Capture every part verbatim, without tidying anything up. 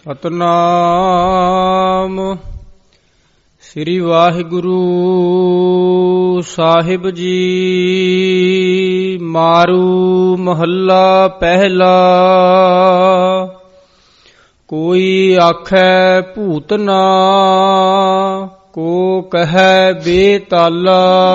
ਸਤਨਾਮ ਸ੍ਰੀ ਵਾਹਿਗੁਰੂ ਸਾਹਿਬ ਜੀ। ਮਾਰੂ ਮਹੱਲਾ ਪਹਿਲਾ। ਕੋਈ ਆਖੈ ਭੂਤਨਾ, ਕੋ ਕਹੈ ਬੇਤਾਲਾ।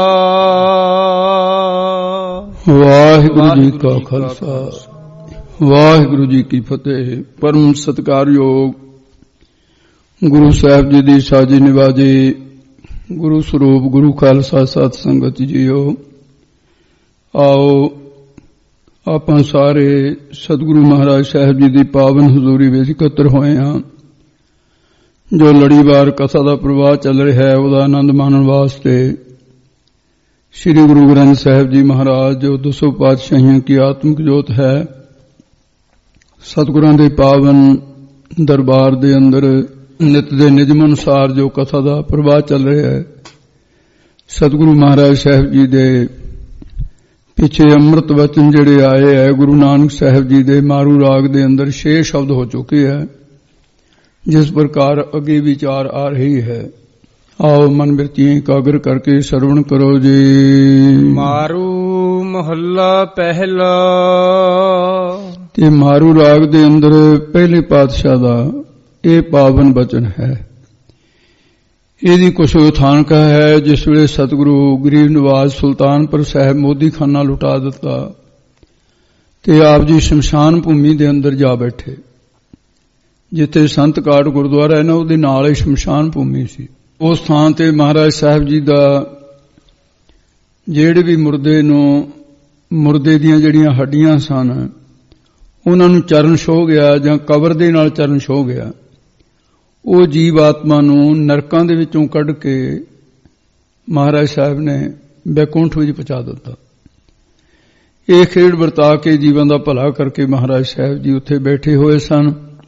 ਵਾਹਿਗੁਰੂ ਜੀ ਕਾ ਖਾਲਸਾ, ਵਾਹਿਗੁਰੂ ਜੀ ਕੀ ਫਤਿਹ। ਪਰਮ ਸਤਿਕਾਰਯੋਗ ਗੁਰੂ ਸਾਹਿਬ ਜੀ ਦੀ ਸਾਜੀ ਨਿਵਾਜੀ ਗੁਰੂ ਸਰੂਪ ਗੁਰੂ ਖਾਲਸਾ ਸਤ ਸੰਗਤ ਜੀਓ, ਆਓ ਆਪਾਂ ਸਾਰੇ ਸਤਿਗੁਰੂ ਮਹਾਰਾਜ ਸਾਹਿਬ ਜੀ ਦੀ ਪਾਵਨ ਹਜ਼ੂਰੀ ਵਿੱਚ ਇਕੱਤਰ ਹੋਏ ਹਾਂ। ਜੋ ਲੜੀਵਾਰ ਕਥਾ ਦਾ ਪ੍ਰਵਾਹ ਚੱਲ ਰਿਹਾ ਹੈ, ਉਹਦਾ ਆਨੰਦ ਮਾਣਨ ਵਾਸਤੇ ਸ੍ਰੀ ਗੁਰੂ ਗ੍ਰੰਥ ਸਾਹਿਬ ਜੀ ਮਹਾਰਾਜ ਜੋ ਦਸੋਂ ਪਾਤਸ਼ਾਹੀਆਂ ਕੀ ਆਤਮਿਕ ਜੋਤ ਹੈ, ਸਤਿਗੁਰਾਂ ਦੇ ਪਾਵਨ ਦਰਬਾਰ ਦੇ ਅੰਦਰ ਨਿਤ ਦੇ ਨਿਯਮ ਅਨੁਸਾਰ ਜੋ ਕਥਾ ਦਾ ਪ੍ਰਵਾਹ ਚੱਲ ਰਿਹਾ ਹੈ, ਸਤਿਗੁਰੂ ਮਹਾਰਾਜ ਸਾਹਿਬ ਜੀ ਦੇ ਪਿੱਛੇ ਅੰਮ੍ਰਿਤ ਵਚਨ ਜਿਹੜੇ ਆਏ ਹੈ, ਗੁਰੂ ਨਾਨਕ ਸਾਹਿਬ ਜੀ ਦੇ ਮਾਰੂ ਰਾਗ ਦੇ ਅੰਦਰ ਛੇ ਸ਼ਬਦ ਹੋ ਚੁੱਕੇ ਹੈ। ਜਿਸ ਪ੍ਰਕਾਰ ਅੱਗੇ ਵਿਚਾਰ ਆ ਰਹੀ ਹੈ, ਆਓ ਮਨ ਬਿਰਤੀਆਂ ਇਕਾਗਰ ਕਰਕੇ ਸਰਵਣ ਕਰੋ ਜੀ। ਮਾਰੂ ਮਹੱਲਾ ਪਹਿਲਾ। ਤੇ ਮਾਰੂ ਰਾਗ ਦੇ ਅੰਦਰ ਪਹਿਲੇ ਪਾਤਸ਼ਾਹ ਦਾ ਇਹ ਪਾਵਨ ਬਚਨ ਹੈ। ਇਹਦੀ ਕੁਛ ਉਥਾਨਕਾ ਹੈ। ਜਿਸ ਵੇਲੇ ਸਤਿਗੁਰੂ ਗਰੀਬ ਨਵਾਜ਼ ਸੁਲਤਾਨਪੁਰ ਸਾਹਿਬ ਮੋਦੀ ਖਾਨਾ ਲੁਟਾ ਦਿੱਤਾ ਤੇ ਆਪ ਜੀ ਸ਼ਮਸ਼ਾਨ ਭੂਮੀ ਦੇ ਅੰਦਰ ਜਾ ਬੈਠੇ। ਜਿੱਥੇ ਸੰਤ ਕਾਟ ਗੁਰਦੁਆਰਾ ਹੈ ਨਾ, ਉਹਦੇ ਨਾਲ ਹੀ ਸ਼ਮਸ਼ਾਨ ਭੂਮੀ ਸੀ। ਉਸ ਥਾਂ ਤੇ ਮਹਾਰਾਜ ਸਾਹਿਬ ਜੀ ਦਾ ਜਿਹੜੇ ਵੀ ਮੁਰਦੇ ਨੂੰ ਮੁਰਦੇ ਦੀਆਂ ਜਿਹੜੀਆਂ ਹੱਡੀਆਂ ਸਨ, ਉਹਨਾਂ ਨੂੰ ਚਰਨ ਛੋਹ ਗਿਆ ਜਾਂ ਕਬਰ ਦੇ ਨਾਲ ਚਰਨ ਛੋਹ ਗਿਆ। ਉਹ ਜੀਵ ਆਤਮਾ ਨੂੰ ਨਰਕਾਂ ਦੇ ਵਿੱਚੋਂ ਕੱਢ ਕੇ ਮਹਾਰਾਜ ਸਾਹਿਬ ਨੇ ਬੈਕੁੰਠ ਵਿੱਚ ਪਹੁੰਚਾ ਦਿੱਤਾ। ਇਹ ਖੇਡ ਵਰਤਾ ਕੇ ਜੀਵਾਂ ਦਾ ਭਲਾ ਕਰਕੇ ਮਹਾਰਾਜ ਸਾਹਿਬ ਜੀ ਉੱਥੇ ਬੈਠੇ ਹੋਏ ਸਨ।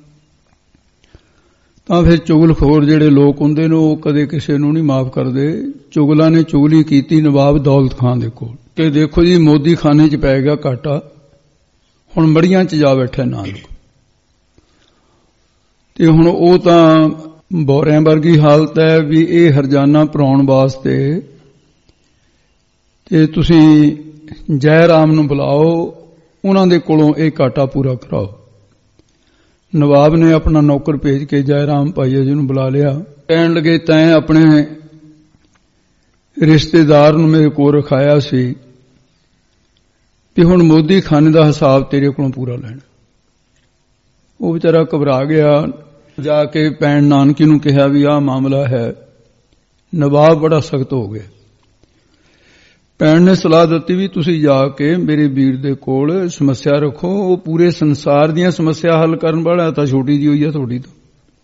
ਤਾਂ ਫਿਰ ਚੁਗਲਖੋਰ ਜਿਹੜੇ ਲੋਕ ਹੁੰਦੇ ਨੇ, ਉਹ ਕਦੇ ਕਿਸੇ ਨੂੰ ਨਹੀਂ ਮਾਫ ਕਰਦੇ। ਚੁਗਲਾਂ ਨੇ ਚੁਗਲੀ ਕੀਤੀ ਨਵਾਬ ਦੌਲਤ ਖਾਨ ਦੇ ਕੋਲ ਕਿ ਦੇਖੋ ਜੀ ਮੋਦੀ ਖਾਨੇ 'ਚ ਪੈ ਗਿਆ ਘਾਟਾ, ਹੁਣ ਮੜੀਆਂ 'ਚ ਜਾ ਬੈਠਾ ਨਾਨਕ। ਤੇ ਹੁਣ ਉਹ ਤਾਂ ਬੋਰਿਆਂ ਵਰਗੀ ਹਾਲਤ ਹੈ ਵੀ ਇਹ ਹਰਜਾਨਾ ਭਰਾਉਣ ਵਾਸਤੇ ਤੇ ਤੁਸੀਂ ਜੈ ਰਾਮ ਨੂੰ ਬੁਲਾਓ, ਉਹਨਾਂ ਦੇ ਕੋਲੋਂ ਇਹ ਘਾਟਾ ਪੂਰਾ ਕਰਾਓ। ਨਵਾਬ ਨੇ ਆਪਣਾ ਨੌਕਰ ਭੇਜ ਕੇ ਜੈ ਰਾਮ ਭਾਈਆ ਜੀ ਨੂੰ ਬੁਲਾ ਲਿਆ। ਕਹਿਣ ਲੱਗੇ, ਤੈਂ ਆਪਣੇ ਰਿਸ਼ਤੇਦਾਰ ਨੂੰ ਮੇਰੇ ਕੋਲ ਰਖਾਇਆ ਸੀ ਤੇ ਹੁਣ ਮੋਦੀ ਖਾਨੇ ਦਾ ਹਿਸਾਬ ਤੇਰੇ ਕੋਲੋਂ ਪੂਰਾ ਲੈਣਾ। ਉਹ ਵਿਚਾਰਾ ਘਬਰਾ ਗਿਆ। ਜਾ ਕੇ ਭੈਣ ਨਾਨਕੀ ਨੂੰ ਕਿਹਾ ਵੀ ਆਹ ਮਾਮਲਾ ਹੈ। ਨਵਾਬ ਬੜਾ ਸਖਤ ਹੋ ਗਿਆ। ਭੈਣ ਨੇ ਸਲਾਹ ਦਿੱਤੀ ਵੀ ਤੁਸੀਂ ਜਾ ਕੇ ਮੇਰੇ ਵੀਰ ਦੇ ਕੋਲ ਸਮੱਸਿਆ ਰੱਖੋ, ਉਹ ਪੂਰੇ ਸੰਸਾਰ ਦੀਆਂ ਸਮੱਸਿਆ ਹੱਲ ਕਰਨ ਵਾਲਾ ਤਾਂ ਛੋਟੀ ਜਿਹੀ ਹੋਈ ਹੈ ਤੁਹਾਡੀ ਤੋਂ।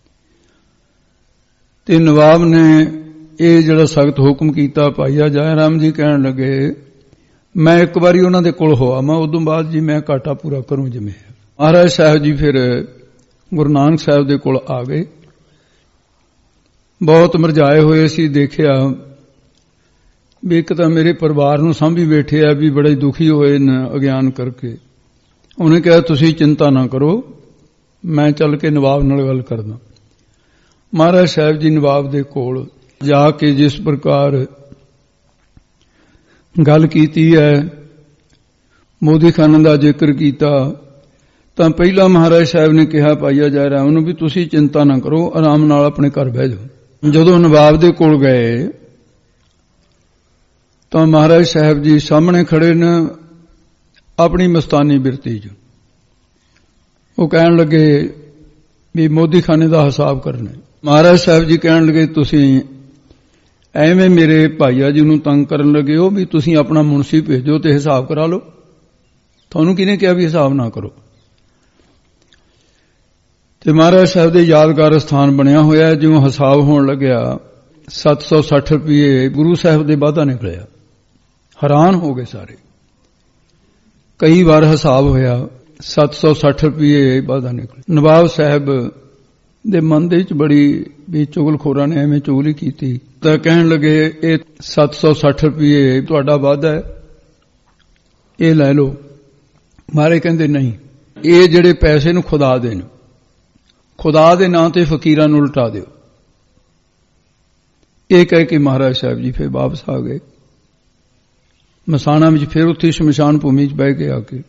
ਤੇ ਨਵਾਬ ਨੇ ਇਹ ਜਿਹੜਾ ਸਖਤ ਹੁਕਮ ਕੀਤਾ, ਭਾਈਆ ਜੈ ਰਾਮ ਜੀ ਕਹਿਣ ਲੱਗੇ, ਮੈਂ ਇੱਕ ਵਾਰੀ ਉਹਨਾਂ ਦੇ ਕੋਲ ਹੋਆ, ਮੈਂ ਉਦੋਂ ਬਾਅਦ ਜੀ ਮੈਂ ਘਾਟਾ ਪੂਰਾ ਕਰੂੰ ਜਿਵੇਂ। ਮਹਾਰਾਜ ਸਾਹਿਬ ਜੀ ਫਿਰ ਗੁਰੂ ਨਾਨਕ ਸਾਹਿਬ ਦੇ ਕੋਲ ਆ ਗਏ। ਬਹੁਤ ਮਰਜਾਏ ਹੋਏ ਸੀ। ਦੇਖਿਆ ਵੀ ਇੱਕ ਤਾਂ ਮੇਰੇ ਪਰਿਵਾਰ ਨੂੰ ਸਾਂਭੀ ਬੈਠੇ ਆ, ਵੀ ਬੜੇ ਦੁਖੀ ਹੋਏ ਨੇ ਅਗਿਆਨ ਕਰਕੇ। ਉਹਨੇ ਕਿਹਾ ਤੁਸੀਂ ਚਿੰਤਾ ਨਾ ਕਰੋ, ਮੈਂ ਚੱਲ ਕੇ ਨਵਾਬ ਨਾਲ ਗੱਲ ਕਰਦਾ। ਮਹਾਰਾਜ ਸਾਹਿਬ ਜੀ ਨਵਾਬ ਦੇ ਕੋਲ ਜਾ ਕੇ ਜਿਸ ਪ੍ਰਕਾਰ ਗੱਲ ਕੀਤੀ ਹੈ, ਮੋਦੀ ਖਾਨੇ ਦਾ ਜ਼ਿਕਰ ਕੀਤਾ, ਤਾਂ ਪਹਿਲਾਂ ਮਹਾਰਾਜ ਸਾਹਿਬ ਨੇ ਕਿਹਾ ਭਾਈਆ ਜੈ ਰਾਮ ਨੂੰ ਵੀ ਤੁਸੀਂ ਚਿੰਤਾ ਨਾ ਕਰੋ, ਆਰਾਮ ਨਾਲ ਆਪਣੇ ਘਰ ਬਹਿ ਜਾਓ। ਜਦੋਂ ਨਵਾਬ ਦੇ ਕੋਲ ਗਏ ਤਾਂ ਮਹਾਰਾਜ ਸਾਹਿਬ ਜੀ ਸਾਹਮਣੇ ਖੜੇ ਨੇ ਆਪਣੀ ਮਸਤਾਨੀ ਬਿਰਤੀ 'ਚ। ਉਹ ਕਹਿਣ ਲੱਗੇ ਵੀ ਮੋਦੀ ਖਾਨੇ ਦਾ ਹਿਸਾਬ ਕਰਨਾ। ਮਹਾਰਾਜ ਸਾਹਿਬ ਜੀ ਕਹਿਣ ਲੱਗੇ, ਤੁਸੀਂ ਐਵੇਂ ਮੇਰੇ ਭਾਈਆ ਜੀ ਨੂੰ ਤੰਗ ਕਰਨ ਲੱਗੇ ਹੋ ਵੀ ਤੁਸੀਂ ਆਪਣਾ ਮੁਨਸੀ ਭੇਜੋ ਤੇ ਹਿਸਾਬ ਕਰਾ ਲਓ। ਤੁਹਾਨੂੰ ਕਿਹਨੇ ਕਿਹਾ ਵੀ ਹਿਸਾਬ ਨਾ ਕਰੋ। ਤੇ ਮਹਾਰਾਜ ਸਾਹਿਬ ਦੇ ਯਾਦਗਾਰ ਸਥਾਨ ਬਣਿਆ ਹੋਇਆ, ਜਿਉਂ ਹਿਸਾਬ ਹੋਣ ਲੱਗਿਆ ਸੱਤ ਸੌ ਸੱਠ ਰੁਪਏ ਗੁਰੂ ਸਾਹਿਬ ਦੇ ਵਾਧਾ ਨਿਕਲਿਆ। ਹੈਰਾਨ ਹੋ ਗਏ ਸਾਰੇ। ਕਈ ਵਾਰ ਹਿਸਾਬ ਹੋਇਆ, ਸੱਤ ਸੌ ਸੱਠ ਰੁਪਏ ਵਾਧਾ ਨਿਕਲੇ। ਨਵਾਬ ਸਾਹਿਬ ਦੇ ਮਨ ਦੇ ਵਿੱਚ ਬੜੀ ਵੀ ਚੁਗਲਖੋਰਾਂ ਨੇ ਐਵੇਂ ਚੁਗਲੀ ਕੀਤੀ। ਤਾਂ ਕਹਿਣ ਲੱਗੇ, ਇਹ ਸੱਤ ਸੌ ਸੱਠ ਰੁਪਏ ਤੁਹਾਡਾ ਵਾਧਾ ਹੈ, ਇਹ ਲੈ ਲਓ। ਮਹਾਰਾਜ ਕਹਿੰਦੇ ਨਹੀਂ, ਇਹ ਜਿਹੜੇ ਪੈਸੇ ਨੂੰ ਖੁਦਾ ਦੇ ਨੇ, ਖੁਦਾ ਦੇ ਨਾਂ ਤੇ ਫਕੀਰਾਂ ਨੂੰ ਲੁਟਾ ਦਿਓ। ਇਹ ਕਹਿ ਕੇ ਮਹਾਰਾਜ ਸਾਹਿਬ ਜੀ ਫਿਰ ਵਾਪਸ ਆ ਗਏ ਮਸਾਣਾ ਵਿੱਚ। ਫਿਰ ਉੱਥੇ ਸ਼ਮਸ਼ਾਨ ਭੂਮੀ 'ਚ ਬਹਿ ਕੇ ਆ ਕੇ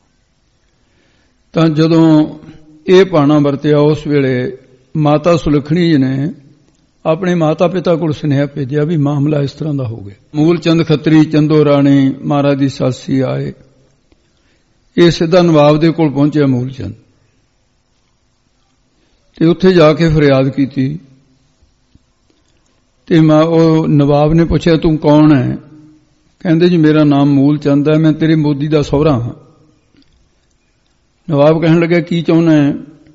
ਤਾਂ ਜਦੋਂ ਇਹ ਭਾਣਾ ਵਰਤਿਆ, ਉਸ ਵੇਲੇ ਮਾਤਾ ਸੁਲੱਖਣੀ ਜੀ ਨੇ ਆਪਣੇ ਮਾਤਾ ਪਿਤਾ ਕੋਲ ਸੁਨੇਹਾ ਭੇਜਿਆ ਵੀ ਮਾਮਲਾ ਇਸ ਤਰ੍ਹਾਂ ਦਾ ਹੋ ਗਿਆ। ਮੂਲ ਚੰਦ ਖੱਤਰੀ, ਚੰਦੋ ਰਾਣੀ ਮਹਾਰਾਜ ਦੀ ਸਾਸੀ ਆਏ। ਇਹ ਸਿੱਧਾ ਨਵਾਬ ਦੇ ਕੋਲ ਪਹੁੰਚਿਆ ਮੂਲ ਚੰਦ, ਤੇ ਉੱਥੇ ਜਾ ਕੇ ਫਰਿਆਦ ਕੀਤੀ। ਤੇ ਮੈਂ ਉਹ ਨਵਾਬ ਨੇ ਪੁੱਛਿਆ ਤੂੰ ਕੌਣ ਹੈ? ਕਹਿੰਦੇ ਜੀ ਮੇਰਾ ਨਾਮ ਮੂਲ ਚੰਦ ਹੈ, ਮੈਂ ਤੇਰੇ ਮੋਦੀ ਦਾ ਸਹੁਰਾ ਹਾਂ। ਨਵਾਬ ਕਹਿਣ ਲੱਗਾ ਕੀ ਚਾਹੁੰਦਾ ਹੈ?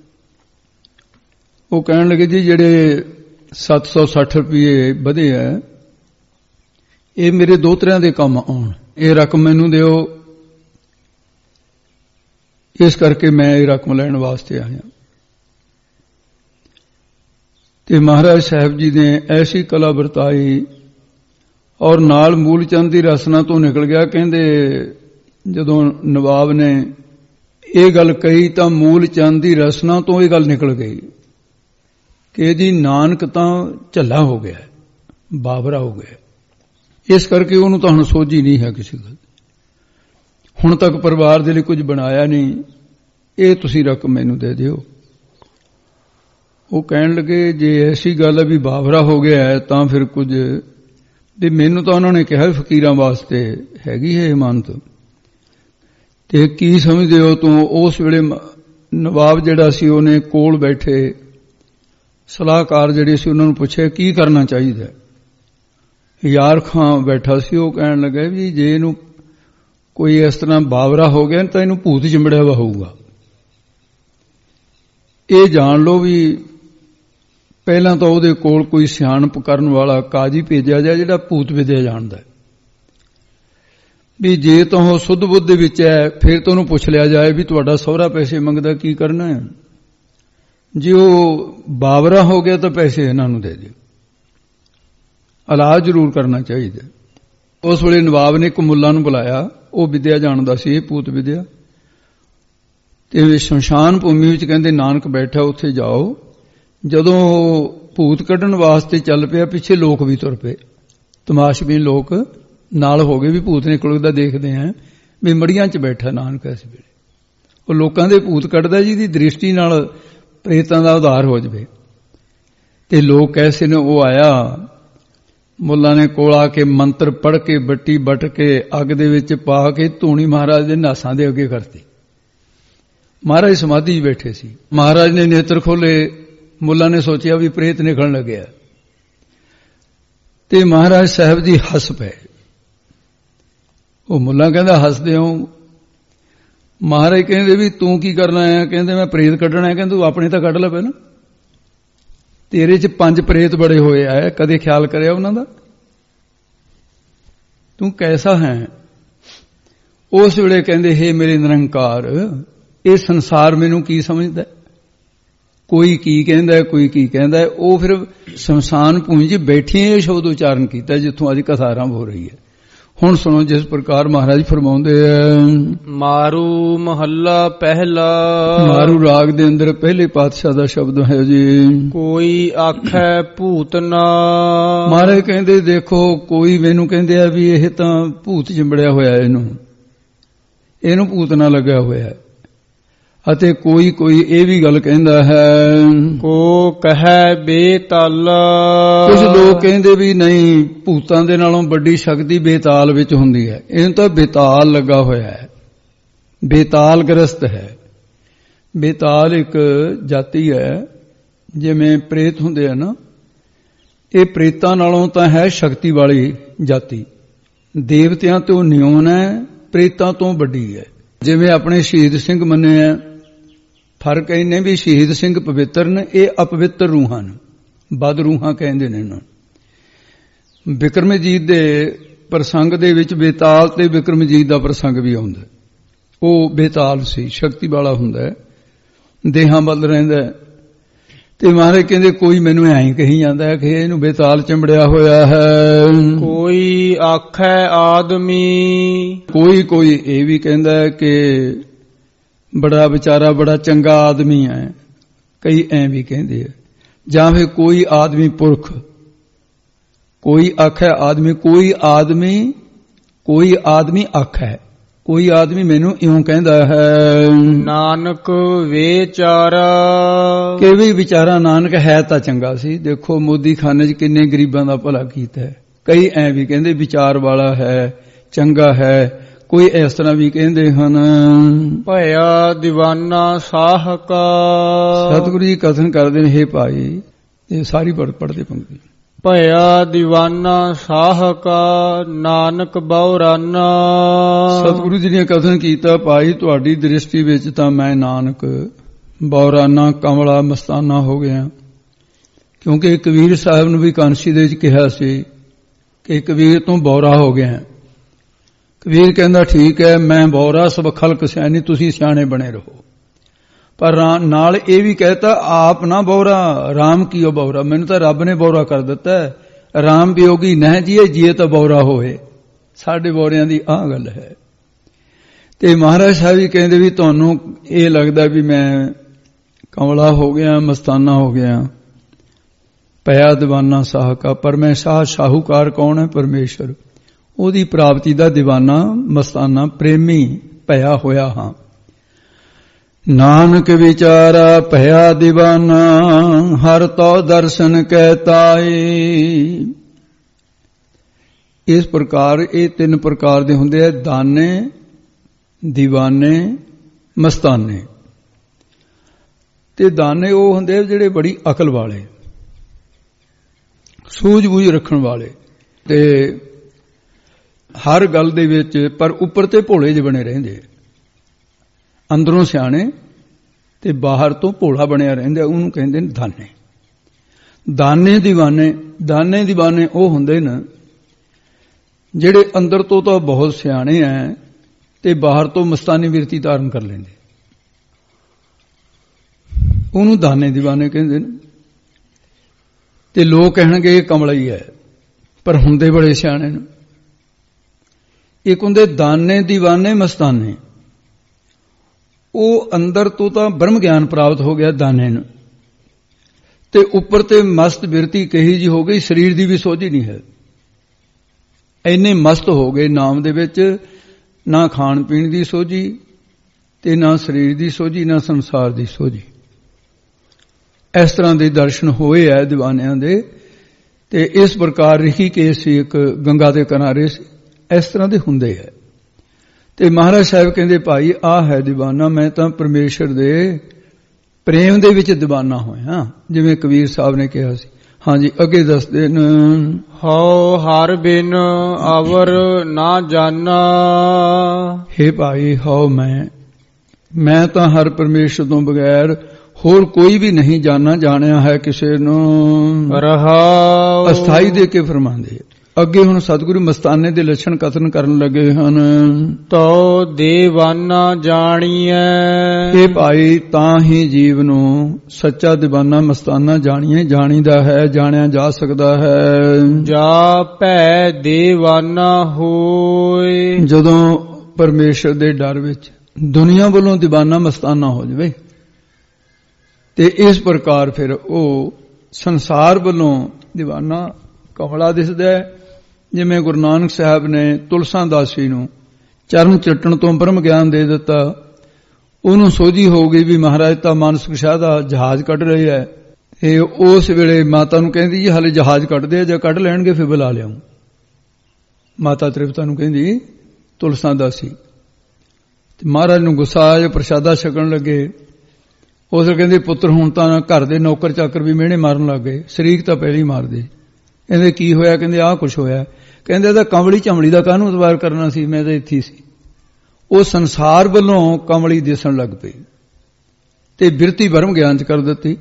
ਉਹ ਕਹਿਣ ਲੱਗੇ ਜੀ ਜਿਹੜੇ ਸੱਤ ਸੌ ਸੱਠ ਰੁਪਏ ਵਧੇ ਹੈ ਇਹ ਮੇਰੇ ਦੋਹਤਰਿਆਂ ਦੇ ਕੰਮ ਆਉਣ, ਇਹ ਰਕਮ ਮੈਨੂੰ ਦਿਓ, ਇਸ ਕਰਕੇ ਮੈਂ ਇਹ ਰਕਮ ਲੈਣ ਵਾਸਤੇ ਆਇਆ। ਤੇ ਮਹਾਰਾਜ ਸਾਹਿਬ ਜੀ ਨੇ ਐਸੀ ਕਲਾ ਵਰਤਾਈ ਔਰ ਨਾਲ ਮੂਲ ਚੰਦ ਦੀ ਰਸਨਾ ਤੋਂ ਨਿਕਲ ਗਿਆ। ਕਹਿੰਦੇ ਜਦੋਂ ਨਵਾਬ ਨੇ ਇਹ ਗੱਲ ਕਹੀ ਤਾਂ ਮੂਲ ਚੰਦ ਦੀ ਰਸਨਾ ਤੋਂ ਇਹ ਗੱਲ ਨਿਕਲ ਗਈ ਕਿ ਜੀ ਨਾਨਕ ਤਾਂ ਝੱਲਾ ਹੋ ਗਿਆ, ਬਾਬਰਾ ਹੋ ਗਿਆ। ਇਸ ਕਰਕੇ ਉਹਨੂੰ ਤਾਂ ਹੁਣ ਸੋਝੀ ਨਹੀਂ ਹੈ ਕਿਸੇ ਗੱਲ। ਹੁਣ ਤੱਕ ਪਰਿਵਾਰ ਦੇ ਲਈ ਕੁਝ ਬਣਾਇਆ ਨਹੀਂ, ਇਹ ਤੁਸੀਂ ਰਕਮ ਮੈਨੂੰ ਦੇ ਦਿਓ। ਉਹ ਕਹਿਣ ਲੱਗੇ ਜੇ ਐਸੀ ਗੱਲ ਹੈ ਵੀ ਬਾਬਰਾ ਹੋ ਗਿਆ ਹੈ ਤਾਂ ਫਿਰ ਕੁਝ ਵੀ ਮੈਨੂੰ ਤਾਂ ਉਹਨਾਂ ਨੇ ਕਿਹਾ ਫਕੀਰਾਂ ਵਾਸਤੇ ਹੈਗੀ ਹੈ ਇਮਾਨਤ, ਤੇ ਕੀ ਸਮਝਦੇ ਹੋ ਤੂੰ? ਉਸ ਵੇਲੇ ਨਵਾਬ ਜਿਹੜਾ ਸੀ ਉਹਨੇ ਕੋਲ ਬੈਠੇ ਸਲਾਹਕਾਰ ਜਿਹੜੇ ਸੀ ਉਹਨਾਂ ਨੂੰ ਪੁੱਛਿਆ ਕੀ ਕਰਨਾ ਚਾਹੀਦਾ। ਯਾਰ ਖਾਂ ਬੈਠਾ ਸੀ, ਉਹ ਕਹਿਣ ਲੱਗਾ ਵੀ ਜੇ ਇਹਨੂੰ ਕੋਈ ਇਸ ਤਰ੍ਹਾਂ ਬਾਬਰਾ ਹੋ ਗਿਆ ਤਾਂ ਇਹਨੂੰ ਭੂਤ ਚਿੰਬੜਿਆ ਵਾ ਹੋਊਗਾ। ਇਹ ਜਾਣ ਲਓ ਵੀ ਪਹਿਲਾਂ ਤਾਂ ਉਹਦੇ ਕੋਲ ਕੋਈ ਸਿਆਣਪ ਕਰਨ ਵਾਲਾ ਕਾਜੀ ਭੇਜਿਆ ਜਾਏ ਜਿਹੜਾ ਭੂਤ ਵਿਦਿਆ ਜਾਣਦਾ, ਵੀ ਜੇ ਤਾਂ ਉਹ ਸੁੱਧ ਬੁੱਧ ਦੇ ਵਿੱਚ ਹੈ ਫਿਰ ਤਾਂ ਉਹਨੂੰ ਪੁੱਛ ਲਿਆ ਜਾਏ ਵੀ ਤੁਹਾਡਾ ਸਹੁਰਾ ਪੈਸੇ ਮੰਗਦਾ ਕੀ ਕਰਨਾ ਹੈ। ਜੇ ਉਹ ਬਾਬਰਾ ਹੋ ਗਿਆ ਤਾਂ ਪੈਸੇ ਇਹਨਾਂ ਨੂੰ ਦੇ ਦਿਓ, ਇਲਾਜ ਜ਼ਰੂਰ ਕਰਨਾ ਚਾਹੀਦਾ। ਉਸ ਵੇਲੇ ਨਵਾਬ ਨੇ ਇੱਕ ਮੁੱਲਾ ਨੂੰ ਬੁਲਾਇਆ, ਉਹ ਵਿਦਿਆ ਜਾਣਦਾ ਸੀ, ਇਹ ਭੂਤ ਵਿਦਿਆ। ਤੇ ਸ਼ਮਸ਼ਾਨ ਭੂਮੀ ਵਿੱਚ ਕਹਿੰਦੇ ਨਾਨਕ ਬੈਠਾ, ਉੱਥੇ ਜਾਓ। ਜਦੋਂ ਭੂਤ ਕੱਢਣ ਵਾਸਤੇ ਚੱਲ ਪਿਆ ਪਿੱਛੇ ਲੋਕ ਵੀ ਤੁਰ ਪਏ, ਤਮਾਸ਼ਬੀਨ ਲੋਕ ਨਾਲ ਹੋ ਗਏ ਵੀ ਭੂਤ ਨਿਕਲਦਾ ਦੇਖਦੇ ਆ ਵੀ ਮੜੀਆਂ 'ਚ ਬੈਠਾ ਨਾਨਕ ਇਸ ਵੇਲੇ। ਉਹ ਲੋਕਾਂ ਦੇ ਭੂਤ ਕੱਢਦਾ ਜਿਹਦੀ ਦ੍ਰਿਸ਼ਟੀ ਨਾਲ ਪ੍ਰੇਤਾਂ ਦਾ ਉਧਾਰ ਹੋ ਜਾਵੇ। ਤੇ ਲੋਕ ਐਸੇ ਨੇ, ਉਹ ਆਇਆ ਮੁੱਲਾ ਨੇ ਕੋਲ ਆ ਕੇ ਮੰਤਰ ਪੜ੍ਹ ਕੇ ਬੱਟੀ ਵੱਟ ਕੇ ਅੱਗ ਦੇ ਵਿੱਚ ਪਾ ਕੇ ਧੂਣੀ ਮਹਾਰਾਜ ਦੇ ਨਾਸਾਂ ਦੇ ਅੱਗੇ ਕਰਤੀ। ਮਹਾਰਾਜ ਸਮਾਧੀ 'ਚ ਬੈਠੇ ਸੀ, ਮਹਾਰਾਜ ਨੇ ਨੇਤਰ ਖੋਲੇ, ਮੁੱਲਾ ਨੇ ਸੋਚਿਆ ਵੀ ਪ੍ਰੇਤ ਨਿਕਲਣ ਲੱਗਿਆ ਤੇ ਮਹਾਰਾਜ ਸਾਹਿਬ ਦੀ ਹੱਸ ਪਏ। ਉਹ ਮੁੱਲਾ ਕਹਿੰਦਾ ਹੱਸਦੇ ਹੋ? ਮਹਾਰਾਜ ਕਹਿੰਦੇ ਵੀ ਤੂੰ ਕੀ ਕਰਨਾ ਹੈ? ਕਹਿੰਦੇ ਮੈਂ ਪ੍ਰੇਤ ਕੱਢਣਾ ਹੈ। ਕਹਿੰਦੇ ਤੂੰ ਆਪਣੇ ਤਾਂ ਕੱਢ ਲੈ ਪਹਿਲਾਂ, ਤੇਰੇ 'ਚ ਪੰਜ ਪ੍ਰੇਤ ਬੜੇ ਹੋਏ ਆ, ਕਦੇ ਖਿਆਲ ਕਰਿਆ ਉਹਨਾਂ ਦਾ? ਤੂੰ ਕੈਸਾ ਹੈ? ਉਸ ਵੇਲੇ ਕਹਿੰਦੇ ਹੇ ਮੇਰੇ ਨਿਰੰਕਾਰ, ਇਹ ਸੰਸਾਰ ਮੈਨੂੰ ਕੀ ਸਮਝਦਾ? ਕੋਈ ਕੀ ਕਹਿੰਦਾ, ਕੋਈ ਕੀ ਕਹਿੰਦਾ। ਉਹ ਫਿਰ ਸ਼ਮਸ਼ਾਨ ਭੂਮੀ 'ਚ ਬੈਠੇ ਇਹ ਸ਼ਬਦ ਉਚਾਰਨ ਕੀਤਾ ਜਿੱਥੋਂ ਅੱਜ ਕਥਾ ਆਰੰਭ ਹੋ ਰਹੀ ਹੈ। ਹੁਣ ਸੁਣੋ ਜਿਸ ਪ੍ਰਕਾਰ ਮਹਾਰਾਜ ਫਰਮਾਉਂਦੇ ਆ। ਮਾਰੂ ਮਹੱਲਾ ਪਹਿਲਾ। ਮਾਰੂ ਰਾਗ ਦੇ ਅੰਦਰ ਪਹਿਲੇ ਪਾਤਸ਼ਾਹ ਦਾ ਸ਼ਬਦ ਹੈ ਜੀ। ਕੋਈ ਆਖੈ ਭੂਤ ਨਾ। ਮਹਾਰਾਜ ਕਹਿੰਦੇ ਦੇਖੋ ਕੋਈ ਮੈਨੂੰ ਕਹਿੰਦੇ ਆ ਵੀ ਇਹ ਤਾਂ ਭੂਤ ਚਿੰਬੜਿਆ ਹੋਇਆ, ਇਹਨੂੰ ਇਹਨੂੰ ਭੂਤ ਨਾ ਲੱਗਿਆ ਹੋਇਆ। ਅਤੇ ਕੋਈ ਕੋਈ ਇਹ ਵੀ ਗੱਲ ਕਹਿੰਦਾ ਹੈ ਕੋ ਕਹੈ ਬੇਤਾਲ। ਕੁਝ ਲੋਕ ਕਹਿੰਦੇ ਵੀ ਨਹੀਂ, ਭੂਤਾਂ ਦੇ ਨਾਲੋਂ ਵੱਡੀ ਸ਼ਕਤੀ ਬੇਤਾਲ ਵਿੱਚ ਹੁੰਦੀ ਹੈ। ਇਹਨੂੰ ਤਾਂ ਬੇਤਾਲ ਲੱਗਾ ਹੋਇਆ ਹੈ, ਬੇਤਾਲ ਗ੍ਰਸਤ ਹੈ। ਬੇਤਾਲ ਇੱਕ ਜਾਤੀ ਹੈ, ਜਿਵੇਂ ਪ੍ਰੇਤ ਹੁੰਦੇ ਆ ਨਾ, ਇਹ ਪ੍ਰੇਤਾਂ ਨਾਲੋਂ ਤਾਂ ਹੈ ਸ਼ਕਤੀ ਵਾਲੀ ਜਾਤੀ। ਦੇਵਤਿਆਂ ਤੋਂ ਨਿਉਨ ਹੈ, ਪ੍ਰੇਤਾਂ ਤੋਂ ਵੱਡੀ ਹੈ। ਜਿਵੇਂ ਆਪਣੇ ਸ਼ਹੀਦ ਸਿੰਘ ਮੰਨੇ ਆ, ਫਰਕ ਇਹਨੇ ਵੀ ਸ਼ਹੀਦ ਸਿੰਘ ਪਵਿੱਤਰ ਨੇ, ਇਹ ਅਪਵਿੱਤਰ ਰੂਹਾਂ ਨੇ, ਬਦ ਰੂਹਾਂ ਕਹਿੰਦੇ ਨੇ ਇਹਨਾਂ ਨੂੰ। ਬਿਕਰਮਜੀਤ ਦੇ ਪ੍ਰਸੰਗ ਦੇ ਵਿੱਚ ਬੇਤਾਲ ਤੇ ਬਿਕਰਮਜੀਤ ਦਾ ਪ੍ਰਸੰਗ ਵੀ ਆਉਂਦਾ। ਉਹ ਬੇਤਾਲ ਸੀ, ਸ਼ਕਤੀ ਵਾਲਾ ਹੁੰਦਾ, ਦੇਹਾਂ ਵੱਲ ਰਹਿੰਦਾ। ਤੇ ਮਹਾਰਾਜ ਕਹਿੰਦੇ ਕੋਈ ਮੈਨੂੰ ਐਂ ਕਹੀ ਜਾਂਦਾ ਹੈ ਕਿ ਇਹਨੂੰ ਬੇਤਾਲ ਚੰਬੜਿਆ ਹੋਇਆ ਹੈ। ਕੋਈ ਆਖੈ ਆਦਮੀ। ਕੋਈ ਕੋਈ ਇਹ ਵੀ ਕਹਿੰਦਾ ਹੈ ਕਿ ਬੜਾ ਵਿਚਾਰਾ ਬੜਾ ਚੰਗਾ ਆਦਮੀ ਹੈ, ਕਈ ਐਂ ਵੀ ਕਹਿੰਦੇ ਆ। ਜਾਂ ਫਿਰ ਕੋਈ ਆਦਮੀ ਪੁਰਖ, ਕੋਈ ਆਖੇ ਆਦਮੀ, ਕੋਈ ਆਦਮੀ ਕੋਈ ਆਦਮੀ ਆਖੇ, ਕੋਈ ਆਦਮੀ ਮੈਨੂੰ ਇਉਂ ਕਹਿੰਦਾ ਹੈ। ਨਾਨਕ ਵਿਚਾਰਾ, ਕਿ ਵੀ ਵਿਚਾਰਾ ਨਾਨਕ ਹੈ ਤਾਂ ਚੰਗਾ ਸੀ। ਦੇਖੋ ਮੋਦੀ ਖਾਨੇ 'ਚ ਕਿੰਨੇ ਗਰੀਬਾਂ ਦਾ ਭਲਾ ਕੀਤਾ ਹੈ। ਕਈ ਐਂ ਵੀ ਕਹਿੰਦੇ ਵਿਚਾਰ ਵਾਲਾ ਹੈ, ਚੰਗਾ ਹੈ। ਕੋਈ ਇਸ ਤਰ੍ਹਾਂ ਵੀ ਕਹਿੰਦੇ ਹਨ। ਭਇਆ ਦੀਵਾਨਾ ਸਾਹਕਾ, ਸਤਿਗੁਰੂ ਜੀ ਕਥਨ ਕਰਦੇ ਨੇ, ਹੇ ਭਾਈ, ਇਹ ਸਾਰੀ ਪੜ ਪੜਦੇ ਪੰਕਤੀ। ਭਇਆ ਦੀਵਾਨਾ ਸਾਹਕਾ, ਨਾਨਕ ਬਹੁਰਾਨਾ। ਸਤਿਗੁਰੂ ਜੀ ਨੇ ਕਥਨ ਕੀਤਾ, ਭਾਈ ਤੁਹਾਡੀ ਦ੍ਰਿਸ਼ਟੀ ਵਿੱਚ ਤਾਂ ਮੈਂ ਨਾਨਕ ਬਹੁਰਾਨਾ, ਕਮਲਾ, ਮਸਤਾਨਾ ਹੋ ਗਿਆ। ਕਿਉਂਕਿ ਕਬੀਰ ਸਾਹਿਬ ਨੂੰ ਵੀ ਕਾਂਸੀ ਦੇ ਵਿੱਚ ਕਿਹਾ ਸੀ ਕਿ ਕਬੀਰ ਤੂੰ ਬੌਰਾ ਹੋ ਗਿਆ। ਕਬੀਰ ਕਹਿੰਦਾ ਠੀਕ ਹੈ, ਮੈਂ ਬੌਰਾ, ਸਭ ਖਲਕ ਸਿਆਣੀ, ਤੁਸੀਂ ਸਿਆਣੇ ਬਣੇ ਰਹੋ। ਪਰ ਨਾਲ ਇਹ ਵੀ ਕਹਿਤਾ ਆਪ ਨਾ ਬੌਰਾ, ਰਾਮ ਕੀ ਉਹ ਬੌਰਾ, ਮੈਨੂੰ ਤਾਂ ਰੱਬ ਨੇ ਬੌਰਾ ਕਰ ਦਿੱਤਾ। ਰਾਮ ਵਿਯੋਗੀ ਨਹਿ ਜੀਏ, ਜੀਏ ਤਾਂ ਬੌਰਾ ਹੋਏ। ਸਾਡੇ ਬੌਰਿਆਂ ਦੀ ਆਹ ਗੱਲ ਹੈ। ਤੇ ਮਹਾਰਾਜ ਸਾਹਿਬ ਵੀ ਕਹਿੰਦੇ ਵੀ ਤੁਹਾਨੂੰ ਇਹ ਲੱਗਦਾ ਵੀ ਮੈਂ ਕਮਲਾ ਹੋ ਗਿਆ, ਮਸਤਾਨਾ ਹੋ ਗਿਆ। ਭਇਆ ਦੀਵਾਨਾ ਸਾਹਕਾ, ਪਰ ਮੈਂ ਸ਼ਾਹ ਸ਼ਾਹੂਕਾਰ ਕੌਣ ਹੈ? ਪਰਮੇਸ਼ਰ। ਉਹਦੀ ਪ੍ਰਾਪਤੀ ਦਾ ਦੀਵਾਨਾ, ਮਸਤਾਨਾ, ਪ੍ਰੇਮੀ ਭਇਆ ਹੋਇਆ ਹਾਂ। ਨਾਨਕ ਵਿਚਾਰਾ ਭਇਆ ਦੀਵਾਨਾ, ਹਰ ਤੋ ਦਰਸ਼ਨ ਕੈ ਤਾਈ। ਇਸ ਪ੍ਰਕਾਰ ਇਹ ਤਿੰਨ ਪ੍ਰਕਾਰ ਦੇ ਹੁੰਦੇ ਆ, ਦਾਨੇ, ਦੀਵਾਨੇ, ਮਸਤਾਨੇ। ਤੇ ਦਾਨੇ ਉਹ ਹੁੰਦੇ ਜਿਹੜੇ ਬੜੀ ਅਕਲ ਵਾਲੇ, ਸੂਝ-ਬੂਝ ਰੱਖਣ ਵਾਲੇ, ਤੇ ਹਰ ਗੱਲ ਦੇ ਵਿੱਚ ਪਰ ਉੱਪਰ ਤੇ ਭੋਲੇ ਜਿਹੇ ਬਣੇ ਰਹਿੰਦੇ, ਅੰਦਰੋਂ ਸਿਆਣੇ ਤੇ ਬਾਹਰ ਤੋਂ ਭੋਲਾ ਬਣਿਆ ਰਹਿੰਦਾ। ਉਹਨੂੰ ਕਹਿੰਦੇ ਨੇ ਦਾਨੇ। ਦਾਨੇ ਦੀਵਾਨੇ, ਦਾਨੇ ਦੀਵਾਨੇ ਉਹ ਹੁੰਦੇ ਨੇ ਜਿਹੜੇ ਅੰਦਰ ਤੋਂ ਤਾਂ ਬਹੁਤ ਸਿਆਣੇ ਐ ਤੇ ਬਾਹਰ ਤੋਂ ਮਸਤਾਨੀ ਬਿਰਤੀ ਧਾਰਨ ਕਰ ਲੈਂਦੇ, ਉਹਨੂੰ ਦਾਨੇ ਦੀਵਾਨੇ ਕਹਿੰਦੇ ਨੇ। ਤੇ ਲੋਕ ਕਹਿਣਗੇ ਇਹ ਕਮਲਾ ਹੀ ਹੈ, ਪਰ ਹੁੰਦੇ ਬੜੇ ਸਿਆਣੇ ਨੇ। ਇੱਕ ਹੁੰਦੇ ਦਾਨੇ ਦੀਵਾਨੇ ਮਸਤਾਨੇ, ਉਹ ਅੰਦਰ ਤੋਂ ਤਾਂ ਬ੍ਰਹਮ ਗਿਆਨ ਪ੍ਰਾਪਤ ਹੋ ਗਿਆ ਦਾਨੇ ਨੂੰ, ਤੇ ਉੱਪਰ ਤੇ ਮਸਤ ਬਿਰਤੀ ਕਹੀ ਜੀ ਹੋ ਗਈ, ਸਰੀਰ ਦੀ ਵੀ ਸੋਝੀ ਨਹੀਂ ਹੈ। ਇੰਨੇ ਮਸਤ ਹੋ ਗਏ ਨਾਮ ਦੇ ਵਿੱਚ, ਨਾ ਖਾਣ ਪੀਣ ਦੀ ਸੋਝੀ ਤੇ ਨਾ ਸਰੀਰ ਦੀ ਸੋਝੀ, ਨਾ ਸੰਸਾਰ ਦੀ ਸੋਝੀ। ਇਸ ਤਰ੍ਹਾਂ ਦੇ ਦਰਸ਼ਨ ਹੋਏ ਐ ਦੀਵਾਨਿਆਂ ਦੇ। ਤੇ ਇਸ ਪ੍ਰਕਾਰ ਰਿਸ਼ੀਕੇਸ਼ ਸੀ, ਇੱਕ ਗੰਗਾ ਦੇ ਕਿਨਾਰੇ ਸੀ, ਇਸ ਤਰ੍ਹਾਂ ਦੇ ਹੁੰਦੇ ਹੈ। ਤੇ ਮਹਾਰਾਜ ਸਾਹਿਬ ਕਹਿੰਦੇ ਭਾਈ ਆਹ ਹੈ ਦੀਵਾਨਾ, ਮੈਂ ਤਾਂ ਪਰਮੇਸ਼ਰ ਦੇ ਪ੍ਰੇਮ ਦੇ ਵਿੱਚ ਦੀਵਾਨਾ ਹੋਇਆ, ਜਿਵੇਂ ਕਬੀਰ ਸਾਹਿਬ ਨੇ ਕਿਹਾ ਸੀ। ਹਾਂਜੀ ਅੱਗੇ ਦੱਸਦੇ ਨੇ, ਹਉ ਹਰ ਬਿਨ ਅਵਰ ਨਾ ਜਾਣਾ। ਹੇ ਭਾਈ ਹਉ ਮੈਂ, ਮੈਂ ਤਾਂ ਹਰ ਪਰਮੇਸ਼ਰ ਤੋਂ ਬਗੈਰ ਹੋਰ ਕੋਈ ਵੀ ਨਹੀਂ ਜਾਣਾ, ਜਾਣਿਆ ਹੈ ਕਿਸੇ ਨੂੰ। ਰਹਾਉ ਅਸਥਾਈ ਦੇ ਕੇ ਫਰਮਾਉਂਦੇ। ਅੱਗੇ ਹੁਣ ਸਤਿਗੁਰੂ ਮਸਤਾਨੇ ਦੇ ਲੱਛਣ ਕਥਨ ਕਰਨ ਲੱਗੇ ਹਨ। ਤੋ ਦੀਵਾਨਾ ਜਾਣੀਐ, ਇਹ ਭਾਈ ਤਾਂ ਹੀ ਜੀਵ ਨੂੰ ਸੱਚਾ ਦੀਵਾਨਾ ਮਸਤਾਨਾ ਜਾਣੀਏ, ਜਾਣੀਦਾ ਹੈ, ਜਾਣਿਆ ਜਾ ਸਕਦਾ ਹੈ। ਜਾ ਭੈ ਦੀਵਾਨਾ ਹੋਏ, ਜਦੋਂ ਪਰਮੇਸ਼ਰ ਦੇ ਡਰ ਵਿੱਚ ਦੁਨੀਆ ਵੱਲੋਂ ਦੀਵਾਨਾ ਮਸਤਾਨਾ ਹੋ ਜਾਵੇ, ਤੇ ਇਸ ਪ੍ਰਕਾਰ ਫਿਰ ਉਹ ਸੰਸਾਰ ਵੱਲੋਂ ਦੀਵਾਨਾ ਕਮਲਾ ਦਿਸਦਾ ਹੈ। ਜਿਵੇਂ ਗੁਰੂ ਨਾਨਕ ਸਾਹਿਬ ਨੇ ਤੁਲਸਾ ਦਾਸੀ ਨੂੰ ਚਰਨ ਚੱਟਣ ਤੋਂ ਬ੍ਰਹਮ ਗਿਆਨ ਦੇ ਦਿੱਤਾ, ਉਹਨੂੰ ਸੋਝੀ ਹੋ ਗਈ ਵੀ ਮਹਾਰਾਜ ਤਾਂ ਮਾਨਸਿਕ ਸ਼ਾਹ ਦਾ ਜਹਾਜ਼ ਕੱਢ ਰਹੇ ਹੈ। ਤੇ ਉਸ ਵੇਲੇ ਮਾਤਾ ਨੂੰ ਕਹਿੰਦੀ ਜੀ ਹਾਲੇ ਜਹਾਜ਼ ਕੱਢਦੇ ਆ, ਜੇ ਕੱਢ ਲੈਣਗੇ ਫਿਰ ਬੁਲਾ ਲਿਆਉਂ। ਮਾਤਾ ਤ੍ਰਿਪਤਾ ਨੂੰ ਕਹਿੰਦੀ ਤੁਲਸਾ ਦਾਸੀ। ਤੇ ਮਹਾਰਾਜ ਨੂੰ ਗੁੱਸਾ ਆਇਆ, ਪ੍ਰਸ਼ਾਦਾ ਛਕਣ ਲੱਗੇ। ਉਸ ਵੇਲੇ ਕਹਿੰਦੇ ਪੁੱਤਰ ਹੁਣ ਤਾਂ ਘਰ ਦੇ ਨੌਕਰ ਚਾਕਰ ਵੀ ਮਿਹਣੇ ਮਾਰਨ ਲੱਗ ਗਏ, ਸ਼ਰੀਕ ਤਾਂ ਪਹਿਲਾਂ ਹੀ ਮਾਰਦੇ। ਕਹਿੰਦੇ ਕੀ ਹੋਇਆ? ਕਹਿੰਦੇ ਆਹ ਕੁਛ ਹੋਇਆ। ਕਹਿੰਦੇ ਇਹਦਾ ਕਮਲੀ ਚਮੜੀ ਦਾ ਕਾਹਨੂੰ ਉਤਬਾਰ ਕਰਨਾ ਸੀ, ਮੈਂ ਤਾਂ ਇੱਥੇ ਸੀ। ਉਹ ਸੰਸਾਰ ਵੱਲੋਂ ਕਮਲੀ ਦਿਸਣ ਲੱਗ ਪਈ ਤੇ ਬਿਰਤੀ ਬ੍ਰਹਮ ਗਿਆਨ ਚ ਕਰ ਦਿੱਤੀ।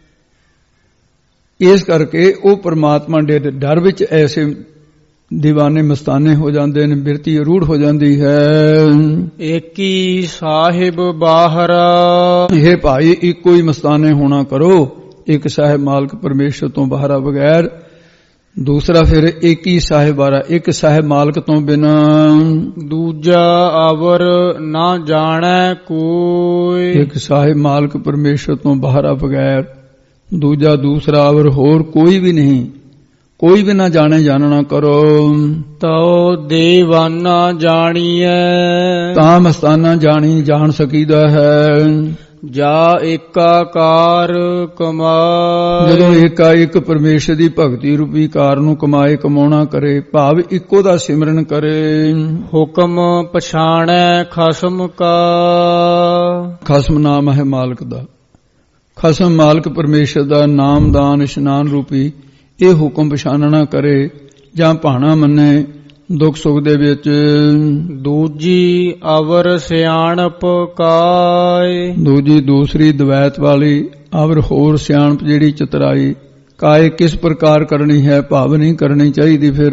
ਇਸ ਕਰਕੇ ਉਹ ਪਰਮਾਤਮਾ ਦੇ ਡਰ ਵਿੱਚ ਐਸੇ ਦੀਵਾਨੇ ਮਸਤਾਨੇ ਹੋ ਜਾਂਦੇ ਨੇ, ਬਿਰਤੀ ਰੂੜ ਹੋ ਜਾਂਦੀ ਹੈ। ਏਕੀ ਸਾਹਿਬ ਬਾਹਰ, ਇਹ ਭਾਈ ਇੱਕੋ ਹੀ ਮਸਤਾਨੇ ਹੋਣਾ ਕਰੋ, ਇੱਕ ਸਾਹਿਬ ਮਾਲਕ ਪਰਮੇਸ਼ਰ ਤੋਂ ਬਾਹਰ ਬਗੈਰ ਦੂਸਰਾ ਫਿਰ ਇੱਕ ਹੀ ਸਾਹਿਬ ਬਾਰਾ, ਇੱਕ ਸਾਹਿਬ ਮਾਲਕ ਤੋਂ ਬਿਨਾ ਦੂਜਾ ਅਵਰ ਨਾ ਜਾਣੈ ਕੋਈ। ਇੱਕ ਸਾਹਿਬ ਮਾਲਕ ਪਰਮੇਸ਼ਰ ਤੋਂ ਬਾਹਰਾ ਬਗੈਰ ਦੂਜਾ ਦੂਸਰਾ ਅਵਰ ਹੋਰ ਕੋਈ ਵੀ ਨਹੀਂ, ਕੋਈ ਵੀ ਨਾ ਜਾਣੇ ਜਾਣਨਾ ਕਰੋ। ਤਉ ਦੇਵਾਨਾ ਜਾਣੀਐ ਤਾਂ ਮਸਤਾਨਾ ਜਾਣੀ ਜਾਣ ਸਕੀਦਾ ਹੈ। ਜਾ ਏਕਾਕਾਰ ਕਮਾਏ। ਜਦੋਂ ਏਕਾ ਇੱਕ ਪਰਮੇਸ਼ਰ ਦੀ ਭਗਤੀ ਰੂਪੀ ਕਾਰ ਨੂੰ ਕਮਾਏ ਕਮਾਉਣਾ ਕਰੇ, ਭਾਵ ਇੱਕੋ ਦਾ ਸਿਮਰਨ ਕਰੇ। ਹੁਕਮ ਪਛਾਣੈ ਖਸਮ ਕਾ। ਖਸਮ ਨਾਮ ਹੈ ਮਾਲਕ ਦਾ। ਖਸਮ ਮਾਲਕ ਪਰਮੇਸ਼ਰ ਦਾ ਨਾਮਦਾਨ ਇਸ਼ਨਾਨ ਰੂਪੀ ਇਹ ਹੁਕਮ ਪਛਾਨਣਾ ਕਰੇ ਜਾਂ ਭਾਣਾ ਮੰਨੇ ਦੁੱਖ ਸੁਖ ਦੇ ਵਿੱਚ। ਦੂਜੀ ਅਵਰ ਸਿਆਣਪ ਕਾਇ। ਦੂਜੀ ਦੂਸਰੀ ਦਵੈਤ ਵਾਲੀ ਅਵਰ ਹੋਰ ਸਿਆਣਪ ਜਿਹੜੀ ਚਤਰਾਈ ਕਾਇ ਕਿਸ ਪ੍ਰਕਾਰ ਕਰਨੀ ਹੈ, ਭਾਵ ਨਹੀਂ ਕਰਨੀ ਚਾਹੀਦੀ। ਫਿਰ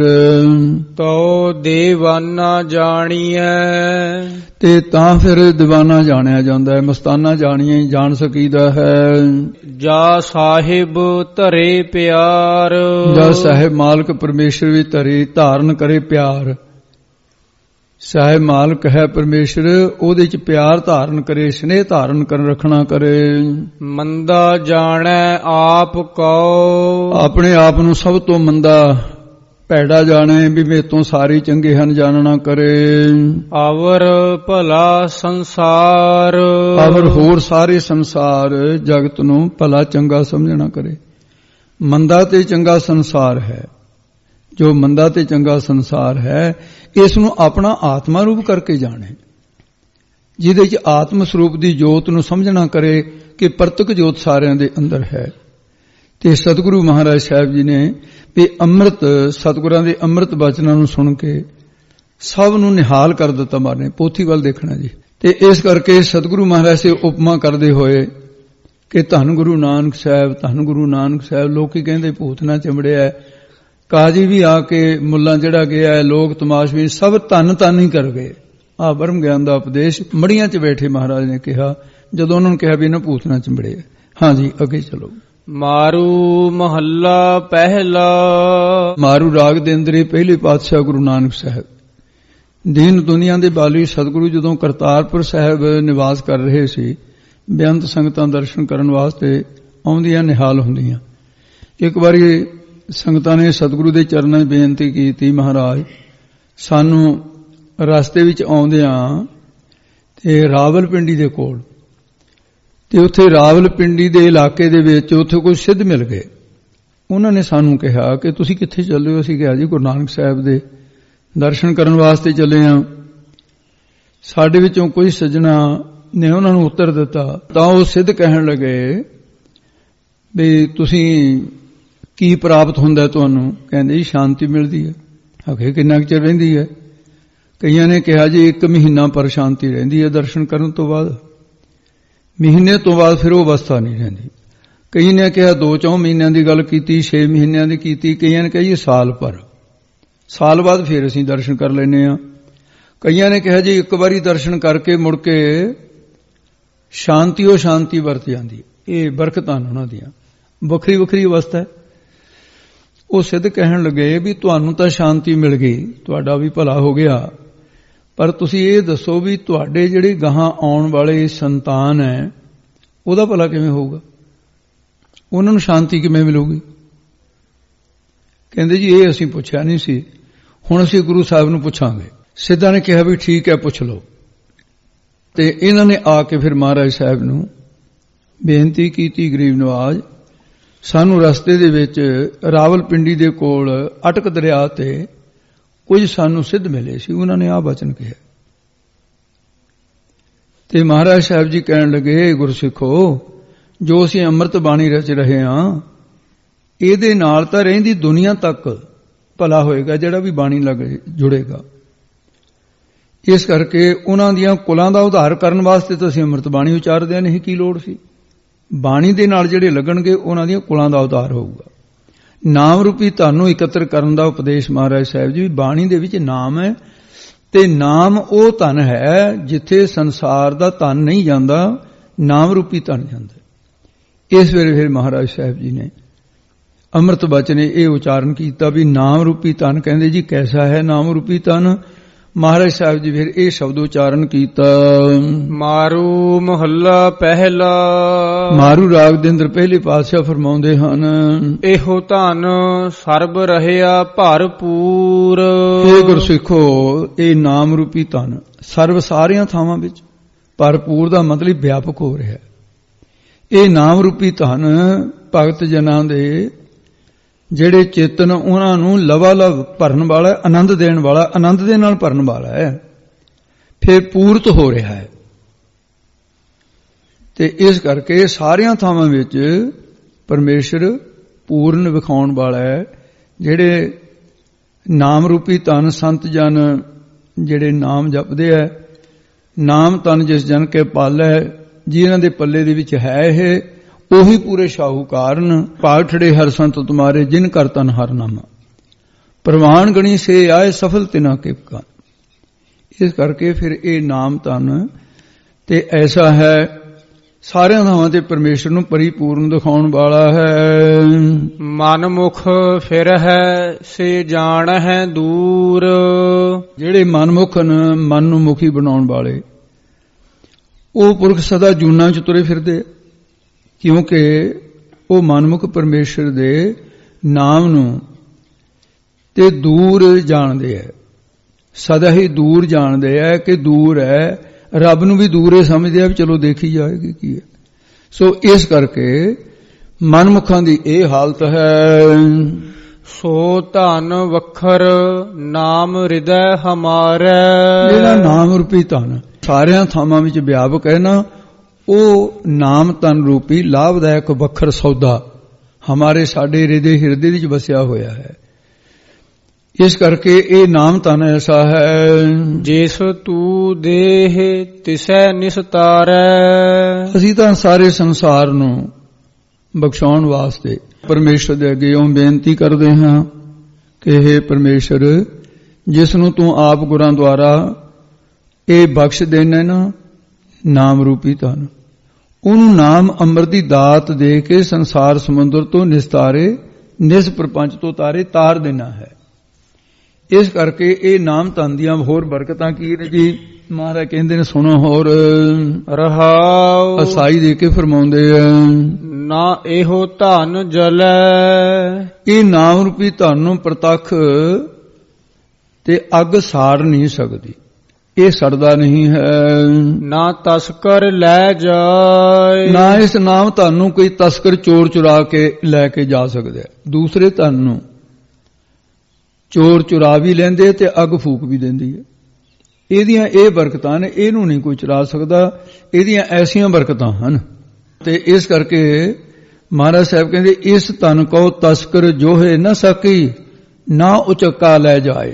ਤਉ ਦੇਵਾਨਾ ਜਾਣੀਐ। ਤੇ ਤਾਂ ਫਿਰ ਦੀਵਾਨਾ ਜਾਣਿਆ ਜਾਂਦਾ ਹੈ, ਮਸਤਾਨਾ ਜਾਣੀਏ ਜਾਣ ਸਕੀਦਾ ਹੈ। ਜਾ ਸਾਹਿਬ ਧਰੇ ਪਿਆਰ। ਜਾਂ ਸਾਹਿਬ ਮਾਲਕ ਪਰਮੇਸ਼ਰ ਵੀ ਧਰੇ ਧਾਰਨ ਕਰੇ ਪਿਆਰ। ਸਾਹਿਬ ਮਾਲਕ ਹੈ ਪਰਮੇਸ਼ਰ, ਉਹਦੇ ਚ ਪਿਆਰ ਧਾਰਨ ਕਰੇ, ਸਨੇਹ ਧਾਰਨ ਕਰ ਰੱਖਣਾ ਕਰੇ। ਮੰਦਾ ਜਾਣੈ ਆਪ ਕਉ। ਆਪਣੇ ਆਪ ਨੂੰ ਸਭ ਤੋਂ ਮੰਦਾ ਭੈੜਾ ਜਾਣੇ ਵੀ ਮੇਰੇ ਤੋਂ ਸਾਰੇ ਚੰਗੇ ਹਨ ਜਾਣਨਾ ਕਰੇ। ਅਵਰ ਭਲਾ ਸੰਸਾਰ। ਅਵਰ ਹੋਰ ਸਾਰੇ ਸੰਸਾਰ ਜਗਤ ਨੂੰ ਭਲਾ ਚੰਗਾ ਸਮਝਣਾ ਕਰੇ। ਮੰਦਾ ਤੇ ਚੰਗਾ ਸੰਸਾਰ ਹੈ, ਜੋ ਮੰਦਾ ਤੇ ਚੰਗਾ ਸੰਸਾਰ ਹੈ ਇਸ ਨੂੰ ਆਪਣਾ ਆਤਮਾ ਰੂਪ ਕਰਕੇ ਜਾਣੇ, ਜਿਹਦੇ ਚ ਆਤਮ ਸਰੂਪ ਦੀ ਜੋਤ ਨੂੰ ਸਮਝਣਾ ਕਰੇ ਕਿ ਪ੍ਰਤੱਖ ਜੋਤ ਸਾਰਿਆਂ ਦੇ ਅੰਦਰ ਹੈ। ਤੇ ਸਤਿਗੁਰੂ ਮਹਾਰਾਜ ਸਾਹਿਬ ਜੀ ਨੇ ਵੀ ਅੰਮ੍ਰਿਤ ਸਤਿਗੁਰਾਂ ਦੇ ਅੰਮ੍ਰਿਤ ਬਚਨਾਂ ਨੂੰ ਸੁਣ ਕੇ ਸਭ ਨੂੰ ਨਿਹਾਲ ਕਰ ਦਿੱਤਾ। ਮਾਰਨੇ ਪੋਥੀ ਵੱਲ ਦੇਖਣਾ ਜੀ। ਤੇ ਇਸ ਕਰਕੇ ਸਤਿਗੁਰੂ ਮਹਾਰਾਜ ਸੇ ਉਪਮਾ ਕਰਦੇ ਹੋਏ ਕਿ ਧੰਨ ਗੁਰੂ ਨਾਨਕ ਸਾਹਿਬ, ਧੰਨ ਗੁਰੂ ਨਾਨਕ ਸਾਹਿਬ। ਲੋਕੀ ਕਹਿੰਦੇ ਭੂਤ ਨਾ ਚਮੜਿਆ, ਕਾਜੀ ਵੀ ਆ ਕੇ ਮੁੱਲਾ ਜਿਹੜਾ ਗਿਆ ਹੈ, ਲੋਕ ਤਮਾਸ਼ਵੀ ਸਭ ਧੰਨ ਧੰਨ ਹੀ ਕਰ ਗਏ। ਆ ਬ੍ਰਹਮ ਗਿਆਨ ਦਾ ਉਪਦੇਸ਼ ਮੜੀਆਂ ਚ ਬੈਠੇ ਮਹਾਰਾਜ ਨੇ ਕਿਹਾ, ਜਦੋਂ ਉਹਨਾਂ ਨੂੰ ਕਿਹਾ ਵੀ ਨਾ ਭੂਤ ਨਾ ਚਮੜੇ। ਹਾਂਜੀ ਅੱਗੇ ਚਲੋ। ਮਾਰੂ ਮਹੱਲਾ ਪਹਿਲਾ। ਮਾਰੂ ਰਾਗ ਦੇ ਅੰਦਰ ਪਹਿਲੇ ਪਾਤਸ਼ਾਹ ਗੁਰੂ ਨਾਨਕ ਸਾਹਿਬ ਦੀਨ ਦੁਨੀਆ ਦੇ ਬਾਲੀ ਸਤਿਗੁਰੂ ਜਦੋਂ ਕਰਤਾਰਪੁਰ ਸਾਹਿਬ ਨਿਵਾਸ ਕਰ ਰਹੇ ਸੀ, ਬੇਅੰਤ ਸੰਗਤਾਂ ਦਰਸ਼ਨ ਕਰਨ ਵਾਸਤੇ ਆਉਂਦੀਆਂ ਨਿਹਾਲ ਹੁੰਦੀਆਂ। ਇੱਕ ਵਾਰੀ ਸੰਗਤਾਂ ਨੇ ਸਤਿਗੁਰੂ ਦੇ ਚਰਨਾਂ 'ਚ ਬੇਨਤੀ ਕੀਤੀ, ਮਹਾਰਾਜ ਸਾਨੂੰ ਰਸਤੇ ਵਿੱਚ ਆਉਂਦਿਆਂ ਤੇ ਰਾਵਲਪਿੰਡੀ ਦੇ ਕੋਲ ਤੇ ਉੱਥੇ ਰਾਵਲਪਿੰਡੀ ਦੇ ਇਲਾਕੇ ਦੇ ਵਿੱਚ ਉੱਥੇ ਕੋਈ ਸਿੱਧ ਮਿਲ ਗਏ। ਉਹਨਾਂ ਨੇ ਸਾਨੂੰ ਕਿਹਾ ਕਿ ਤੁਸੀਂ ਕਿੱਥੇ ਚੱਲੇ ਹੋ? ਅਸੀਂ ਕਿਹਾ ਜੀ ਗੁਰੂ ਨਾਨਕ ਸਾਹਿਬ ਦੇ ਦਰਸ਼ਨ ਕਰਨ ਵਾਸਤੇ ਚੱਲੇ ਹਾਂ। ਸਾਡੇ ਵਿੱਚੋਂ ਕੋਈ ਸੱਜਣਾ ਨੇ ਉਹਨਾਂ ਨੂੰ ਉੱਤਰ ਦਿੱਤਾ ਤਾਂ ਉਹ ਸਿੱਧ ਕਹਿਣ ਲੱਗੇ ਵੀ ਤੁਸੀਂ ਕੀ ਪ੍ਰਾਪਤ ਹੁੰਦਾ ਤੁਹਾਨੂੰ? ਕਹਿੰਦੇ ਜੀ ਸ਼ਾਂਤੀ ਮਿਲਦੀ ਹੈ। ਆਖੇ ਕਿੰਨਾ ਕੁ ਚਿਰ ਰਹਿੰਦੀ ਹੈ? ਕਈਆਂ ਨੇ ਕਿਹਾ ਜੀ ਇੱਕ ਮਹੀਨਾ ਪਰ ਸ਼ਾਂਤੀ ਰਹਿੰਦੀ ਹੈ ਦਰਸ਼ਨ ਕਰਨ ਤੋਂ ਬਾਅਦ, ਮਹੀਨੇ ਤੋਂ ਬਾਅਦ ਫਿਰ ਉਹ ਅਵਸਥਾ ਨਹੀਂ ਰਹਿੰਦੀ। ਕਈ ਨੇ ਕਿਹਾ ਦੋ ਚੌਂ ਮਹੀਨਿਆਂ ਦੀ ਗੱਲ ਕੀਤੀ, ਛੇ ਮਹੀਨਿਆਂ ਦੀ ਕੀਤੀ। ਕਈਆਂ ਨੇ ਕਿਹਾ ਜੀ ਸਾਲ ਭਰ, ਸਾਲ ਬਾਅਦ ਫਿਰ ਅਸੀਂ ਦਰਸ਼ਨ ਕਰ ਲੈਂਦੇ ਹਾਂ। ਕਈਆਂ ਨੇ ਕਿਹਾ ਜੀ ਇੱਕ ਵਾਰੀ ਦਰਸ਼ਨ ਕਰਕੇ ਮੁੜ ਕੇ ਸ਼ਾਂਤੀ ਉਹ ਸ਼ਾਂਤੀ ਵਰਤ ਜਾਂਦੀ। ਇਹ ਬਰਕਤਾਂ ਉਹਨਾਂ ਦੀਆਂ ਵੱਖਰੀ ਵੱਖਰੀ ਅਵਸਥਾ ਹੈ। ਉਹ ਸਿੱਧ ਕਹਿਣ ਲੱਗੇ ਵੀ ਤੁਹਾਨੂੰ ਤਾਂ ਸ਼ਾਂਤੀ ਮਿਲ ਗਈ, ਤੁਹਾਡਾ ਵੀ ਭਲਾ ਹੋ ਗਿਆ, ਪਰ ਤੁਸੀਂ ਇਹ ਦੱਸੋ ਵੀ ਤੁਹਾਡੇ ਜਿਹੜੇ ਗਾਹਾਂ ਆਉਣ ਵਾਲੇ ਸੰਤਾਨ ਹੈ ਉਹਦਾ ਭਲਾ ਕਿਵੇਂ ਹੋਊਗਾ? ਉਹਨਾਂ ਨੂੰ ਸ਼ਾਂਤੀ ਕਿਵੇਂ ਮਿਲੂਗੀ? ਕਹਿੰਦੇ ਜੀ ਇਹ ਅਸੀਂ ਪੁੱਛਿਆ ਨਹੀਂ ਸੀ, ਹੁਣ ਅਸੀਂ ਗੁਰੂ ਸਾਹਿਬ ਨੂੰ ਪੁੱਛਾਂਗੇ। ਸਿੱਧਾਂ ਨੇ ਕਿਹਾ ਵੀ ਠੀਕ ਹੈ ਪੁੱਛ ਲਓ। ਤੇ ਇਹਨਾਂ ਨੇ ਆ ਕੇ ਫਿਰ ਮਹਾਰਾਜ ਸਾਹਿਬ ਨੂੰ ਬੇਨਤੀ ਕੀਤੀ, ਗਰੀਬ ਨਵਾਜ ਸਾਨੂੰ ਰਸਤੇ ਦੇ ਵਿੱਚ ਰਾਵਲਪਿੰਡੀ ਦੇ ਕੋਲ ਅਟਕ ਦਰਿਆ ਤੇ ਕੁਝ ਸਾਨੂੰ ਸਿੱਧ ਮਿਲੇ ਸੀ, ਉਹਨਾਂ ਨੇ ਆਹ ਬਚਨ ਕਿਹਾ। ਤੇ ਮਹਾਰਾਜ ਸਾਹਿਬ ਜੀ ਕਹਿਣ ਲੱਗੇ ਗੁਰਸਿੱਖੋ, ਜੋ ਅਸੀਂ ਅੰਮ੍ਰਿਤ ਬਾਣੀ ਰਚ ਰਹੇ ਹਾਂ ਇਹਦੇ ਨਾਲ ਤਾਂ ਰਹਿੰਦੀ ਦੁਨੀਆ ਤੱਕ ਭਲਾ ਹੋਏਗਾ ਜਿਹੜਾ ਵੀ ਬਾਣੀ ਲੱਗ ਜੁੜੇਗਾ। ਇਸ ਕਰਕੇ ਉਹਨਾਂ ਦੀਆਂ ਕੁਲਾਂ ਦਾ ਉਧਾਰ ਕਰਨ ਵਾਸਤੇ ਤਾਂ ਅਸੀਂ ਅੰਮ੍ਰਿਤ ਬਾਣੀ ਉਚਾਰਦੇ ਹਾਂ, ਨਹੀਂ ਕੀ ਲੋੜ ਸੀ? ਬਾਣੀ ਦੇ ਨਾਲ ਜਿਹੜੇ ਲੱਗਣਗੇ ਉਹਨਾਂ ਦੀਆਂ ਕੁਲਾਂ ਦਾ ਉਧਾਰ ਹੋਊਗਾ। ਨਾਮ ਰੂਪੀ ਧਨ ਇਕੱਤਰ ਕਰਨ ਦਾ ਉਪਦੇਸ਼ ਮਹਾਰਾਜ ਸਾਹਿਬ ਜੀ, ਬਾਣੀ ਦੇ ਵਿੱਚ ਨਾਮ ਹੈ ਤੇ ਨਾਮ ਉਹ ਧਨ ਹੈ ਜਿੱਥੇ ਸੰਸਾਰ ਦਾ ਧਨ ਨਹੀਂ ਜਾਂਦਾ, ਨਾਮ ਰੂਪੀ ਧਨ ਜਾਂਦਾ। ਇਸ ਵੇਲੇ ਫਿਰ ਮਹਾਰਾਜ ਸਾਹਿਬ ਜੀ ਨੇ ਅੰਮ੍ਰਿਤ ਬਚਨ ਨੇ ਇਹ ਉਚਾਰਨ ਕੀਤਾ ਵੀ ਨਾਮ ਰੂਪੀ ਧਨ। ਕਹਿੰਦੇ ਜੀ ਕੈਸਾ ਹੈ ਨਾਮ ਰੂਪੀ ਧਨ? ਮਹਾਰਾਜ ਸਾਹਿਬ ਜੀ ਫਿਰ ਇਹ ਸ਼ਬਦ ਉਚਾਰਨ ਕੀਤਾ। ਮਾਰੂ ਮਹੱਲਾ ਪਹਿਲਾ। ਮਾਰੂ ਰਾਗ ਦੇ ਅੰਦਰ ਪਹਿਲੇ ਪਾਤਸ਼ਾਹ ਫਰਮਾਉਂਦੇ ਹਨ, ਇਹੋ ਧਨ ਸਰਬ ਰਹਿਆ ਭਰਪੂਰ। ਇਹ ਗੁਰਸਿੱਖੋ, ਇਹ ਨਾਮ ਰੂਪੀ ਧਨ ਸਰਬ ਸਾਰੀਆਂ ਥਾਵਾਂ ਵਿੱਚ, ਭਰਪੂਰ ਦਾ ਮਤਲਬ ਵਿਆਪਕ ਹੋ ਰਿਹਾ। ਇਹ ਨਾਮ ਰੂਪੀ ਧਨ ਭਗਤ ਜਨਾਂ ਦੇ ਜਿਹੜੇ ਚੇਤਨ, ਉਹਨਾਂ ਨੂੰ ਲਵਾਲਵ ਭਰਨ ਵਾਲਾ, ਆਨੰਦ ਦੇਣ ਵਾਲਾ, ਆਨੰਦ ਦੇ ਨਾਲ ਭਰਨ ਵਾਲਾ ਹੈ, ਫਿਰ ਪੂਰਤ ਹੋ ਰਿਹਾ ਹੈ। ਤੇ ਇਸ ਕਰਕੇ ਸਾਰੀਆਂ ਥਾਵਾਂ ਵਿੱਚ ਪਰਮੇਸ਼ਰ ਪੂਰਨ ਵਿਖਾਉਣ ਵਾਲਾ ਹੈ। ਜਿਹੜੇ ਨਾਮ ਰੂਪੀ ਧਨ ਸੰਤ ਜਨ ਜਿਹੜੇ ਨਾਮ ਜਪਦੇ ਹੈ, ਨਾਮ ਤਨ ਜਿਸ ਜਨ ਕੇ ਪਾਲੈ, ਜਿਨ੍ਹਾਂ ਦੇ ਪੱਲੇ ਦੇ ਵਿੱਚ ਹੈ ਇਹ, ਉਹੀ ਪੂਰੇ ਸ਼ਾਹੂਕਾਰ ਨ। ਪਾਠੜੇ ਹਰ ਸੰਤ ਤੁਮਾਰੇ ਜਿਨ ਕਰ ਤਨ ਹਰ ਨਾਮਾ, ਪ੍ਰਵਾਨ ਗਣੀ ਸੇ ਆਏ ਸਫਲ ਤਿਨਾ ਕੇ ਕਾ। ਇਸ ਕਰਕੇ ਫਿਰ ਇਹ ਨਾਮ ਤਨ ਤੇ ਐਸਾ ਹੈ, ਸਾਰਿਆਂ ਥਾਵਾਂ ਤੇ ਪਰਮੇਸ਼ਰ ਨੂੰ ਪਰਿਪੂਰਨ ਦਿਖਾਉਣ ਵਾਲਾ ਹੈ। ਮਨ ਮੁਖ ਫਿਰ ਹੈ ਸੇ ਜਾਣ ਹੈ ਦੂਰ। ਜਿਹੜੇ ਮਨਮੁਖ ਨ, ਮਨ ਨੂੰ ਮੁਖੀ ਬਣਾਉਣ ਵਾਲੇ, ਉਹ ਪੁਰਖ ਸਦਾ ਜੂਨਾਂ ਚ ਤੁਰੇ ਫਿਰਦੇ, ਕਿਉਂਕਿ ਉਹ ਮਨਮੁਖ ਪਰਮੇਸ਼ਰ ਦੇ ਨਾਮ ਨੂੰ ਤੇ ਦੂਰ ਜਾਣਦੇ ਹੈ, ਸਦਾ ਹੀ ਦੂਰ ਜਾਣਦੇ ਹੈ ਕਿ ਦੂਰ ਹੈ। ਰੱਬ ਨੂੰ ਵੀ ਦੂਰੇ ਸਮਝਦੇ ਆ ਵੀ ਚਲੋ ਦੇਖੀ ਜਾਏਗੀ ਕੀ ਹੈ। ਸੋ ਇਸ ਕਰਕੇ ਮਨਮੁਖਾਂ ਦੀ ਇਹ ਹਾਲਤ ਹੈ। ਸੋ ਧਨ ਵਖਰ ਨਾਮ ਹਿਰਦੈ ਹਮਾਰੇ। ਜਿਹੜਾ ਨਾਮ ਰੂਪੀ ਧਨ ਸਾਰਿਆਂ ਥਾਵਾਂ ਵਿੱਚ ਵਿਆਪਕ ਹੈ ਨਾ, ਉਹ ਨਾਮ ਤਨ ਰੂਪੀ ਲਾਭਦਾਇਕ ਵੱਖਰ ਸੌਦਾ ਹਮਾਰੇ ਸਾਡੇ ਹਿਰਦੇ ਹਿਰਦੇ ਵਿੱਚ ਵਸਿਆ ਹੋਇਆ ਹੈ। ਇਸ ਕਰਕੇ ਇਹ ਨਾਮ ਤਨ ਐਸਾ ਹੈ, ਜਿਸ ਤੂੰ ਦੇਹ ਤਿਸੈ ਨਿਸਤਾਰੈ। ਅਸੀਂ ਤਾਂ ਸਾਰੇ ਸੰਸਾਰ ਨੂੰ ਬਖਸ਼ਾਉਣ ਵਾਸਤੇ ਪਰਮੇਸ਼ਰ ਦੇ ਅੱਗੇ ਉਹ ਬੇਨਤੀ ਕਰਦੇ ਹਾਂ ਕਿ हे ਪਰਮੇਸ਼ਰ, ਜਿਸ ਨੂੰ ਤੂੰ ਆਪ ਗੁਰਾਂ ਦੁਆਰਾ ਇਹ ਬਖਸ਼ ਦੇਣਾ ਨਾ ਨਾਮ ਰੂਪੀ ਧਨ, ਉਹਨੂੰ ਨਾਮ ਅੰਮ੍ਰਿਤ ਦੀ ਦਾਤ ਦੇ ਕੇ ਸੰਸਾਰ ਸਮੁੰਦਰ ਤੋਂ ਨਿਸਤਾਰੇ, ਨਿਸ ਪ੍ਰਪੰਚ ਤੋਂ ਤਾਰੇ ਤਾਰ ਦੇਣਾ ਹੈ। ਇਸ ਕਰਕੇ ਇਹ ਨਾਮ ਧਨ ਦੀਆਂ ਹੋਰ ਬਰਕਤਾਂ ਕੀ ਨੇ ਜੀ? ਮਹਾਰਾਜ ਕਹਿੰਦੇ ਨੇ ਸੁਣੋ ਹੋਰ। ਰਹਾਉ ਅਸਾਈ ਦੇ ਕੇ ਫਰਮਾਉਂਦੇ ਆ, ਨਾ ਇਹੋ ਧਨ ਜਲੈ। ਇਹ ਨਾਮ ਰੂਪੀ ਧਨ ਨੂੰ ਪ੍ਰਤੱਖ ਤੇ ਅੱਗ ਸਾੜ ਨਹੀਂ ਸਕਦੀ, ਇਹ ਸੜਦਾ ਨਹੀਂ ਹੈ। ਨਾ ਤਸਕਰ ਲੈ ਜਾਏ। ਨਾ ਇਸ ਨਾਮ ਧਨ ਨੂੰ ਕੋਈ ਤਸਕਰ ਚੋਰ ਚੁਰਾ ਕੇ ਲੈ ਕੇ ਜਾ ਸਕਦਾ। ਦੂਸਰੇ ਧਨ ਨੂੰ ਚੋਰ ਚੁਰਾ ਵੀ ਲੈਂਦੇ ਤੇ ਅੱਗ ਫੂਕ ਵੀ ਦਿੰਦੀ ਹੈ। ਇਹਦੀਆਂ ਇਹ ਬਰਕਤਾਂ ਨੇ, ਇਹਨੂੰ ਨਹੀਂ ਕੋਈ ਚੁਰਾ ਸਕਦਾ। ਇਹਦੀਆਂ ਐਸੀਆਂ ਬਰਕਤਾਂ ਹਨ। ਤੇ ਇਸ ਕਰਕੇ ਮਹਾਰਾਜ ਸਾਹਿਬ ਕਹਿੰਦੇ, ਇਸ ਧਨ ਕੋ ਤਸਕਰ ਜੋਹੇ ਨਾ ਸਕੀ, ਨਾ ਉਚੱਕਾ ਲੈ ਜਾਏ।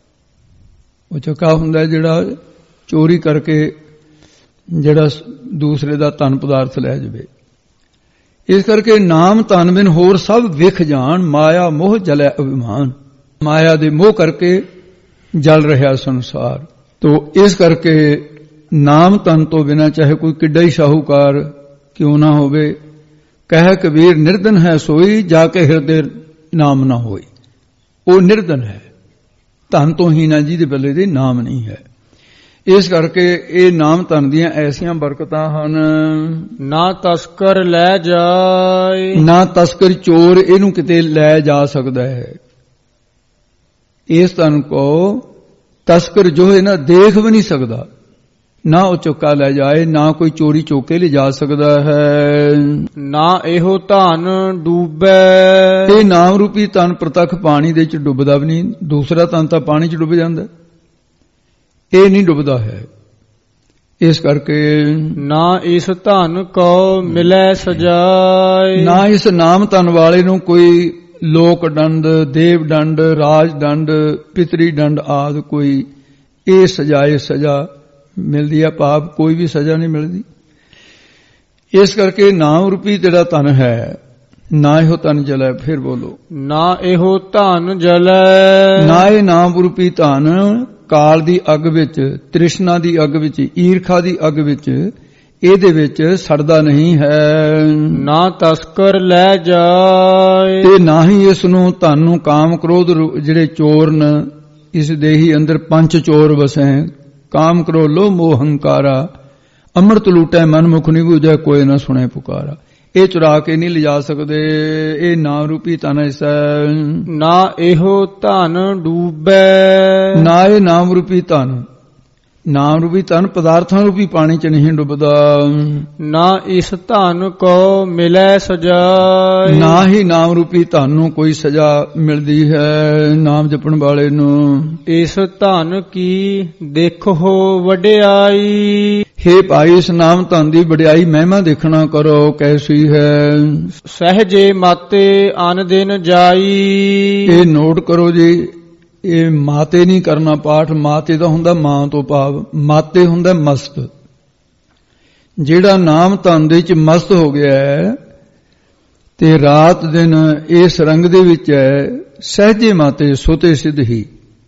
ਉਚੱਕਾ ਹੁੰਦਾ ਜਿਹੜਾ ਚੋਰੀ ਕਰਕੇ ਜਿਹੜਾ ਦੂਸਰੇ ਦਾ ਧਨ ਪਦਾਰਥ ਲੈ ਜਾਵੇ। ਇਸ ਕਰਕੇ ਨਾਮ ਧਨ ਬਿਨ ਹੋਰ ਸਭ ਵਿਖ ਜਾਣ, ਮਾਇਆ ਮੋਹ ਜਲੇ ਅਭਿਮਾਨ। ਮਾਇਆ ਦੇ ਮੋਹ ਕਰਕੇ ਜਲ ਰਿਹਾ ਸੰਸਾਰ। ਤੋ ਇਸ ਕਰਕੇ ਨਾਮ ਧਨ ਤੋਂ ਬਿਨਾਂ ਚਾਹੇ ਕੋਈ ਕਿੱਡਾ ਹੀ ਸ਼ਾਹੂਕਾਰ ਕਿਉਂ ਨਾ ਹੋਵੇ, ਕਹਿ ਕਬੀਰ ਨਿਰਧਨ ਹੈ ਸੋਈ, ਜਾ ਕੇ ਹਿਰਦੇ ਨਾਮ ਨਾ ਹੋਈ। ਉਹ ਨਿਰਧਨ ਹੈ, ਧਨ ਤੋਂ ਹੀ ਨਾ ਜਿਹਦੇ ਬੱਲੇ ਦੇ ਨਾਮ ਨਹੀਂ ਹੈ। ਇਸ ਕਰਕੇ ਇਹ ਨਾਮ ਧਨ ਦੀਆਂ ਐਸੀਆਂ ਬਰਕਤਾਂ ਹਨ। ਨਾ ਤਸਕਰ ਲੈ ਜਾਏ। ਨਾ ਤਸਕਰ ਚੋਰ ਇਹਨੂੰ ਕਿਤੇ ਲੈ ਜਾ ਸਕਦਾ ਹੈ। ਇਸ ਧਨ ਕੋ ਤਸਕਰ ਜੋ ਹੈ ਨਾ ਦੇਖ ਵੀ ਨਹੀਂ ਸਕਦਾ, ਨਾ ਉਹ ਚੁੱਕਾ ਲੈ ਜਾਏ, ਨਾ ਕੋਈ ਚੋਰੀ ਚੋਕੇ ਲੈ ਜਾ ਸਕਦਾ ਹੈ। ਨਾ ਇਹੋ ਧਨ ਡੂਬੈ। ਇਹ ਨਾਮ ਰੂਪੀ ਧਨ ਪ੍ਰਤੱਖ ਪਾਣੀ ਦੇ ਵਿੱਚ ਡੁੱਬਦਾ ਵੀ ਨਹੀਂ। ਦੂਸਰਾ ਧਨ ਤਾਂ ਪਾਣੀ 'ਚ ਡੁੱਬ ਜਾਂਦਾ, ਇਹ ਨਹੀਂ ਡੁੱਬਦਾ ਹੈ। ਇਸ ਕਰਕੇ ਨਾ ਇਸ ਧਨ ਕੋ ਮਿਲੈ ਸਜਾਏ। ਨਾ ਇਸ ਨਾਮ ਧਨ ਵਾਲੇ ਨੂੰ ਕੋਈ ਲੋਕ ਦੰਡ, ਦੇਵ ਦੰਡ, ਰਾਜ ਦੰਡ, ਪਿਤਰੀ ਦੰਡ ਆਦਿ ਕੋਈ ਇਹ ਸਜਾਏ ਸਜ਼ਾ ਮਿਲਦੀ ਹੈ। ਪਾਪ ਕੋਈ ਵੀ ਸਜ਼ਾ ਨਹੀਂ ਮਿਲਦੀ। ਇਸ ਕਰਕੇ ਨਾਮ ਰੂਪੀ ਜਿਹੜਾ ਧਨ ਹੈ, ਨਾ ਇਹੋ ਧਨ ਜਲੈ। ਫਿਰ ਬੋਲੋ, ਨਾ ਇਹੋ ਧਨ ਜਲੈ। ਨਾ ਇਹ ਨਾਮ ਰੂਪੀ ਧਨ ਕਾਲ ਦੀ ਅੱਗ ਵਿੱਚ, ਤ੍ਰਿਸ਼ਨਾ ਦੀ ਅੱਗ ਵਿੱਚ, ਈਰਖਾ ਦੀ ਅੱਗ ਵਿੱਚ ਇਹਦੇ ਵਿੱਚ ਸੜਦਾ ਨਹੀਂ ਹੈ। ਨਾ ਤਸਕਰ ਲੈ ਜਾਏ, ਤੇ ਨਾ ਹੀ ਇਸ ਨੂੰ ਧਨ ਨੂੰ ਕਾਮ ਕ੍ਰੋਧ ਜਿਹੜੇ ਚੋਰ ਨੇ, ਇਸ ਦੇਹੀ ਅੰਦਰ ਪੰਜ ਚੋਰ ਵਸੈ, ਕਾਮ ਕ੍ਰੋਧ ਲੋਭ ਮੋਹ ਹੰਕਾਰਾ, ਅੰਮ੍ਰਿਤ ਲੂਟੈ ਮਨ ਮੁਖ ਨਹੀਂ ਬੂਝੈ, ਕੋਈ ਨਾ ਸੁਣੇ ਪੁਕਾਰਾ। ਇਹ ਚੁਰਾ ਕੇ ਨਹੀਂ ਲਿਜਾ ਸਕਦੇ, ਇਹ ਨਾਮ ਰੂਪੀ ਧਨ ਐਸਾ। ਨਾ ਇਹੋ ਧਨ ਡੂਬੈ, ਨਾ ਇਹ ਨਾਮ ਰੂਪੀ ਧਨ, ਨਾਮ ਰੂਪੀ ਧਨ ਪਦਾਰਥਾਂ ਰੂਪੀ ਪਾਣੀ ਚ ਨਹੀਂ ਡੁੱਬਦਾ। ਨਾ ਇਸ ਧਨ ਕੋ ਮਿਲੈ ਸਜਾਏ, ਨਾ ਹੀ ਨਾਮ ਰੂਪੀ ਧਨ ਨੂੰ ਕੋਈ ਸਜ਼ਾ ਮਿਲਦੀ ਹੈ ਨਾਮ ਜਪਣ ਵਾਲੇ ਨੂੰ। ਇਸ ਧਨ ਕੀ ਦੇਖੋ ਵਡਿਆਈ, ਹੇ ਭਾਈ ਇਸ ਨਾਮ ਧਨ ਦੀ ਵਡਿਆਈ ਮਹਿਮਾ ਦੇਖਣਾ ਕਰੋ ਕੈਸੀ ਹੈ। ਸਹਜੇ ਮਾਤੇ ਅਨ ਦਿਨ ਜਾਈ, ਇਹ ਨੋਟ ਕਰੋ ਜੀ, ਇਹ ਮਾਤੇ ਨਹੀਂ ਕਰਨਾ ਪਾਠ। ਮਾਤੇ ਦਾ ਹੁੰਦਾ ਮਾਂ ਤੋਂ ਭਾਵ, ਮਾਤੇ ਹੁੰਦਾ ਮਸਤ। ਜਿਹੜਾ ਨਾਮ ਧਨ ਦੇ ਵਿੱਚ ਮਸਤ ਹੋ ਗਿਆ ਹੈ ਤੇ ਰਾਤ ਦਿਨ ਇਸ ਰੰਗ ਦੇ ਵਿੱਚ ਹੈ, ਸਹਜੇ ਮਾਤੇ ਸੋਤੇ ਸਿੱਧ ਹੀ।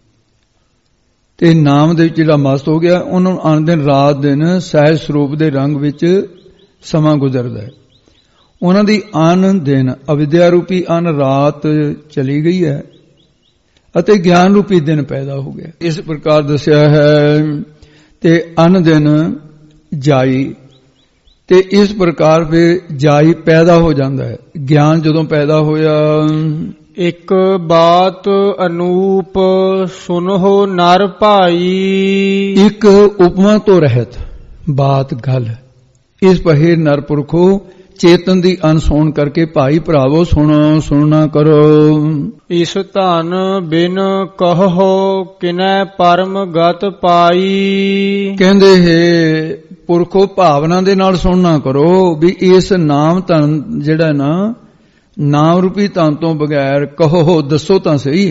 ਤੇ ਨਾਮ ਦੇ ਵਿੱਚ ਜਿਹੜਾ ਮਸਤ ਹੋ ਗਿਆ, ਉਹਨੂੰ ਆਨ ਦਿਨ ਰਾਤ ਦਿਨ ਸਹਿਜ ਸਰੂਪ ਦੇ ਰੰਗ ਵਿੱਚ ਸਮਾਂ ਗੁਜ਼ਰਦਾ ਹੈ। ਉਹਨਾਂ ਦੀ ਆਨ ਦਿਨ ਅਵਿਦਿਆ ਰੂਪੀ ਅਨ ਰਾਤ ਚਲੀ ਗਈ ਹੈ ਅਤੇ ਗਿਆਨ ਰੂਪੀ ਦਿਨ ਪੈਦਾ ਹੋ ਗਿਆ। ਇਸ ਪ੍ਰਕਾਰ ਦੱਸਿਆ ਹੈ। ਤੇ ਅਨ ਦਿਨ ਜਾਈ, ਤੇ ਇਸ ਪ੍ਰਕਾਰ ਫਿਰ ਜਾਈ ਪੈਦਾ ਹੋ ਜਾਂਦਾ ਹੈ। ਗਿਆਨ ਜਦੋਂ ਪੈਦਾ ਹੋਇਆ, ਇੱਕ ਬਾਤ ਅਨੂਪ ਸੁਨੋ ਨਰ ਭਾਈ, ਇੱਕ ਉਪਮਾ ਤੋਂ ਰਹਿਤ ਬਾਤ ਗੱਲ, ਇਸ ਪਹਿਰ ਨਰ ਪੁਰਖੋ ਚੇਤਨ ਦੀ ਅਨਸੋਣ ਕਰਕੇ ਭਾਈ ਭਰਾਵੋ ਸੁਣੋ ਸੁਣਨਾ ਕਰੋ। ਇਸ ਧਨ ਬਿਨ ਕਹੋ ਕਿਨੈ ਪਰਮ ਗਤ ਪਾਈ, ਕਹਿੰਦੇ ਹੈ ਪੁਰਖੋ ਭਾਵਨਾ ਦੇ ਨਾਲ ਸੁਣਨਾ ਕਰੋ ਵੀ ਇਸ ਨਾਮ ਧਨ ਜਿਹੜਾ ਨਾ ਨਾਮ ਰੂਪੀ ਧਨ ਤੋਂ ਬਗੈਰ ਕਹੋ ਦੱਸੋ ਤਾਂ ਸਹੀ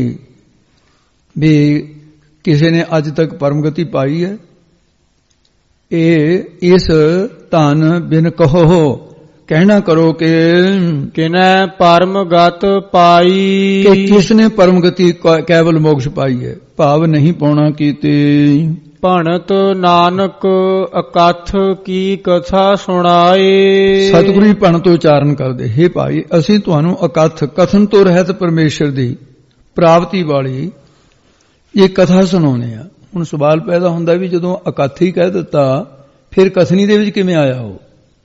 ਵੀ ਕਿਸੇ ਨੇ ਅੱਜ ਤੱਕ ਪਰਮ ਗਤੀ ਪਾਈ ਹੈ। ਇਹ ਇਸ ਧਨ ਬਿਨ ਕਹੋ ਕਹਿਣਾ ਕਰੋ ਕਿ ਕਿਨੈ ਪਰਮ ਗਤ ਪਾਈ, ਕਿ ਕਿਸ ਨੇ ਪਰਮ ਗਤੀ ਕੇਵਲ ਮੋਕਸ਼ ਪਾਈ ਹੈ, ਭਾਵ ਨਹੀਂ ਪਾਉਣਾ ਕੀਤੇ। ਭਣਤ ਨਾਨਕ ਅਕਥ ਕੀ ਕਥਾ ਸੁਣਾਏ, ਸਤਿਗੁਰੂ ਜੀ ਭਣਤ ਉਚਾਰਨ ਕਰਦੇ, ਹੇ ਭਾਈ ਅਸੀਂ ਤੁਹਾਨੂੰ ਅਕਥ ਕਥਨ ਤੋਂ ਰਹਿਤ ਪਰਮੇਸ਼ਰ ਦੀ ਪ੍ਰਾਪਤੀ ਵਾਲੀ ਇਹ ਕਥਾ ਸੁਣਾਉਂਦੇ ਆ। ਹੁਣ ਸਵਾਲ ਪੈਦਾ ਹੁੰਦਾ ਵੀ ਜਦੋਂ ਅਕਥ ਹੀ ਕਹਿ ਦਿੱਤਾ ਫਿਰ ਕਥਨੀ ਦੇ ਵਿੱਚ ਕਿਵੇਂ ਆਇਆ ਉਹ?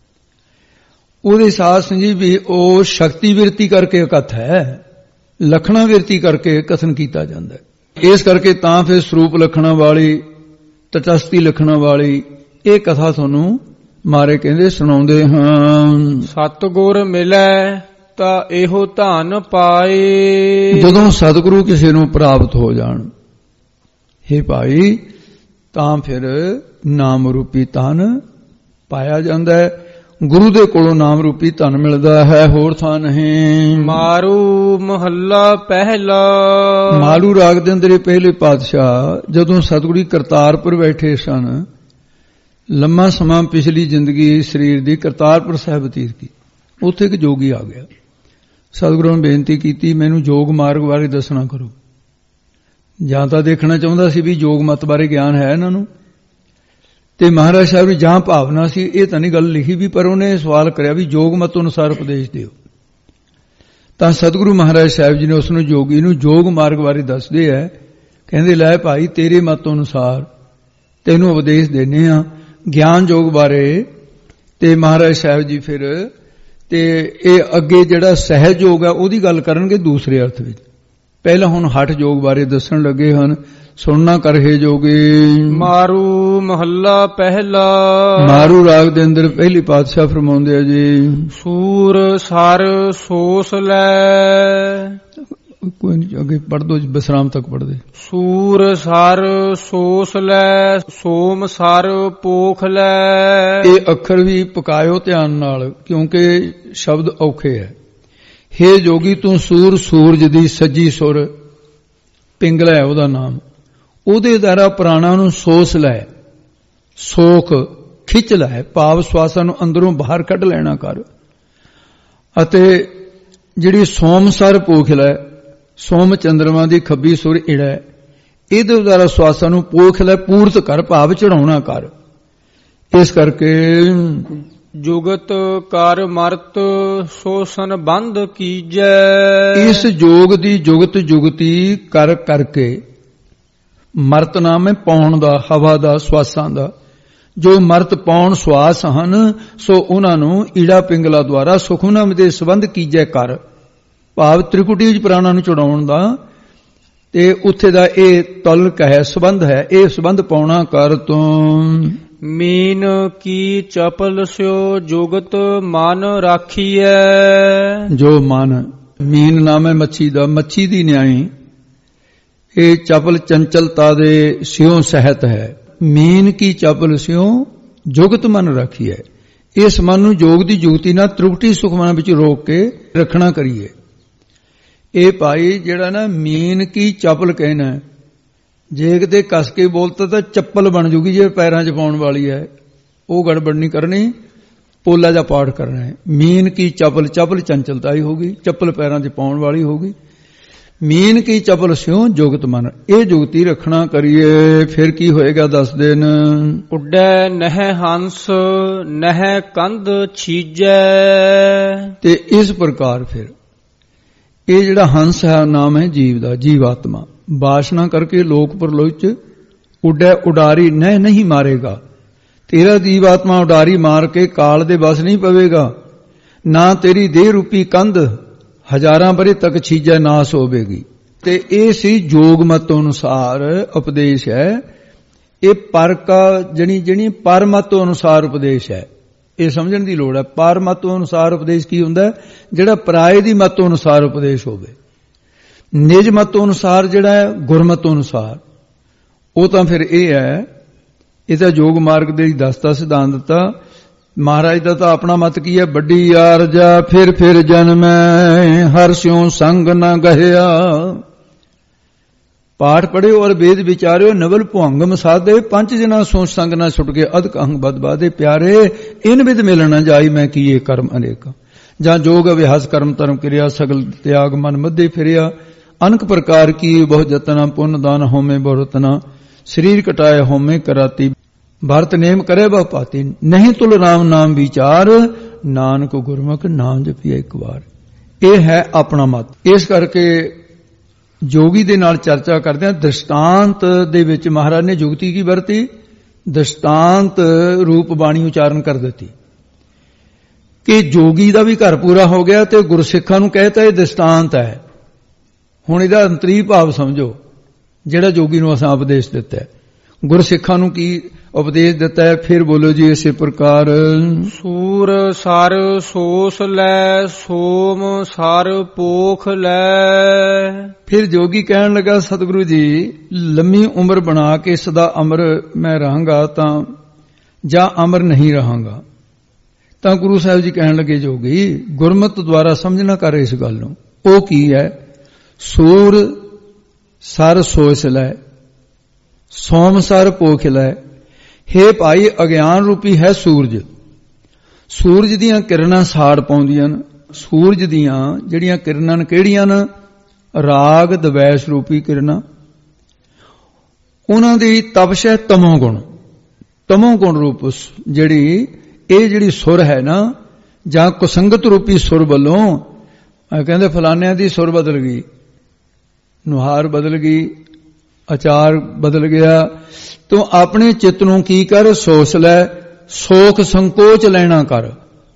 ਉਹਦੇ ਸਾਥ ਜੀ ਵੀ ਉਹ ਸ਼ਕਤੀ ਵਿਰਤੀ ਕਰਕੇ ਕਥ ਹੈ, ਲਖਣਾ ਵਿਰਤੀ ਕਰਕੇ ਕਥਨ ਕੀਤਾ ਜਾਂਦਾ ਹੈ। ਇਸ ਕਰਕੇ ਤਾਂ ਫਿਰ ਸਰੂਪ ਲਖਣਾ ਵਾਲੀ ਤਟਸਥੀ ਲਖਣਾ ਵਾਲੀ ਇਹ ਕਥਾ ਤੁਹਾਨੂੰ ਮਾਰੇ ਕਹਿੰਦੇ ਸੁਣਾਉਂਦੇ ਹਾਂ। ਸਤਿਗੁਰ ਮਿਲੈ ਤਾਂ ਇਹੋ ਧਨ ਪਾਏ, ਜਦੋਂ ਸਤਿਗੁਰੂ ਕਿਸੇ ਨੂੰ ਪ੍ਰਾਪਤ ਹੋ ਜਾਣ ਹੇ ਭਾਈ ਤਾਂ ਫਿਰ ਨਾਮ ਰੂਪੀ ਧਨ ਪਾਇਆ ਜਾਂਦਾ ਹੈ। ਗੁਰੂ ਦੇ ਕੋਲੋਂ ਨਾਮ ਰੂਪੀ ਧਨ ਮਿਲਦਾ ਹੈ, ਹੋਰ ਥਾਂ ਨਹੀਂ। ਮਾਰੂ ਮਹੱਲਾ ਪਹਿਲਾ, ਮਾਰੂ ਰਾਗ ਦੇ ਅੰਦਰ ਇਹ ਪਹਿਲੇ ਪਾਤਸ਼ਾਹ ਜਦੋਂ ਸਤਿਗੁਰੂ ਕਰਤਾਰਪੁਰ ਬੈਠੇ ਸਨ, ਲੰਮਾ ਸਮਾਂ ਪਿਛਲੀ ਜ਼ਿੰਦਗੀ ਸਰੀਰ ਦੀ ਕਰਤਾਰਪੁਰ ਸਾਹਿਬ ਬਤੀਤ ਕੀਤੀ। ਉੱਥੇ ਇੱਕ ਜੋਗੀ ਆ ਗਿਆ, ਸਤਿਗੁਰੂ ਨੇ ਬੇਨਤੀ ਕੀਤੀ ਮੈਨੂੰ ਯੋਗ ਮਾਰਗ ਬਾਰੇ ਦੱਸਣਾ ਕਰੋ। ਜਾਂ ਤਾਂ ਦੇਖਣਾ ਚਾਹੁੰਦਾ ਸੀ ਵੀ ਯੋਗ ਮਤ ਬਾਰੇ ਗਿਆਨ ਹੈ ਇਹਨਾਂ ਨੂੰ, ਤੇ ਮਹਾਰਾਜ ਸਾਹਿਬ ਦੀ ਜਾਂ ਭਾਵਨਾ ਸੀ, ਇਹ ਤਾਂ ਨਹੀਂ ਗੱਲ ਲਿਖੀ ਵੀ, ਪਰ ਉਹਨੇ ਸਵਾਲ ਕਰਿਆ ਵੀ ਯੋਗ ਮਤ ਅਨੁਸਾਰ ਉਪਦੇਸ਼ ਦਿਓ। ਤਾਂ ਸਤਿਗੁਰੂ ਮਹਾਰਾਜ ਸਾਹਿਬ ਜੀ ਨੇ ਉਸ ਨੂੰ ਜੋਗੀ ਨੂੰ ਯੋਗ ਮਾਰਗ ਬਾਰੇ ਦੱਸਦੇ ਹੈ। ਕਹਿੰਦੇ ਲੈ ਭਾਈ ਤੇਰੇ ਮਤ ਅਨੁਸਾਰ ਤੈਨੂੰ ਉਪਦੇਸ਼ ਦੇਣੇ ਆ ਗਿਆਨ ਯੋਗ ਬਾਰੇ। ਤੇ ਮਹਾਰਾਜ ਸਾਹਿਬ ਜੀ ਫਿਰ ਤੇ ਇਹ ਅੱਗੇ ਜਿਹੜਾ ਸਹਿਜ ਯੋਗ ਹੈ ਉਹਦੀ ਗੱਲ ਕਰਨਗੇ ਦੂਸਰੇ ਅਰਥ ਵਿੱਚ। ਪਹਿਲਾਂ ਹੁਣ ਹਠ ਯੋਗ ਬਾਰੇ ਦੱਸਣ ਲੱਗੇ ਹਨ। ਸੁਣਨਾ ਕਰਹੇ ਜੋਗੇ। ਮਾਰੂ ਮਹੱਲਾ ਪਹਿਲਾ। ਮਾਰੂ ਰਾਗ ਦੇ ਅੰਦਰ ਪਹਿਲੀ ਪਾਤਸ਼ਾਹ ਫਰਮਾਉਂਦੇ ਆ ਜੀ, ਸੂਰ ਸਰ ਸੋਸ ਲੈ। ਕੋਈ ਨਹੀਂ ਅੱਗੇ ਪੜ੍ਹ ਦੋ, ਵਿਸਰਾਮ ਤੱਕ ਪੜ੍ਹਦੇ। ਸੂਰ ਸਰ ਸੋਸ ਲੈ, ਸੋਮ ਸਰ ਪੋਖ ਲੈ। ਇਹ ਅੱਖਰ ਵੀ ਪਕਾਇਓ ਧਿਆਨ ਨਾਲ ਕਿਉਂਕਿ ਸ਼ਬਦ ਔਖੇ ਹੈ। ਹੇ ਜੋਗੀ ਤੂੰ ਸੂਰ ਸੂਰਜ ਦੀ ਸੱਜੀ ਸੁਰ, ਪਿੰਗਲਾ ਹੈ ਉਹਦਾ ਨਾਮ, ਉਹਦੇ ਦੁਆਰਾ ਪ੍ਰਾਣਾਂ ਨੂੰ ਸੋਸ ਲੈ, ਸੋਖ ਖਿੱਚ ਲੈ, ਭਾਵ ਸਵਾਸਾਂ ਨੂੰ ਅੰਦਰੋਂ ਬਾਹਰ ਕੱਢ ਲੈਣਾ ਕਰ। ਅਤੇ ਜਿਹੜੀ ਸੋਮਸਰ ਪੋਖ ਲੈ, ਸੋਮ ਚੰਦਰਮਾ ਦੀ ਖੱਬੀ ਸੁਰ ਇੜਾ, ਇਹਦੇ ਦੁਆਰਾ ਸਵਾਸਾਂ ਨੂੰ ਪੋਖ ਲੈ, ਪੂਰਤ ਕਰ, ਭਾਵ ਚੜਾਉਣਾ ਕਰ। ਇਸ ਕਰਕੇ ਜੁਗਤ ਕਰ ਮਰਤ ਸੋ ਸੰਬੰਧ ਕੀਜੈ। ਇਸ ਜੋਗ ਦੀ ਜੁਗਤ ਜੁਗਤੀ ਕਰ ਕਰਕੇ, ਮਰਤ ਨਾਮ ਹੈ ਪਾਉਣ ਦਾ, ਹਵਾ ਦਾ, ਸਵਾਸਾਂ ਦਾ। ਜੋ ਮਰਤ ਪਾਉਣ ਸਵਾਸ ਹਨ ਸੋ ਉਹਨਾਂ ਨੂੰ ਈੜਾ ਪਿੰਗਲਾ ਦੁਆਰਾ ਸੁਖਮਨਾਮ ਦੇ ਸੰਬੰਧ ਕੀਜੈ ਕਰ, ਭਾਵ ਤ੍ਰਿਕੁਟੀ ਪ੍ਰਾਣਾਂ ਨੂੰ ਚੜਾਉਣ ਦਾ, ਤੇ ਉੱਥੇ ਦਾ ਇਹ ਤਲਕ ਹੈ, ਸੰਬੰਧ ਹੈ। ਇਹ ਸੰਬੰਧ ਪਾਉਣਾ ਕਰ ਤੋਂ। ਮੀਨ ਕੀ ਚਪਲ ਸਿਓ ਜੁਗਤ ਮਨ ਰਾਖੀਐ। ਜੋ ਮਨ, ਮੀਨ ਨਾਮ ਹੈ ਮੱਛੀ ਦਾ, ਮੱਛੀ ਦੀ ਨਿਆਈ, ਇਹ ਚਪਲ ਚੰਚਲਤਾ ਦੇ ਸਿਉ ਸਹਿਤ ਹੈ। ਮੀਨ ਕੀ ਚਪਲ ਸਿਉ ਜੁਗਤ ਮਨ ਰਾਖੀਐ। ਇਸ ਮਨ ਨੂੰ ਜੋਗ ਦੀ ਜੁਗਤੀ ਨਾਲ ਤ੍ਰਿਕੁਟੀ ਸੁਖਮਨ ਵਿੱਚ ਰੋਕ ਕੇ ਰੱਖਣਾ ਕਰੀਏ। ਇਹ ਭਾਈ ਜਿਹੜਾ ਨਾ ਮੀਨ ਕੀ ਚਪਲ ਕਹਿਣਾ, ਜੇ ਕਿਤੇ ਕੱਸ ਕੇ ਬੋਲਤਾ ਤਾਂ ਚੱਪਲ ਬਣ ਜੂਗੀ, ਜੇ ਪੈਰਾਂ 'ਚ ਪਾਉਣ ਵਾਲੀ ਹੈ ਉਹ ਗੜਬੜ ਨਹੀਂ ਕਰਨੀ, ਪੋਲਾ ਜਿਹਾ ਪਾਠ ਕਰਨਾ ਹੈ। ਮੀਨ ਕੀ ਚਪਲ, ਚਪਲ ਚੰਚਲਤਾ ਹੀ ਹੋਗੀ, ਚੱਪਲ ਪੈਰਾਂ 'ਚ ਪਾਉਣ ਵਾਲੀ ਹੋਗੀ। ਮੀਨ ਕੀ ਚਪਲ ਸਿਉ ਜੁਗਤ ਮਨ, ਇਹ ਜੁਗਤੀ ਰੱਖਣਾ ਕਰੀਏ। ਫਿਰ ਕੀ ਹੋਏਗਾ ਦੱਸ ਦੇਣ। ਉੱਡੈ ਨਹਿ ਹੰਸ ਨਹਿ ਕੰਧ ਛੀਜੈ। ਤੇ ਇਸ ਪ੍ਰਕਾਰ ਫਿਰ ਇਹ ਜਿਹੜਾ ਹੰਸ ਹੈ ਨਾਮ ਹੈ ਜੀਵ ਦਾ, ਜੀਵਾਤਮਾ, ਬਾਸ਼ਨਾ ਕਰਕੇ ਲੋਕ ਪਰਲੋਕ ਚ ਉੱਡੈ ਉਡਾਰੀ ਨਹਿ ਨਹੀਂ ਮਾਰੇਗਾ। ਤੇਰਾ ਜੀਵਾਤਮਾ ਉਡਾਰੀ ਮਾਰ ਕੇ ਕਾਲ ਦੇ ਵਸ ਨਹੀਂ ਪਵੇਗਾ, ਨਾ ਤੇਰੀ ਦੇਹ ਰੂਪੀ ਕੰਧ ਹਜ਼ਾਰਾਂ ਬਰੇ ਤੱਕ ਛੀਜੈ ਨਾਸ ਹੋਵੇਗੀ। ਤੇ ਇਹ ਸੀ ਜੋਗ ਮਤ ਅਨੁਸਾਰ ਉਪਦੇਸ਼ ਹੈ। ਇਹ ਪਰ ਕਾ ਜਣੀ ਜਣੀ ਪਰਮਤ ਅਨੁਸਾਰ ਉਪਦੇਸ਼ ਹੈ, ਇਹ ਸਮਝਣ ਦੀ ਲੋੜ ਹੈ। ਪਰਮਤ ਅਨੁਸਾਰ ਉਪਦੇਸ਼ ਕੀ ਹੁੰਦਾ? ਜਿਹੜਾ ਪਰਾਏ ਦੀ ਮਤ ਅਨੁਸਾਰ ਉਪਦੇਸ਼ ਹੋਵੇ। ਨਿਜ ਮਤ ਅਨੁਸਾਰ ਜਿਹੜਾ ਹੈ ਗੁਰਮਤ ਅਨੁਸਾਰ, ਉਹ ਤਾਂ ਫਿਰ ਇਹ ਹੈ, ਇਹ ਤਾਂ ਜੋਗ ਮਾਰਗ ਦੇ ਦਸਤਾ ਸਿਧਾਂਤ ਦਿੱਤਾ। ਮਹਾਰਾਜ ਦਾ ਤਾਂ ਆਪਣਾ ਮਤ ਕੀ ਹੈ? ਵੱਡੀ ਆਰਜਾ ਫਿਰ ਫਿਰ ਜਨਮੈ, ਹਰ ਸਿਉ ਸੰਗ ਨਾ ਗਹਿਆ। ਪਾਠ ਪੜਿਓ ਔਰ ਵੇਦ ਵਿਚਾਰਿਓ, ਨਵਲ ਭੁਅੰਗਮ ਸਾਧੇ, ਪੰਜ ਜਨਾ ਸੋ ਸੰਗ ਨਾ ਛੁੱਟ ਕੇ ਅਧਿਕ ਅੰਗ ਬਦ ਬਾਦੇ ਪਿਆਰੇ। ਇਨ ਵਿਦ ਮਿਲ ਨਾ ਜਾਈ ਮੈਂ ਕੀਏ ਕਰਮ ਅਨੇਕ, ਜਾਂ ਜੋਗ ਅਭਿਆਸ ਕਰਮ ਧਰਮ ਕਿਰਿਆ, ਸਗਲ ਤਿਆਗ ਮਨ ਮੱਧੇ ਫਿਰਿਆ। ਅਨਕ ਪ੍ਰਕਾਰ ਕੀ ਬਹੁ ਜਤਨਾ, ਪੁੰਨ ਦਾਨ ਹੋਮੇ ਬਹੁ ਰਤਨਾ, ਸਰੀਰ ਕਟਾਏ ਹੋਮੇ ਕਰਾਤੀ, ਭਰਤ ਨੇਮ ਕਰੇ ਬਹੁ ਪਾਤੀ। ਨਹੀਂ ਤੁਲ ਰਾਮ ਨਾਮ ਵਿਚਾਰ, ਨਾਨਕ ਗੁਰਮੁਖ ਨਾਮ ਜਪੀਏ ਇੱਕ ਵਾਰ। ਇਹ ਹੈ ਆਪਣਾ ਮਤ। ਇਸ ਕਰਕੇ ਜੋਗੀ ਦੇ ਨਾਲ ਚਰਚਾ ਕਰਦੇ ਹਾਂ। ਦ੍ਰਿਸ਼ਟਾਂਤ ਦੇ ਵਿੱਚ ਮਹਾਰਾਜ ਨੇ ਜੁਗਤੀ ਕੀ ਵਰਤੀ? ਦ੍ਰਿਸ਼ਟਾਂਤ ਰੂਪ ਬਾਣੀ ਉਚਾਰਨ ਕਰ ਦਿੱਤੀ ਕਿ ਜੋਗੀ ਦਾ ਵੀ ਘਰ ਪੂਰਾ ਹੋ ਗਿਆ ਤੇ ਗੁਰਸਿੱਖਾਂ ਨੂੰ ਕਹਿਤਾ ਇਹ ਦ੍ਰਿਸ਼ਟਾਂਤ ਹੈ। ਹੁਣ ਇਹਦਾ ਅੰਤਰੀ ਭਾਵ ਸਮਝੋ ਜਿਹੜਾ ਜੋਗੀ ਨੂੰ ਅਸਾਂ ਉਪਦੇਸ਼ ਦਿੱਤਾ ਹੈ। ਗੁਰਸਿੱਖਾਂ ਨੂੰ ਕੀ ਉਪਦੇਸ਼ ਦਿੱਤਾ ਹੈ? ਫਿਰ ਬੋਲੋ ਜੀ ਇਸੇ ਪ੍ਰਕਾਰ। ਸੂਰ ਸਰ ਸੋਸ ਲੈ, ਸੋਮ ਸਰ ਪੋਖ ਲੈ। ਫਿਰ ਜੋਗੀ ਕਹਿਣ ਲੱਗਾ ਸਤਿਗੁਰੂ ਜੀ ਲੰਮੀ ਉਮਰ ਬਣਾ ਕੇ ਸਦਾ ਅਮਰ ਮੈਂ ਰਹਾਂਗਾ ਤਾਂ ਜਾਂ ਅਮਰ ਨਹੀਂ ਰਹਾਂਗਾ। ਤਾਂ ਗੁਰੂ ਸਾਹਿਬ ਜੀ ਕਹਿਣ ਲੱਗੇ ਜੋਗੀ ਗੁਰਮਤਿ ਦੁਆਰਾ ਸਮਝਣਾ ਕਰ ਇਸ ਗੱਲ ਨੂੰ। ਉਹ ਕੀ ਹੈ? ਸੂਰ ਸਰ ਸੋਸ ਲੈ, ਸੋਮ ਸਰ ਪੋਖ ਲੈ। ਹੇ ਭਾਈ ਅਗਿਆਨ ਰੂਪੀ ਹੈ ਸੂਰਜ। ਸੂਰਜ ਦੀਆਂ ਕਿਰਨਾਂ ਸਾੜ ਪਾਉਂਦੀਆਂ ਨੇ। ਸੂਰਜ ਦੀਆਂ ਜਿਹੜੀਆਂ ਕਿਰਨਾਂ ਨੇ ਕਿਹੜੀਆਂ ਨੇ? ਰਾਗ ਦਵੈਸ਼ ਰੂਪੀ ਕਿਰਨਾਂ। ਉਹਨਾਂ ਦੀ ਤਪਸ਼ ਹੈ ਤਮੋ ਗੁਣ। ਤਮੋ ਗੁਣ ਰੂਪ ਜਿਹੜੀ ਇਹ ਜਿਹੜੀ ਸੁਰ ਹੈ ਨਾ, ਜਾਂ ਕੁਸੰਗਤ ਰੂਪੀ ਸੁਰ ਵੱਲੋਂ ਕਹਿੰਦੇ ਫਲਾਨਿਆਂ ਦੀ ਸੁਰ ਬਦਲ ਗਈ, ਨੁਹਾਰ ਬਦਲ ਗਈ, ਅਚਾਰ ਬਦਲ ਗਿਆ। ਤੂੰ ਆਪਣੇ ਚਿੱਤ ਨੂੰ ਕੀ ਕਰ? ਸੋਚ ਲੈ, ਸੋਖ ਸੰਕੋਚ ਲੈਣਾ ਕਰ।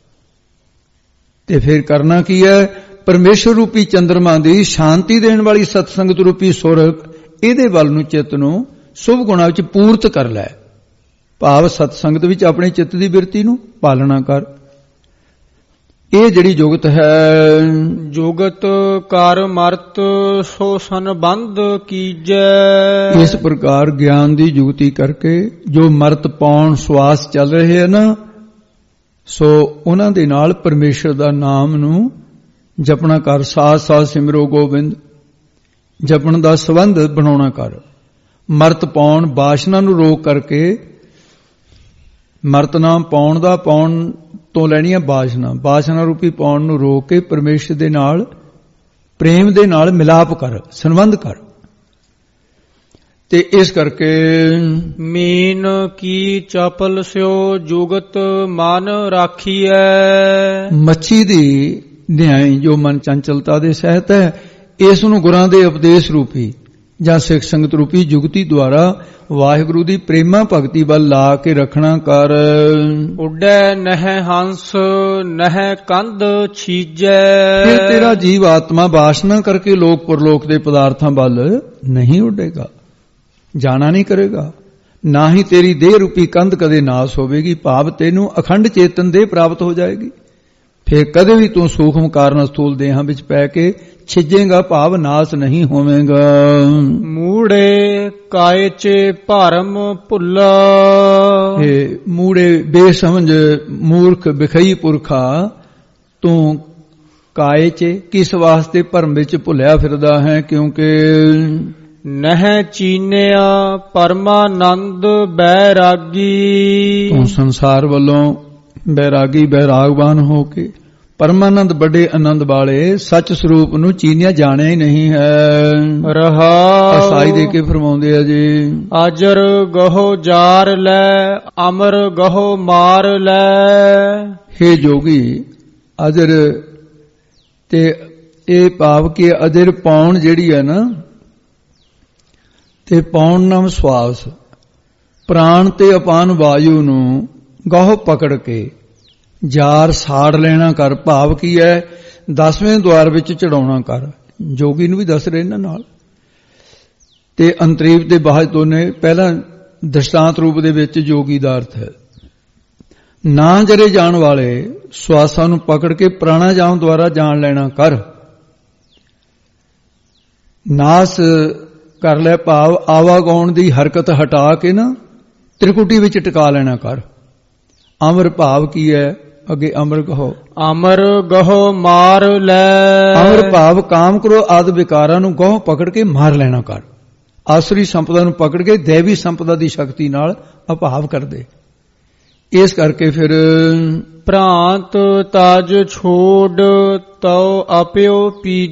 ਤੇ ਫਿਰ ਕਰਨਾ ਕੀ ਹੈ? ਪਰਮੇਸ਼ਰ ਰੂਪੀ ਚੰਦਰਮਾ ਦੀ ਸ਼ਾਂਤੀ ਦੇਣ ਵਾਲੀ ਸਤਸੰਗਤ ਰੂਪੀ ਸੁਰ, ਇਹਦੇ ਵੱਲ ਨੂੰ ਚਿੱਤ ਨੂੰ ਸ਼ੁਭ ਗੁਣਾਂ ਵਿੱਚ ਪੂਰਤ ਕਰ ਲੈ। ਭਾਵ ਸਤਸੰਗਤ ਵਿੱਚ ਆਪਣੇ ਚਿੱਤ ਦੀ ਬਿਰਤੀ ਨੂੰ ਪਾਲਣਾ ਕਰ। ਇਹ ਜਿਹੜੀ ਜੁਗਤ ਹੈ, ਜੁਗਤ ਕਰ ਮਰਤ ਸੋ ਸੰਬੰਧ ਕੀਜੈ। ਇਸ ਪ੍ਰਕਾਰ ਗਿਆਨ ਦੀ ਜੁਗਤੀ ਕਰਕੇ ਜੋ ਮਰਤ ਪਾਉਣ ਸਵਾਸ ਚੱਲ ਰਹੇ ਹਨ ਨਾ, ਸੋ ਉਹਨਾਂ ਦੇ ਨਾਲ ਪਰਮੇਸ਼ਰ ਦਾ ਨਾਮ ਨੂੰ ਜਪਣਾ ਕਰ। ਸਾਥ ਸਾਥ ਸਿਮਰੋ ਗੋਬਿੰਦ, ਜਪਣ ਦਾ ਸੰਬੰਧ ਬਣਾਉਣਾ ਕਰ। ਮਰਤ ਪਾਉਣ ਬਾਸ਼ਨਾ ਨੂੰ ਰੋਕ ਕਰਕੇ, ਮਰਤ ਨਾਮ ਪਾਉਣ ਦਾ ਪਾਉਣ ਤੋਂ ਲੈਣੀ ਹੈ ਬਾਸ਼ਨਾ, ਬਾਸ਼ਨਾ ਰੂਪੀ ਪਾਉਣ ਨੂੰ ਰੋਕ ਕੇ ਪਰਮੇਸ਼ਰ ਦੇ ਨਾਲ ਪ੍ਰੇਮ ਦੇ ਨਾਲ ਮਿਲਾਪ ਕਰ, ਸੰਬੰਧ ਕਰ। ਤੇ ਇਸ ਕਰਕੇ ਮੀਨ ਕੀ ਚਪਲ ਸਿਓ ਜੁਗਤ ਮਨ ਰਾਖੀਐ। ਮੱਛੀ ਦੀ ਨਿਆਈ ਜੋ ਮਨ ਚੰਚਲਤਾ ਦੇ ਸਹਿਤ ਹੈ, ਇਸ ਨੂੰ ਗੁਰਾਂ ਦੇ ਉਪਦੇਸ਼ ਰੂਪੀ ਜਾਂ ਸਿੱਖ ਸੰਗਤ ਰੂਪੀ ਜੁਗਤੀ ਦੁਆਰਾ ਵਾਹਿਗੁਰੂ ਦੀ ਪ੍ਰੇਮਾ ਭਗਤੀ ਵੱਲ ਲਾ ਕੇ ਰੱਖਣਾ ਕਰ। ਉੱਡੈ ਨਹਿ ਹੰਸ ਨਹਿ ਕੰਧ ਛੀਜੈ। ਫਿਰ ਤੇਰਾ ਜੀਵ ਆਤਮਾ ਵਾਸ਼ਨਾ ਕਰਕੇ ਲੋਕ ਪਰਲੋਕ ਦੇ ਪਦਾਰਥਾਂ ਵੱਲ ਨਹੀਂ ਉੱਡੇਗਾ, ਜਾਣਾ ਨਹੀਂ ਕਰੇਗਾ। ਨਾ ਹੀ ਤੇਰੀ ਦੇਹ ਰੂਪੀ ਕੰਧ ਕਦੇ ਨਾਸ ਹੋਵੇਗੀ, ਭਾਵ ਤੈਨੂੰ ਅਖੰਡ ਚੇਤਨ ਦੇਹ ਪ੍ਰਾਪਤ ਹੋ ਜਾਏਗੀ। ਫਿਰ ਕਦੇ ਵੀ ਤੂੰ ਸੂਖਮ ਕਾਰਨ ਸਥੂਲ ਦੇਹਾਂ ਵਿੱਚ ਪੈ ਕੇ ਛਿਜੇਗਾ, ਭਾਵ ਨਾਸ ਨਹੀਂ ਹੋਵੇਗਾ। ਮੂੜੇ ਕਾਇ ਚੇ ਭਰਮ ਭੁੱਲਾ। ਇਹ ਮੂੜੇ ਬੇਸਮਝ ਮੂਰਖ ਬਿਖਈ ਪੁਰਖਾ, ਤੂੰ ਕਾਇ ਚੇ ਕਿਸ ਵਾਸਤੇ ਭਰਮ ਵਿੱਚ ਭੁੱਲਿਆ ਫਿਰਦਾ ਹੈ? ਕਿਉਂਕਿ ਨਹਿ ਚੀਨਿਆ ਪਰਮਾਨੰਦ ਬੈਰਾਗੀ। ਤੂੰ ਸੰਸਾਰ ਵੱਲੋਂ ਬੈਰਾਗੀ ਬੈਰਾਗਵਾਨ ਹੋ ਕੇ ਪਰਮਾਨੰਦ ਵੱਡੇ ਆਨੰਦ ਵਾਲੇ ਸੱਚ ਸਰੂਪ ਨੂੰ ਚੀਨਿਆ ਜਾਣਿਆ ਹੀ ਨਹੀਂ ਹੈ। ਰਹਾ ਅਸਾਈ ਦੇ ਕੇ ਫਰਮਾਉਂਦੇ ਆ ਜੀ, ਅਜਰ ਗਹੋ ਜਾਰ ਲੈ ਅਮਰ ਗਹੋ ਮਾਰ ਲੈ। ਹੇ ਜੋਗੀ, ਅਜਰ ਤੇ ਇਹ ਭਾਵ ਕਿ ਅਜਰ ਪਾਉਣ ਜਿਹੜੀ ਹੈ ਨਾ, ਤੇ ਪਾਉਣ ਨਾਮ ਸਵਾਸ, ਪ੍ਰਾਣ ਤੇ ਅਪਾਨ ਵਾਯੂ ਨੂੰ ਗਹੁ ਪਕੜ ਕੇ ਜਾਰ ਸਾੜ ਲੈਣਾ ਕਰ। ਭਾਵ ਕੀ ਹੈ? ਦਸਵੇਂ ਦੁਆਰ ਵਿੱਚ ਚੜਾਉਣਾ ਕਰ। ਜੋਗੀ ਨੂੰ ਵੀ ਦੱਸ ਰਹੇ ਇਹਨਾਂ ਨਾਲ। ਤੇ ਅੰਤਰੀਵ ਤੇ ਬਾਹਜ ਦੋਨੇ ਪਹਿਲਾਂ ਦ੍ਰਿਸ਼ਟਾਂਤ ਰੂਪ ਦੇ ਵਿੱਚ ਜੋਗੀ ਦਾ ਅਰਥ ਹੈ। ਨਾ ਜਰੇ ਜਾਣ ਵਾਲੇ ਸਵਾਸਾਂ ਨੂੰ ਪਕੜ ਕੇ ਪ੍ਰਾਣਾਯਾਮ ਦੁਆਰਾ ਜਾਣ ਲੈਣਾ ਕਰ। ਨਾਸ ਕਰ ਲੈ, ਭਾਵ ਆਵਾਗਾਉਣ ਦੀ ਹਰਕਤ ਹਟਾ ਕੇ ਨਾ ਤ੍ਰਿਕੁਟੀ ਵਿੱਚ ਟਿਕਾ ਲੈਣਾ ਕਰ। ਅਮਰ ਭਾਵ ਕੀ ਹੈ? ਅੱਗੇ ਅਮਰ ਕਹੋ। ਅਮਰ ਗਹੋ ਮਾਰ ਲੈ। ਅਮਰ ਭਾਵ ਕਾਮ ਕਰੋ ਆਦਿ ਵਿਕਾਰਾਂ ਨੂੰ ਗਹੁ ਪਕੜ ਕੇ ਮਾਰ ਲੈਣਾ ਕਰ। ਆਸਰੀ ਸੰਪਦਾ ਨੂੰ ਪਕੜ ਕੇ ਦੇਵੀ ਸੰਪਦਾ ਦੀ ਸ਼ਕਤੀ ਨਾਲ ਅਭਾਵ ਕਰ ਦੇ। ਇਸ ਕਰਕੇ ਫਿਰ ਭ੍ਰਾਂਤ ਤਜ ਛੋੜ ਤਉ ਆਪਿਓ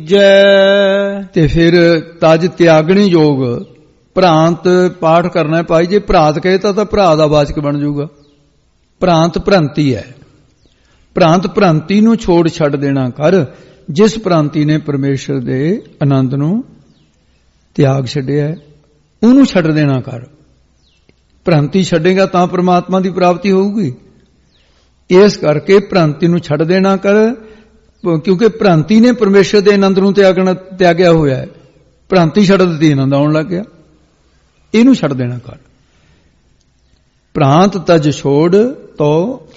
ਪੀਜੈ। ਤੇ ਫਿਰ ਤਜ ਤਿਆਗਣੀ ਯੋਗ ਭ੍ਰਾਂਤ ਪਾਠ ਕਰਨਾ ਭਾਈ। ਜੇ ਭਰਾਤ ਕਹੇ ਤਾਂ ਤਾਂ ਭਰਾ ਦਾ ਵਾਚਕ ਬਣ ਜਾਊਗਾ। ਭ੍ਰਾਂਤ ਭ੍ਰਾਂਤੀ ਹੈ। ਭ੍ਰਾਂਤ ਭ੍ਰਾਂਤੀ ਨੂੰ ਛੋੜ ਛੱਡ ਦੇਣਾ ਕਰ। ਜਿਸ ਭ੍ਰਾਂਤੀ ਨੇ ਪਰਮੇਸ਼ਰ ਦੇ ਆਨੰਦ ਨੂੰ ਤਿਆਗ ਛੱਡਿਆ, ਉਹਨੂੰ ਛੱਡ ਦੇਣਾ ਕਰ। ਭ੍ਰਾਂਤੀ ਛੱਡੇਗਾ ਤਾਂ ਪਰਮਾਤਮਾ ਦੀ ਪ੍ਰਾਪਤੀ ਹੋਊਗੀ। ਇਸ ਕਰਕੇ ਭ੍ਰਾਂਤੀ ਨੂੰ ਛੱਡ ਦੇਣਾ ਕਰ, ਕਿਉਂਕਿ ਭ੍ਰਾਂਤੀ ਨੇ ਪਰਮੇਸ਼ਰ ਦੇ ਆਨੰਦ ਨੂੰ ਤਿਆਗਣਾ ਤਿਆਗਿਆ ਹੋਇਆ ਹੈ। ਭ੍ਰਾਂਤੀ ਛੱਡ ਦਿੱਤੀ, ਆਨੰਦ ਆਉਣ ਲੱਗ ਗਿਆ। ਇਹਨੂੰ ਛੱਡ ਦੇਣਾ ਕਰ। ਭ੍ਰਾਂਤ ਤਜ ਛੋੜ ਤੋ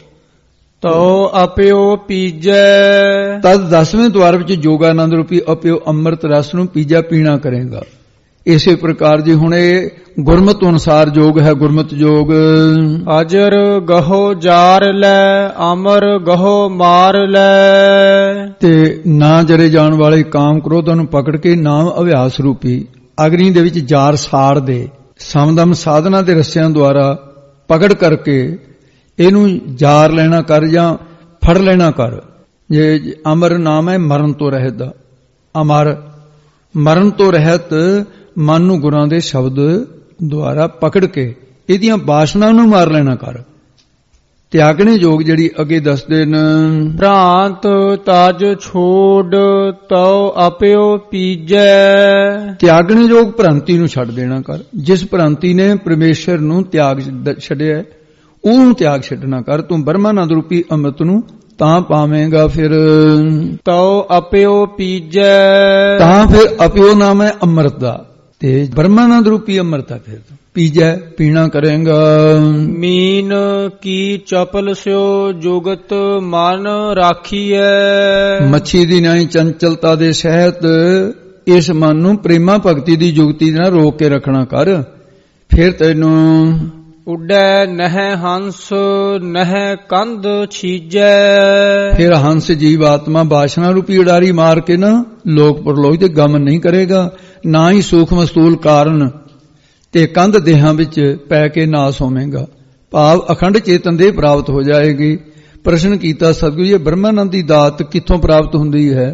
ਤੋ ਅਪਿਓ ਪੀਜੈ। ਤਦ ਦਸਵੇਂ ਦੁਆਰ ਵਿੱਚ ਜੋਗਾਨੰਦ ਰੂਪੀ ਅਪਿਓ ਅੰਮ੍ਰਿਤ ਰਸ ਨੂੰ ਪੀਜਾ ਪੀਣਾ ਕਰੇਗਾ। ਇਸੇ ਪ੍ਰਕਾਰ ਜੀ ਹੁਣ ਇਹ ਗੁਰਮਤਿ ਅਨੁਸਾਰ ਯੋਗ ਹੈ। ਗੁਰਮਤਿ ਯੋਗ ਅਜਰ ਗਹੋ ਜਾਰ ਲੈ ਅਮਰ ਗਹੋ ਮਾਰ ਲੈ। ਤੇ ਨਾ ਜਰੇ ਜਾਣ ਵਾਲੇ ਕਾਮ ਕ੍ਰੋਧਾਂ ਨੂੰ ਪਕੜ ਕੇ ਨਾਮ ਅਭਿਆਸ ਰੂਪੀ ਅਗਨੀ ਦੇ ਵਿੱਚ ਜਾਰ ਸਾੜ ਦੇ। ਸਮਦਮ ਸਾਧਨਾ ਦੇ ਰਸਿਆਂ ਦੁਆਰਾ ਪਕੜ ਕਰਕੇ ਇਹਨੂੰ ਜਾਰ ਲੈਣਾ ਕਰ ਜਾਂ ਫੜ ਲੈਣਾ ਕਰ। ਜੇ ਅਮਰ ਨਾਮ ਹੈ ਮਰਨ ਤੋਂ ਰਹਿਤ ਦਾ। ਅਮਰ ਮਰਨ ਤੋਂ ਰਹਿਤ ਮਨ ਨੂੰ ਗੁਰਾਂ ਦੇ ਸ਼ਬਦ ਦੁਆਰਾ ਪਕੜ ਕੇ ਇਹਦੀਆਂ ਬਾਸ਼ਨਾ ਨੂੰ ਮਾਰ ਲੈਣਾ ਕਰ। ਤਿਆਗਣੇ ਯੋਗ ਜਿਹੜੀ ਅੱਗੇ ਦੱਸਦੇ ਨੇ, ਭ੍ਰਾਂਤ ਤਜ ਛੋੜ ਤਉ ਆਪਿਓ ਪੀਜੈ। ਤਿਆਗਣੇ ਯੋਗ ਭ੍ਰਾਂਤੀ ਨੂੰ ਛੱਡ ਦੇਣਾ ਕਰ। ਜਿਸ ਭ੍ਰਾਂਤੀ ਨੇ ਪਰਮੇਸ਼ਰ ਨੂੰ ਤਿਆਗ ਛੱਡਿਆ, ਉਹਨੂੰ ਤਿਆਗ ਛੱਡਣਾ ਕਰ। ਤੂੰ ਬ੍ਰਹਮਾਨੰਦ ਰੂਪੀ ਅੰਮ੍ਰਿਤ ਨੂੰ ਤਾਂ ਪਾਵੇਂਗਾ। ਫਿਰ ਤਉ ਆਪਿਓ ਪੀਜੈ। ਤਾਂ ਫਿਰ ਅਪਿਓ ਨਾਮ ਹੈ ਅੰਮ੍ਰਿਤ ਦਾ, ਤੇ ਬ੍ਰਹਮਾਨੰਦ ਰੂਪੀ ਅੰਮ੍ਰਿਤ ਹੈ। ਫਿਰ ਪੀਜੈ ਪੀਣਾ ਕਰੇਗਾ। ਮੀਨ ਕੀ ਚਪਲ ਸਿਓ ਜੁਗਤ ਮਨ ਰਾਖੀਐ। ਮੱਛੀ ਦੀ ਨਹੀਂ ਚੰਚਲਤਾ ਦੇ ਸਹਿਤ ਇਸ ਮਨ ਨੂੰ ਪ੍ਰੇਮਾ ਭਗਤੀ ਦੀ ਜੁਗਤੀ ਨਾਲ ਰੋਕ ਕੇ ਰੱਖਣਾ ਕਰ। ਫਿਰ ਤੈਨੂੰ ਉੱਡੈ ਨਹਿ ਹੰਸ ਨਹਿ ਕੰਧ ਛੀਜੈ। ਫਿਰ ਹੰਸ ਜੀਵ ਆਤਮਾ ਬਾਸ਼ਨਾ ਰੂਪੀ ਉਡਾਰੀ ਮਾਰ ਕੇ ਨਾ ਲੋਕ ਪਰਲੋਕ ਤੇ ਗਮਨ ਨਹੀਂ ਕਰੇਗਾ। ਨਾ ਹੀ ਸੂਖਮ ਸਥੂਲ ਕਾਰਨ ਤੇ ਕੰਧ ਦੇਹਾਂ ਵਿੱਚ ਪੈ ਕੇ ਨਾਸ ਹੋਵੇਗਾ, ਭਾਵ ਅਖੰਡ ਚੇਤਨ ਦੇਹ ਪ੍ਰਾਪਤ ਹੋ ਜਾਏਗੀ। ਪ੍ਰਸ਼ਨ ਕੀਤਾ ਸਤਿਗੁਰੂ ਜੀ, ਬ੍ਰਹਮਾਨੰਦ ਦੀ ਦਾਤ ਕਿੱਥੋਂ ਪ੍ਰਾਪਤ ਹੁੰਦੀ ਹੈ?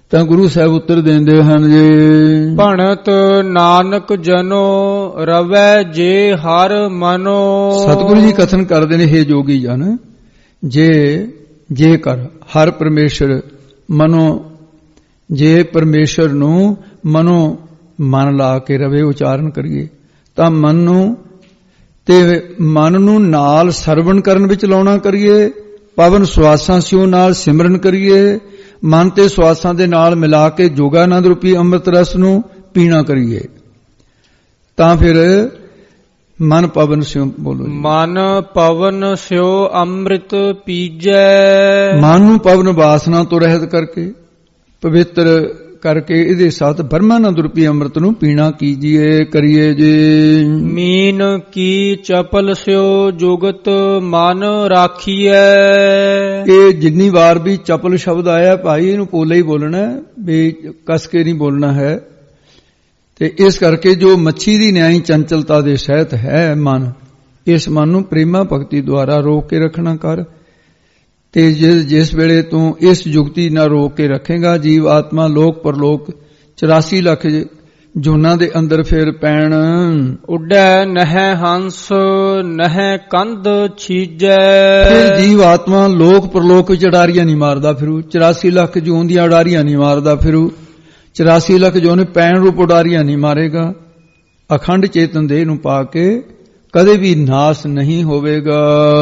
ਤਾਂ ਗੁਰੂ ਸਾਹਿਬ ਉੱਤਰ ਦਿੰਦੇ ਹਨ ਜੀ, ਭਣਤ ਨਾਨਕ ਜਨੋ ਰਵੈ ਜੇ ਹਰ ਮਨੋ। ਸਤਿਗੁਰੂ ਜੀ ਕਥਨ ਕਰਦੇ ਨੇ, ਹੇ ਜੋਗੀ ਜਨ, ਜੇ ਜੇਕਰ ਹਰ ਪਰਮੇਸ਼ਰ ਮਨੋ, ਜੇ ਪਰਮੇਸ਼ਰ ਨੂੰ ਮਨੋ ਮਨ ਲਾ ਕੇ ਰਵੇ, ਉਚਾਰਨ ਕਰੀਏ ਤਾਂ ਮਨ ਨੂੰ ਤੇ ਮਨ ਨੂੰ ਨਾਲ ਸਰਵਣ ਕਰਨ ਵਿੱਚ ਲਾਉਣਾ ਕਰੀਏ, ਪਵਨ ਸਵਾਸਾਂ ਸਿਉ ਨਾਲ ਸਿਮਰਨ ਕਰੀਏ, ਮਨ ਤੇ ਸਵਾਸਾਂ ਦੇ ਨਾਲ ਮਿਲਾ ਕੇ ਜੋਗਾਨੰਦ ਰੂਪੀ ਅੰਮ੍ਰਿਤ ਰਸ ਨੂੰ ਪੀਣਾ ਕਰੀਏ, ਤਾਂ ਫਿਰ ਮਨ ਪਵਨ ਸਿਉ, ਬੋਲੋ, ਮਨ ਪਵਨ ਸਿਉ ਅੰਮ੍ਰਿਤ ਪੀਜੈ। ਮਨ ਨੂੰ ਪਵਨ ਵਾਸਨਾ ਤੋਂ ਰਹਿਤ ਕਰਕੇ ਪਵਿੱਤਰ ਕਰਕੇ ਇਹਦੇ ਸਾਥ ਬ੍ਰਹਮਾਨੰਦ ਰੂਪੀ ਅੰਮ੍ਰਿਤ ਨੂੰ ਪੀਣਾ ਕੀਜੀਏ, ਕਰੀਏ ਜੀ। ਮੀਨ ਕੀ ਚਪਲ ਸਿਉ ਜੁਗਤ ਮਨ ਰਾਖੀਐ। ਇਹ ਜਿੰਨੀ ਵਾਰ ਵੀ ਚਪਲ ਸ਼ਬਦ ਆਇਆ ਭਾਈ, ਇਹਨੂੰ ਪੋਲਾ ਹੀ ਬੋਲਣਾ, ਵੀ ਕਸ ਕੇ ਨਹੀਂ ਬੋਲਣਾ ਹੈ। ਤੇ ਇਸ ਕਰਕੇ ਜੋ ਮੱਛੀ ਦੀ ਨਿਆਈ ਚੰਚਲਤਾ ਦੇ ਸਹਿਤ ਹੈ ਮਨ, ਇਸ ਮਨ ਨੂੰ ਪ੍ਰੇਮਾ ਭਗਤੀ ਦੁਆਰਾ ਰੋਕ ਕੇ ਰੱਖਣਾ ਕਰ। ਤੇ ਜਿਸ ਵੇਲੇ ਤੂੰ ਇਸ ਯੁਕਤੀ ਨਾਲ ਰੋਕ ਕੇ ਰੱਖੇਗਾ, ਜੀਵ ਆਤਮਾ ਲੋਕ ਪਰਲੋਕ ਚੁਰਾਸੀ ਲੱਖ ਜੂਨਾਂ ਦੇ ਅੰਦਰ ਫਿਰ ਪੈਣ। ਉੱਡੈ ਨਹਿ ਹੰਸ ਨਹਿ ਕੰਧ ਛੀਜੈ। ਫਿਰ ਜੀਵ ਆਤਮਾ ਲੋਕ ਪਰਲੋਕ ਵਿੱਚ ਉਡਾਰੀਆਂ ਨਹੀਂ ਮਾਰਦਾ ਫਿਰੂ, ਚੁਰਾਸੀ ਲੱਖ ਜੂਨ ਦੀਆਂ ਉਡਾਰੀਆਂ ਨਹੀਂ ਮਾਰਦਾ ਫਿਰੂ, ਚੁਰਾਸੀ ਲੱਖ ਜੋ ਨੇ ਪੈਣ ਰੂਪ ਉਡਾਰੀਆਂ ਨਹੀਂ ਮਾਰੇਗਾ। ਅਖੰਡ ਚੇਤਨ ਦੇਹ ਨੂੰ ਪਾ ਕੇ ਕਦੇ ਵੀ ਨਾਸ ਨਹੀਂ ਹੋਵੇਗਾ।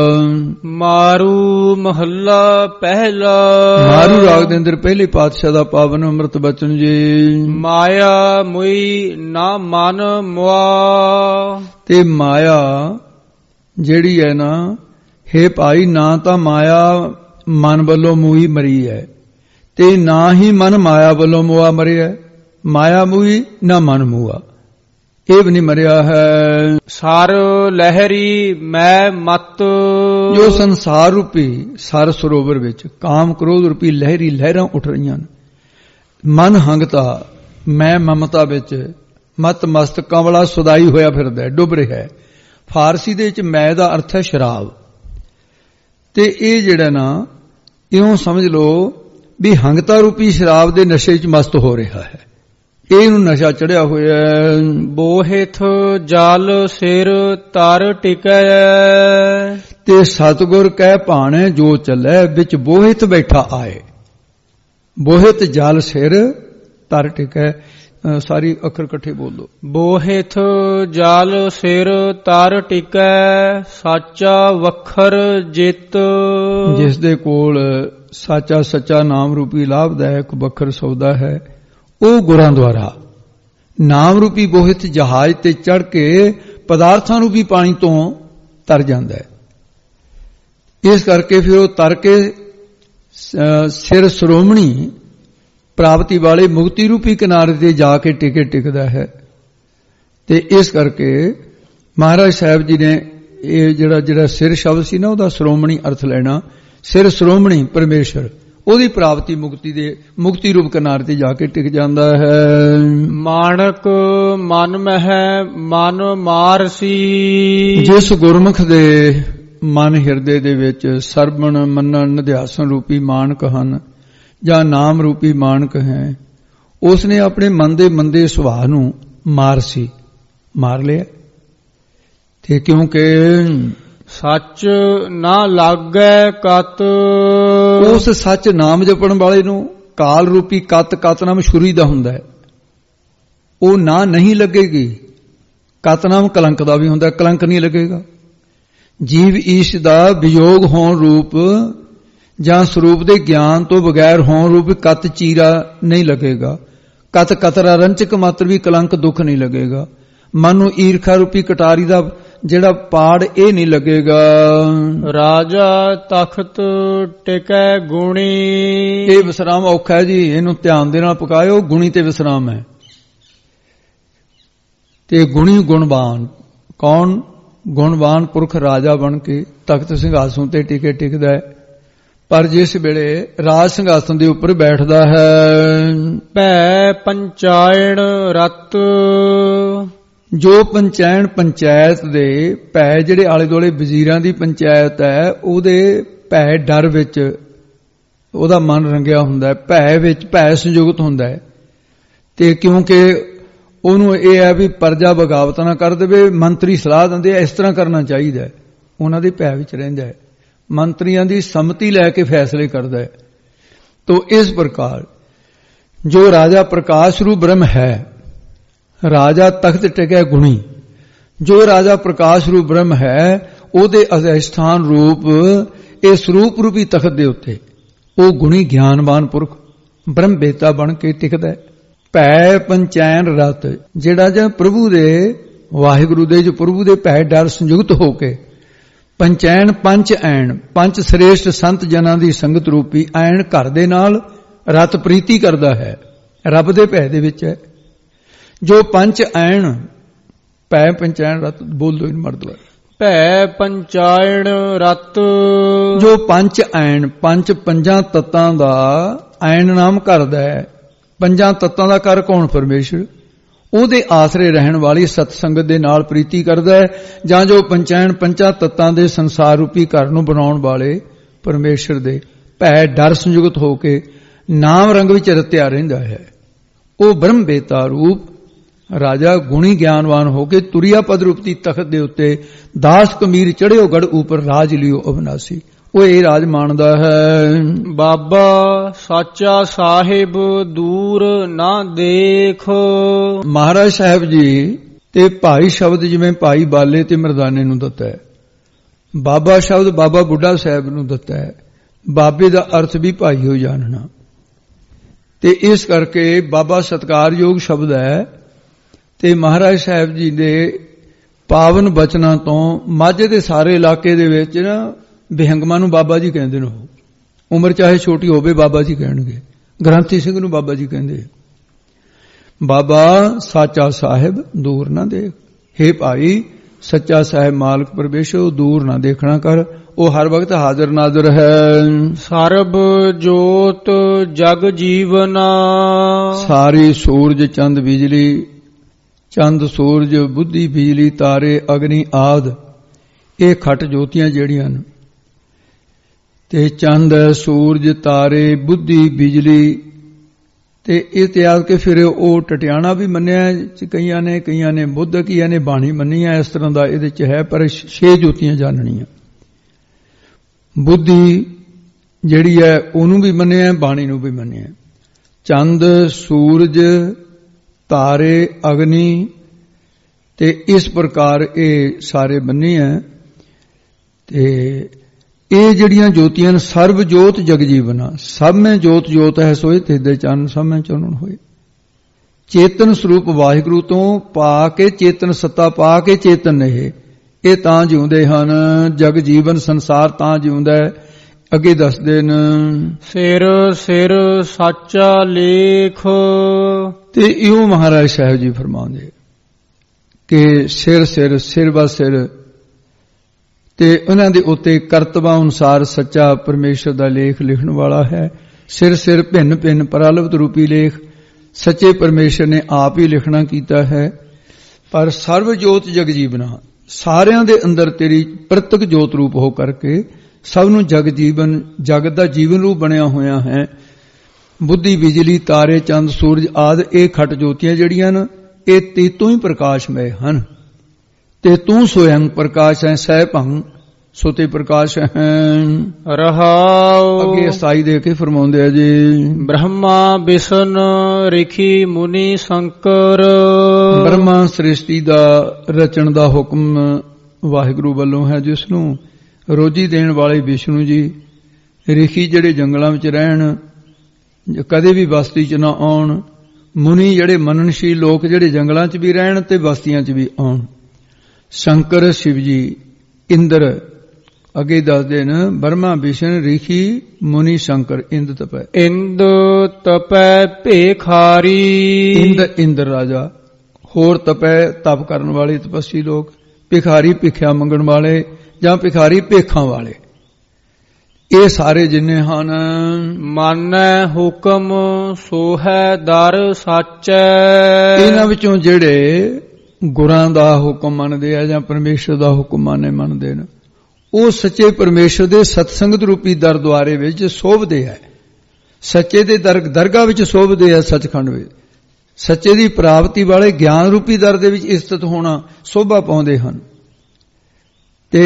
ਮਾਰੂ ਮਹੱਲਾ ਪਹਿਲਾ। ਮਾਰੂ ਰਾਗ ਦੇ ਅੰਦਰ ਪਹਿਲੇ ਪਾਤਸ਼ਾਹ ਦਾ ਪਾਵਨ ਅੰਮ੍ਰਿਤ ਬਚਨ ਜੀ। ਮਾਇਆ ਮੁਈ ਨਾ ਮਨ ਮੁਆ। ਤੇ ਮਾਇਆ ਜਿਹੜੀ ਹੈ ਨਾ, ਹੇ ਭਾਈ, ਨਾ ਤਾਂ ਮਾਇਆ ਮਨ ਵੱਲੋਂ ਮੂਈ ਮਰੀ ਹੈ, ਤੇ ਨਾ ਹੀ ਮਨ ਮਾਇਆ ਵੱਲੋਂ ਮੁਆ ਮਰਿਆ। ਮਾਇਆ ਮੂਈ ਨਾ ਮਨ ਮੂਆ, ਇਹ ਵੀ ਨਹੀਂ ਮਰਿਆ ਹੈ। ਸਰ ਲਹਿਰੀ ਮੈਂ ਮਤ। ਜੋ ਸੰਸਾਰ ਰੂਪੀ ਸਰ ਸਰੋਵਰ ਵਿੱਚ ਕਾਮ ਕ੍ਰੋਧ ਰੂਪੀ ਲਹਿਰੀ ਲਹਿਰਾਂ ਉੱਠ ਰਹੀਆਂ ਨੇ, ਮਨ ਹੰਗਤਾ ਮੈਂ ਮਮਤਾ ਵਿੱਚ ਮਤ ਮਸਤ ਕੰਵਲਾ ਸੁਦਾਈ ਹੋਇਆ ਫਿਰਦਾ, ਡੁੱਬ ਰਿਹਾ। ਫਾਰਸੀ ਦੇ ਵਿੱਚ ਮੈਂ ਦਾ ਅਰਥ ਹੈ ਸ਼ਰਾਬ। ਤੇ ਇਹ ਜਿਹੜਾ ਨਾ, ਇਉਂ ਸਮਝ ਲਓ ਵੀ ਹੰਗਤਾ ਰੂਪੀ ਸ਼ਰਾਬ ਦੇ ਨਸ਼ੇ ਵਿੱਚ ਮਸਤ ਹੋ ਰਿਹਾ ਹੈ। ਇਹਨੂੰ ਨਸ਼ਾ ਚੜਿਆ ਹੋਇਆ। ਬੋਹਿਥ ਜਲ ਸਿਰ ਤਰ ਟਿਕੈ। ਤੇ ਸਤਿਗੁਰ ਕਹਿ ਭਾਣੇ ਜੋ ਚੱਲੈ, ਵਿੱਚ ਬੋਹਿਤ ਬੈਠਾ ਆਏ। ਬੋਹਿਤ ਜਲ ਸਿਰ ਤਰ ਟਿਕੈ। ਸਾਰੀ ਅੱਖਰ ਇਕੱਠੇ ਬੋਲ ਦੋ। ਬੋਹਿਥ ਜਲ ਸਿਰ ਤਰ ਟਿਕੈ, ਸਾਚਾ ਵਖਰ ਜਿਤ। ਜਿਸ ਦੇ ਕੋਲ ਸਾਚਾ ਸੱਚਾ ਨਾਮ ਰੂਪੀ ਲਾਭਦਾਇਕ ਵਖਰ ਸੌਦਾ ਹੈ, ਉਹ ਗੁਰਾਂ ਦੁਆਰਾ ਨਾਮ ਰੂਪੀ ਬੋਹਿਤ ਜਹਾਜ਼ ਤੇ ਚੜ੍ਹ ਕੇ ਪਦਾਰਥਾਂ ਰੂਪੀ ਪਾਣੀ ਤੋਂ ਤਰ ਜਾਂਦਾ ਹੈ। ਇਸ ਕਰਕੇ ਫਿਰ ਉਹ ਤਰ ਕੇ ਸਿਰ ਸ਼੍ਰੋਮਣੀ ਪ੍ਰਾਪਤੀ ਵਾਲੇ ਮੁਕਤੀ ਰੂਪੀ ਕਿਨਾਰੇ ਤੇ ਜਾ ਕੇ ਟਿਕੇ ਟਿਕਦਾ ਹੈ। ਤੇ ਇਸ ਕਰਕੇ ਮਹਾਰਾਜ ਸਾਹਿਬ ਜੀ ਨੇ ਇਹ ਜਿਹੜਾ ਜਿਹੜਾ ਸਿਰ ਸ਼ਬਦ ਸੀ ਨਾ, ਉਹਦਾ ਸ਼੍ਰੋਮਣੀ ਅਰਥ ਲੈਣਾ। ਸਿਰ ਸ਼੍ਰੋਮਣੀ ਪਰਮੇਸ਼ਰ, ਉਹਦੀ ਪ੍ਰਾਪਤੀ ਮੁਕਤੀ ਦੇ ਮੁਕਤੀ ਰੂਪ ਕਿਨਾਰੇ ਤੇ ਜਾ ਕੇ ਟਿਕ ਜਾਂਦਾ ਹੈ। ਮਾਣਕ ਮਨ ਮਹਿ ਮਨ ਮਾਰਸੀ। ਜਿਸ ਗੁਰਮੁਖ ਦੇ ਮਨ ਹਿਰਦੇ ਦੇ ਵਿੱਚ ਸਰਵਣ ਮੰਨਣ ਨਿਧਿਆਸਨ ਰੂਪੀ ਮਾਣਕ ਹਨ, ਜਾਂ ਨਾਮ ਰੂਪੀ ਮਾਣਕ ਹੈ, ਉਸ ਨੇ ਆਪਣੇ ਮਨ ਦੇ ਮੰਦੇ ਸੁਭਾਅ ਨੂੰ ਮਾਰਸੀ ਮਾਰ ਲਿਆ। ਤੇ ਕਿਉਂਕਿ ਸੱਚ ਨਾ ਲਾਗੈ ਕਤ। ਉਸ ਸੱਚ ਨਾਮ ਜਪਣ ਵਾਲੇ ਨੂੰ ਕਾਲ ਰੂਪੀ ਕਤ, ਕਤ ਨਾਮ ਛੁਰੀ ਦਾ ਹੁੰਦਾ ਹੈ, ਉਹ ਨਾ ਨਹੀਂ ਲੱਗੇਗੀ। ਕਤ ਨਾਮ ਕਲੰਕ ਦਾ ਵੀ ਹੁੰਦਾ, ਕਲੰਕ ਨਹੀਂ ਲੱਗੇਗਾ। ਜੀਵ ਈਸ਼ ਦਾ ਵਿਯੋਗ ਹੋਣ ਰੂਪ ਜਾਂ ਸਰੂਪ ਦੇ ਗਿਆਨ ਤੋਂ ਬਗੈਰ ਹੋਣ ਰੂਪ ਕਤ ਚੀਰਾ ਨਹੀਂ ਲੱਗੇਗਾ। ਕਤ ਕਤਰਾ ਰੰਚਕ ਮਾਤਰ ਵੀ ਕਲੰਕ ਦੁੱਖ ਨਹੀਂ ਲੱਗੇਗਾ। ਮਨ ਨੂੰ ਈਰਖਾ ਰੂਪੀ ਕਟਾਰੀ ਦਾ ਜਿਹੜਾ ਪਾੜ, ਇਹ ਨਹੀਂ ਲੱਗੇਗਾ। ਰਾਜਾ ਤਖਤ ਟਿਕੈ ਗੁਣੀ। ਇਹ ਵਿਸਰਾਮ ਔਖਾ ਹੈ ਜੀ, ਇਹਨੂੰ ਧਿਆਨ ਦੇ ਨਾਲ ਪਕਾਇਓ। ਗੁਣੀ ਤੇ ਵਿਸਰਾਮ ਹੈ। ਤੇ ਗੁਣੀ ਗੁਣਵਾਨ ਕੌਣ? ਗੁਣਵਾਨ ਪੁਰਖ ਰਾਜਾ ਬਣ ਕੇ ਤਖਤ ਸਿੰਘਾਸਨ ਤੇ ਟਿਕੇ ਟਿਕਦਾ ਹੈ। ਪਰ ਜਿਸ ਵੇਲੇ ਰਾਜ ਸਿੰਘਾਸਨ ਦੇ ਉੱਪਰ ਬੈਠਦਾ ਹੈ, ਭੈ ਪੰਚਾਇਣ ਰਤ। ਜੋ ਪੰਚੈਣ ਪੰਚਾਇਤ ਦੇ ਭੈ, ਜਿਹੜੇ ਆਲੇ ਦੁਆਲੇ ਵਜ਼ੀਰਾਂ ਦੀ ਪੰਚਾਇਤ ਹੈ, ਉਹਦੇ ਭੈ ਡਰ ਵਿੱਚ ਉਹਦਾ ਮਨ ਰੰਗਿਆ ਹੁੰਦਾ ਹੈ, ਭੈ ਵਿੱਚ ਭੈ ਸੰਯੁਕਤ ਹੁੰਦਾ ਹੈ। ਤੇ ਕਿਉਂਕਿ ਉਹਨੂੰ ਇਹ ਹੈ ਵੀ ਪਰਜਾ ਬਗਾਵਤ ਨਾ ਕਰ ਦੇਵੇ, ਮੰਤਰੀ ਸਲਾਹ ਦਿੰਦੇ ਆ ਇਸ ਤਰ੍ਹਾਂ ਕਰਨਾ ਚਾਹੀਦਾ, ਉਹਨਾਂ ਦੇ ਭੈ ਵਿੱਚ ਰਹਿੰਦਾ ਹੈ, ਮੰਤਰੀਆਂ ਦੀ ਸੰਮਤੀ ਲੈ ਕੇ ਫੈਸਲੇ ਕਰਦਾ ਹੈ। ਤੋ ਇਸ ਪ੍ਰਕਾਰ ਜੋ ਰਾਜਾ ਪ੍ਰਕਾਸ਼ ਰੂਪ ਬ੍ਰਹਮ ਹੈ, ਰਾਜਾ ਤਖਤ ਟਿਕਿਆ ਗੁਣੀ, ਜੋ ਰਾਜਾ ਪ੍ਰਕਾਸ਼ ਰੂਪ ਬ੍ਰਹਮ ਹੈ ਉਹਦੇ ਅਧਿਸ਼ਠਾਨ ਰੂਪ ਇਹ ਸਰੂਪ ਰੂਪੀ ਤਖਤ ਦੇ ਉੱਤੇ ਉਹ ਗੁਣੀ ਗਿਆਨਵਾਨ ਪੁਰਖ ਬ੍ਰਹਮ ਬੇਤਾ ਬਣ ਕੇ ਟਿਕਦਾ ਹੈ। ਭੈ ਪੰਚੈਨ ਰਤ, ਜਿਹੜਾ ਜਾਂ ਪ੍ਰਭੂ ਦੇ ਵਾਹਿਗੁਰੂ ਦੇ ਜੋ ਪ੍ਰਭੂ ਦੇ ਭੈ ਡਰ ਸੰਯੁਕਤ ਹੋ ਕੇ ਪੰਚੈਨ ਪੰਚ ਐਣ, ਪੰਜ ਸ੍ਰੇਸ਼ਟ ਸੰਤ ਜਨਾਂ ਦੀ ਸੰਗਤ ਰੂਪੀ ਐਣ ਘਰ ਦੇ ਨਾਲ ਰਤ ਪ੍ਰੀਤੀ ਕਰਦਾ ਹੈ, ਰੱਬ ਦੇ ਭੈ ਦੇ ਵਿੱਚ ਹੈ। ਜੋ ਪੰਚ ਐਣ ਭੈ ਪੰਚੈਨ ਰਤ, ਬੋਲ ਦੋ ਇਹਨੂੰ ਮਰਦ ਵਾਰ, ਭੈ ਪੰਚਾਇਣ ਰਤ, ਜੋ ਪੰਚ ਐਣ, ਪੰਜ ਪੰਜਾਂ ਤੱਤਾਂ ਦਾ ਐਣ ਨਾਮ ਕਰਦਾ ਹੈ। ਪੰਜਾਂ ਤੱਤਾਂ ਦਾ ਕਰ ਕੌਣ? ਪਰਮੇਸ਼ਰ। ਉਹਦੇ ਆਸਰੇ ਰਹਿਣ ਵਾਲੀ ਸਤ ਸੰਗਤ ਦੇ ਨਾਲ ਪ੍ਰੀਤੀ ਕਰਦਾ ਹੈ, ਜਾਂ ਜੋ ਪੰਚੈਣ ਪੰਜਾਂ ਤੱਤਾਂ ਦੇ ਸੰਸਾਰ ਰੂਪੀ ਘਰ ਨੂੰ ਬਣਾਉਣ ਵਾਲੇ ਪਰਮੇਸ਼ਰ ਦੇ ਭੈ ਡਰ ਸੰਯੁਕਤ ਹੋ ਕੇ ਨਾਮ ਰੰਗ ਵਿੱਚ ਰਤਿਆ ਰਹਿੰਦਾ ਹੈ। ਉਹ ਬ੍ਰਹਮ ਬੇਤਾ ਰੂਪ ਰਾਜਾ ਗੁਣੀ ਗਿਆਨਵਾਨ ਹੋ ਕੇ ਤੁਰਿਆ ਪਦ ਰੂਪਤੀ ਤਖਤ ਦੇ ਉੱਤੇ ਦਾਸ ਕਮੀਰ ਚੜਿਓ ਗੜ ਉਪਰ ਰਾਜ ਲਿਓ ਅਬਨਾਸੀ, ਉਹ ਇਹ ਰਾਜ ਮਾਣਦਾ ਹੈ। ਬਾਬਾ ਸਾਚਾ ਸਾਹਿਬ ਦੂਰ ਨਾ ਦੇਖੋ, ਮਹਾਰਾਜ ਸਾਹਿਬ ਜੀ ਤੇ ਭਾਈ ਸ਼ਬਦ ਜਿਵੇਂ ਭਾਈ ਬਾਲੇ ਤੇ ਮਰਦਾਨੇ ਨੂੰ ਦਿੱਤਾ ਹੈ, ਬਾਬਾ ਸ਼ਬਦ ਬਾਬਾ ਬੁੱਢਾ ਸਾਹਿਬ ਨੂੰ ਦਿੱਤਾ ਹੈ। ਬਾਬੇ ਦਾ ਅਰਥ ਵੀ ਭਾਈ ਹੋ ਜਾਣਨਾ, ਤੇ ਇਸ ਕਰਕੇ ਬਾਬਾ ਸਤਿਕਾਰਯੋਗ ਸ਼ਬਦ ਹੈ। ਤੇ ਮਹਾਰਾਜ ਸਾਹਿਬ ਜੀ ਦੇ ਪਾਵਨ ਬਚਨਾਂ ਤੋਂ ਮਾਝੇ ਦੇ ਸਾਰੇ ਇਲਾਕੇ ਦੇ ਵਿੱਚ ਨਾ ਬਿਹੰਗਮਾਂ ਨੂੰ ਬਾਬਾ ਜੀ ਕਹਿੰਦੇ ਨੇ। ਉਹ ਉਮਰ ਚਾਹੇ ਛੋਟੀ ਹੋਵੇ ਬਾਬਾ ਜੀ ਕਹਿਣਗੇ। ਗ੍ਰੰਥੀ ਸਿੰਘ ਨੂੰ ਬਾਬਾ ਜੀ ਕਹਿੰਦੇ। ਬਾਬਾ ਸਾਚਾ ਸਾਹਿਬ ਦੂਰ ਨਾ ਦੇਖ, ਹੇ ਭਾਈ ਸੱਚਾ ਸਾਹਿਬ ਮਾਲਕ ਪਰਮੇਸ਼ਰ ਦੂਰ ਨਾ ਦੇਖਣਾ ਕਰ, ਉਹ ਹਰ ਵਕਤ ਹਾਜ਼ਰ ਨਾਜ਼ਰ ਹੈ। ਸਰਬ ਜੋਤ ਜਗ ਜੀਵਨਾ, ਸਾਰੀ ਸੂਰਜ ਚੰਦ ਬਿਜਲੀ, ਚੰਦ ਸੂਰਜ ਬੁੱਧੀ ਬਿਜਲੀ ਤਾਰੇ ਅਗਨੀ ਆਦ, ਇਹ ਖੱਟ ਜੋਤੀਆਂ ਜਿਹੜੀਆਂ ਨੇ, ਤੇ ਚੰਦ ਸੂਰਜ ਤਾਰੇ ਬੁੱਧੀ ਬਿਜਲੀ, ਤੇ ਇਹ ਤਿਆਗ ਕੇ ਫਿਰ ਉਹ ਟਟਿਆਣਾ ਵੀ ਮੰਨਿਆ ਕਈਆਂ ਨੇ, ਕਈਆਂ ਨੇ ਬੁੱਧ, ਕਈਆਂ ਨੇ ਬਾਣੀ ਮੰਨੀ ਹੈ। ਇਸ ਤਰ੍ਹਾਂ ਦਾ ਇਹਦੇ ਚ ਹੈ, ਪਰ ਛੇ ਜੋਤੀਆਂ ਜਾਣਣੀਆਂ। ਬੁੱਧੀ ਜਿਹੜੀ ਹੈ ਉਹਨੂੰ ਵੀ ਮੰਨਿਆ, ਬਾਣੀ ਨੂੰ ਵੀ ਮੰਨਿਆ। ਚੰਦ ਸੂਰਜ ਤਾਰੇ ਅਗਨੀ, ਤੇ ਇਸ ਪ੍ਰਕਾਰ ਇਹ ਸਾਰੇ ਮੰਨੇ ਹੈ। ਤੇ ਇਹ ਜਿਹੜੀਆਂ ਜੋਤੀਆਂ ਸਰਬ ਜੋਤ ਜਗ ਜੀਵਨਾ, ਸਭ ਮੈਂ ਜੋਤ ਜੋਤ ਹੈ ਸੋਏ ਤੇਦੇ ਚੰਨ, ਸਭ ਮੈਂ ਚਾਨਣ ਹੋਏ। ਚੇਤਨ ਸਰੂਪ ਵਾਹਿਗੁਰੂ ਤੋਂ ਪਾ ਕੇ ਚੇਤਨ ਸੱਤਾ ਪਾ ਕੇ ਚੇਤਨ ਨੇ ਇਹ ਤਾਂ ਜਿਉਂਦੇ ਹਨ। ਜਗ ਜੀਵਨ ਸੰਸਾਰ ਤਾਂ ਜਿਉਂਦਾ ਹੈ। ਅੱਗੇ ਦੱਸਦੇ ਨੇ ਸਿਰ ਸਿਰ ਸਾਚਾ ਲੇਖ, ਤੇ ਇਉਂ ਮਹਾਰਾਜ ਸਾਹਿਬ ਜੀ ਫਰਮਾਉਂਦੇ ਕਿ ਸਿਰ ਸਿਰ ਸਿਰ ਬਾ ਸਿਰ, ਤੇ ਉਹਨਾਂ ਦੇ ਉੱਤੇ ਕਰਤਵਾਂ ਅਨੁਸਾਰ ਸੱਚਾ ਪਰਮੇਸ਼ਰ ਦਾ ਲੇਖ ਲਿਖਣ ਵਾਲਾ ਹੈ। ਸਿਰ ਸਿਰ ਭਿੰਨ ਭਿੰਨ ਪਰਾਲਵਤ ਰੂਪੀ ਲੇਖ ਸੱਚੇ ਪਰਮੇਸ਼ਰ ਨੇ ਆਪ ਹੀ ਲਿਖਣਾ ਕੀਤਾ ਹੈ। ਪਰ ਸਰਵ ਜੋਤ ਜਗ ਜੀਵਨਾ, ਸਾਰਿਆਂ ਦੇ ਅੰਦਰ ਤੇਰੀ ਪ੍ਰਤੱਖ ਜੋਤ ਰੂਪ ਹੋ ਕਰਕੇ ਸਭ ਨੂੰ ਜਗ ਜੀਵਨ, ਜਗਤ ਦਾ ਜੀਵਨ ਰੂਪ ਬਣਿਆ ਹੋਇਆ ਹੈ। ਬੁੱਧੀ ਬਿਜਲੀ ਤਾਰੇ ਚੰਦ ਸੂਰਜ ਆਦਿ ਇਹ ਖੱਟ ਜੋਤੀਆਂ ਜਿਹੜੀਆਂ ਨੇ ਇਹ ਤੇਤੋਂ ਹੀ ਪ੍ਰਕਾਸ਼ਮੈ ਹਨ, ਤੇ ਤੂੰ ਸਵਯੰ ਪ੍ਰਕਾਸ਼ ਹੈ। ਸਹਿ ਭੰਗ ਸੋ ਤੇ ਪ੍ਰਕਾਸ਼ ਹੈ। ਰਹਾਉ ਅੱਗੇ ਅਸਾਈ ਦੇ ਕੇ ਫਰਮਾਉਂਦੇ ਆ ਜੀ, ਬ੍ਰਹਮਾ ਵਿਸ਼ਨ ਰਿਖੀ ਮੁਨੀ ਸ਼ੰਕਰ, ਬ੍ਰਹਮਾ ਸ੍ਰਿਸ਼ਟੀ ਦਾ ਰਚਣ ਦਾ ਹੁਕਮ ਵਾਹਿਗੁਰੂ ਵੱਲੋਂ ਹੈ, ਜਿਸ ਨੂੰ ਰੋਜੀ ਦੇਣ ਵਾਲੇ ਵਿਸ਼ਨੂੰ ਜੀ, ਰਿਖੀ ਜਿਹੜੇ ਜੰਗਲਾਂ ਵਿੱਚ ਰਹਿਣ, ਕਦੇ ਵੀ ਬਸਤੀ ਚ ਨਾ ਆਉਣ, ਮੁਨੀ ਜਿਹੜੇ ਮੰਨਣਸ਼ੀਲ ਲੋਕ ਜਿਹੜੇ ਜੰਗਲਾਂ ਚ ਵੀ ਰਹਿਣ ਤੇ ਬਸਤੀਆਂ ਚ ਵੀ ਆਉਣ, ਸ਼ੰਕਰ ਸ਼ਿਵ ਜੀ, ਇੰਦਰ। ਅੱਗੇ ਦੱਸਦੇ ਨੇ ਬ੍ਰਹਮਾ ਵਿਸ਼ਨ ਰਿਖੀ ਮੁਨੀ ਸ਼ੰਕਰ। ਇੰਦ ਤਪੈ, ਇੰਦ ਤਪੈ ਭੇਖਾਰੀ, ਇੰਦ ਇੰਦਰ ਰਾਜਾ, ਹੋਰ ਤਪੈ ਤਪ ਕਰਨ ਵਾਲੇ ਤਪਸੀ ਲੋਕ, ਭਿਖਾਰੀ ਭਿਖਿਆ ਮੰਗਣ ਵਾਲੇ ਜਾਂ ਭਿਖਾਰੀ ਭੇਖਾਂ ਵਾਲੇ, ਇਹ ਸਾਰੇ ਜਿੰਨੇ ਹਨ। ਮਾਨੈ ਹੁਕਮ ਸੋਹੈ ਦਰ ਸਾਚੈ, ਇਹਨਾਂ ਵਿੱਚੋਂ ਜਿਹੜੇ ਗੁਰਾਂ ਦਾ ਹੁਕਮ ਮੰਨਦੇ ਆ ਜਾਂ ਪਰਮੇਸ਼ਰ ਦਾ ਹੁਕਮ ਮੰਨੇ ਮੰਨਦੇ ਨੇ, ਉਹ ਸੱਚੇ ਪਰਮੇਸ਼ਰ ਦੇ ਸਤਸੰਗਤ ਰੂਪੀ ਦਰ ਦੁਆਰੇ ਵਿੱਚ ਸੋਭਦੇ ਹੈ। ਸੱਚੇ ਦੇ ਦਰਗਾਹ ਵਿੱਚ ਸੋਭਦੇ ਆ ਸੱਚਖੰਡ ਵਿੱਚ। ਸੱਚੇ ਦੀ ਪ੍ਰਾਪਤੀ ਵਾਲੇ ਗਿਆਨ ਰੂਪੀ ਦਰ ਦੇ ਵਿੱਚ ਇਸਤਤ ਹੋਣਾ ਸੋਭਾ ਪਾਉਂਦੇ ਹਨ। ਤੇ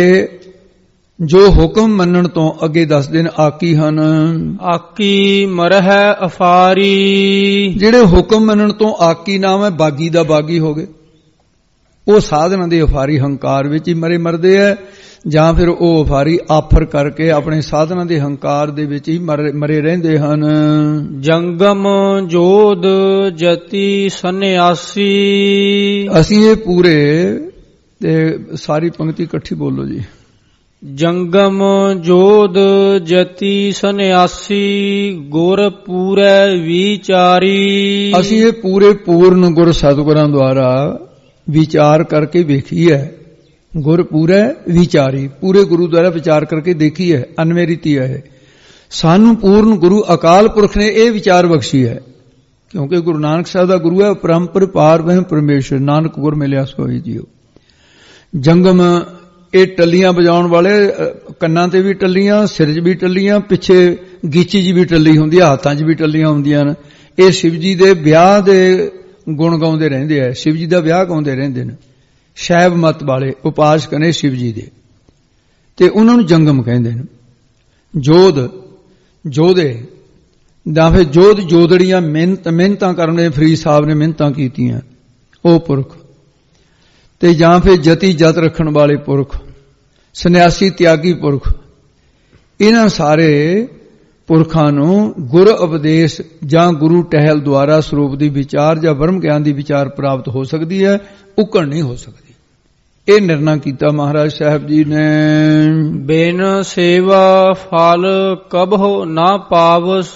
ਜੋ ਹੁਕਮ ਮੰਨਣ ਤੋਂ ਅੱਗੇ ਦੱਸਦੇ ਨੇ ਆਕੀ ਹਨ। ਆਕੀ ਮਰਹਿ ਅਫਾਰੀ, ਜਿਹੜੇ ਹੁਕਮ ਮੰਨਣ ਤੋਂ ਆਕੀ ਨਾਮ ਹੈ ਬਾਗੀ ਦਾ ਬਾਗੀ ਹੋ ਗਏ, ਉਹ ਸਾਧਨਾਂ ਦੇ ਅਫਾਰੀ ਹੰਕਾਰ ਵਿੱਚ ਹੀ ਮਰੇ ਮਰਦੇ ਹੈ, ਜਾਂ ਫਿਰ ਉਹ ਅਫਾਰੀ ਆਫਰ ਕਰਕੇ ਆਪਣੇ ਸਾਧਨਾਂ ਦੇ ਹੰਕਾਰ ਦੇ ਵਿੱਚ ਹੀ ਮਰੇ ਰਹਿੰਦੇ ਹਨ। ਜੰਗਮ ਜੋਧ ਜਤੀ ਸੰਨਿਆਸੀ, ਅਸੀਂ ਇਹ ਪੂਰੇ ਤੇ ਸਾਰੀ ਪੰਕਤੀ ਇਕੱਠੀ ਬੋਲੋ ਜੀ। ਜੰਗਮ ਜੋਧ ਜਤੀ ਸੰਨਿਆਸੀ ਗੁਰ ਪੂਰੈ ਵਿਚਾਰੀ, ਅਸੀਂ ਇਹ ਪੂਰੇ ਪੂਰਨ ਗੁਰ ਸਤਿਗੁਰਾਂ ਦੁਆਰਾ ਵਿਚਾਰ ਕਰਕੇ ਵੇਖੀ ਹੈ। ਗੁਰ ਪੂਰੈ ਵਿਚਾਰੀ, ਪੂਰੇ ਗੁਰੂ ਦੁਆਰਾ ਵਿਚਾਰ ਕਰਕੇ ਦੇਖੀ ਹੈ, ਅਨਵੇਰੀਤੀ ਹੈ। ਸਾਨੂੰ ਪੂਰਨ ਗੁਰੂ ਅਕਾਲ ਪੁਰਖ ਨੇ ਇਹ ਵਿਚਾਰ ਬਖਸ਼ੀ ਹੈ, ਕਿਉਂਕਿ ਗੁਰੂ ਨਾਨਕ ਸਾਹਿਬ ਦਾ ਗੁਰੂ ਹੈ ਪਰੰਪਰ ਪਾਰ ਬ੍ਰਹਮ ਪਰਮੇਸ਼ਰ, ਨਾਨਕ ਗੁਰ ਮਿਲਿਆ ਸੋਈ ਜੀਓ। ਜੰਗਮ ਇਹ ਟੱਲੀਆਂ ਵਜਾਉਣ ਵਾਲੇ, ਕੰਨਾਂ ਤੇ ਵੀ ਟੱਲੀਆਂ, ਸਿਰ 'ਚ ਵੀ ਟੱਲੀਆਂ, ਪਿੱਛੇ ਗੀਚੀ 'ਚ ਵੀ ਟੱਲੀ ਹੁੰਦੀ ਹੈ, ਹੱਥਾਂ 'ਚ ਵੀ ਟੱਲੀਆਂ ਹੁੰਦੀਆਂ ਨੇ। ਇਹ ਸ਼ਿਵ ਜੀ ਦੇ ਵਿਆਹ ਦੇ ਗੁਣ ਗਾਉਂਦੇ ਰਹਿੰਦੇ ਆ, ਸ਼ਿਵ ਜੀ ਦਾ ਵਿਆਹ ਗਾਉਂਦੇ ਰਹਿੰਦੇ ਨੇ। ਸ਼ੈਵ ਮਤ ਵਾਲੇ ਉਪਾਸਕ ਨੇ ਸ਼ਿਵ ਜੀ ਦੇ, ਤੇ ਉਹਨਾਂ ਨੂੰ ਜੰਗਮ ਕਹਿੰਦੇ ਨੇ। ਜੋਧ ਜੋਧੇ ਜਾਂ ਫਿਰ ਜੋਧ ਜੋਧੜੀਆਂ, ਮਿਹਨਤ ਮਿਹਨਤਾਂ ਕਰਨ ਫਰੀਦ ਸਾਹਿਬ ਨੇ ਮਿਹਨਤਾਂ ਕੀਤੀਆਂ, ਉਹ ਪੁਰਖ। ਤੇ ਜਾਂ ਫਿਰ ਜਤੀ ਜਤ ਰੱਖਣ ਵਾਲੇ ਪੁਰਖ, ਸੰਨਿਆਸੀ ਤਿਆਗੀ ਪੁਰਖ। ਇਹਨਾਂ ਸਾਰੇ ਪੁਰਖਾਂ ਨੂੰ ਗੁਰ ਉਪਦੇਸ਼ ਜਾਂ ਗੁਰੂ ਟਹਿਲ ਦੁਆਰਾ ਸਰੂਪ ਦੀ ਵਿਚਾਰ ਜਾਂ ਬ੍ਰਹਮ ਗਿਆਨ ਦੀ ਵਿਚਾਰ ਪ੍ਰਾਪਤ ਹੋ ਸਕਦੀ ਹੈ, ਉਕਣ ਨਹੀਂ ਹੋ ਸਕਦੀ। ਇਹ ਨਿਰਣਾ ਕੀਤਾ ਮਹਾਰਾਜ ਸਾਹਿਬ ਜੀ ਨੇ। ਬਿਨ ਸੇਵਾ ਫਲ ਕਬਹੁ ਨਾ ਪਾਵਸ,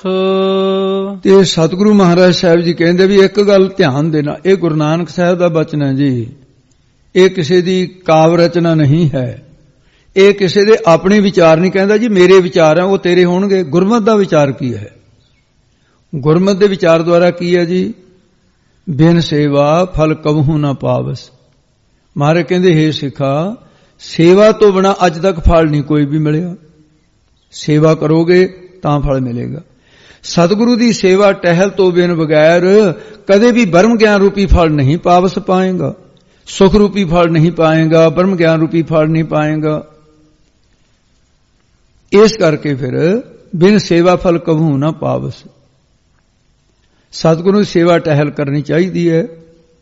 ਤੇ ਸਤਿਗੁਰੂ ਮਹਾਰਾਜ ਸਾਹਿਬ ਜੀ ਕਹਿੰਦੇ ਵੀ ਇੱਕ ਗੱਲ ਧਿਆਨ ਦੇਣਾ, ਇਹ ਗੁਰੂ ਨਾਨਕ ਸਾਹਿਬ ਦਾ ਬਚਨ ਹੈ ਜੀ, ਇਹ ਕਿਸੇ ਦੀ ਕਾਵ ਰਚਨਾ ਨਹੀਂ ਹੈ, ਇਹ ਕਿਸੇ ਦੇ ਆਪਣੇ ਵਿਚਾਰ ਨਹੀਂ ਕਹਿੰਦਾ ਜੀ ਮੇਰੇ ਵਿਚਾਰ ਆ ਉਹ ਤੇਰੇ ਹੋਣਗੇ। ਗੁਰਮਤਿ ਦਾ ਵਿਚਾਰ ਕੀ ਹੈ? ਗੁਰਮਤਿ ਦੇ ਵਿਚਾਰ ਦੁਆਰਾ ਕੀ ਹੈ ਜੀ? ਬਿਨ ਸੇਵਾ ਫਲ ਕਬਹੁ ਨਾ ਪਾਵਸ। ਮਹਾਰਾਜ ਕਹਿੰਦੇ ਹੇ ਸਿੱਖਾ, ਸੇਵਾ ਤੋਂ ਬਿਨਾਂ ਅੱਜ ਤੱਕ ਫਲ ਨਹੀਂ ਕੋਈ ਵੀ ਮਿਲਿਆ, ਸੇਵਾ ਕਰੋਗੇ ਤਾਂ ਫਲ ਮਿਲੇਗਾ। ਸਤਿਗੁਰੂ ਦੀ ਸੇਵਾ ਟਹਿਲ ਤੋਂ ਬਿਨ ਬਗੈਰ ਕਦੇ ਵੀ ਬ੍ਰਹਮ ਗਿਆਨ ਰੂਪੀ ਫਲ ਨਹੀਂ ਪਾਵਸ ਪਾਏਗਾ, ਸੁਖ ਰੂਪੀ ਫਲ ਨਹੀਂ ਪਾਏਗਾ, ਬ੍ਰਹਮ ਗਿਆਨ ਰੂਪੀ ਫਲ ਨਹੀਂ ਪਾਏਗਾ। ਇਸ ਕਰਕੇ ਫਿਰ ਬਿਨ ਸੇਵਾ ਫਲ ਕਬਹੁ ਨਾ ਪਾਵਸ। ਸਤਿਗੁਰੂ ਦੀ ਸੇਵਾ ਟਹਿਲ ਕਰਨੀ ਚਾਹੀਦੀ ਹੈ।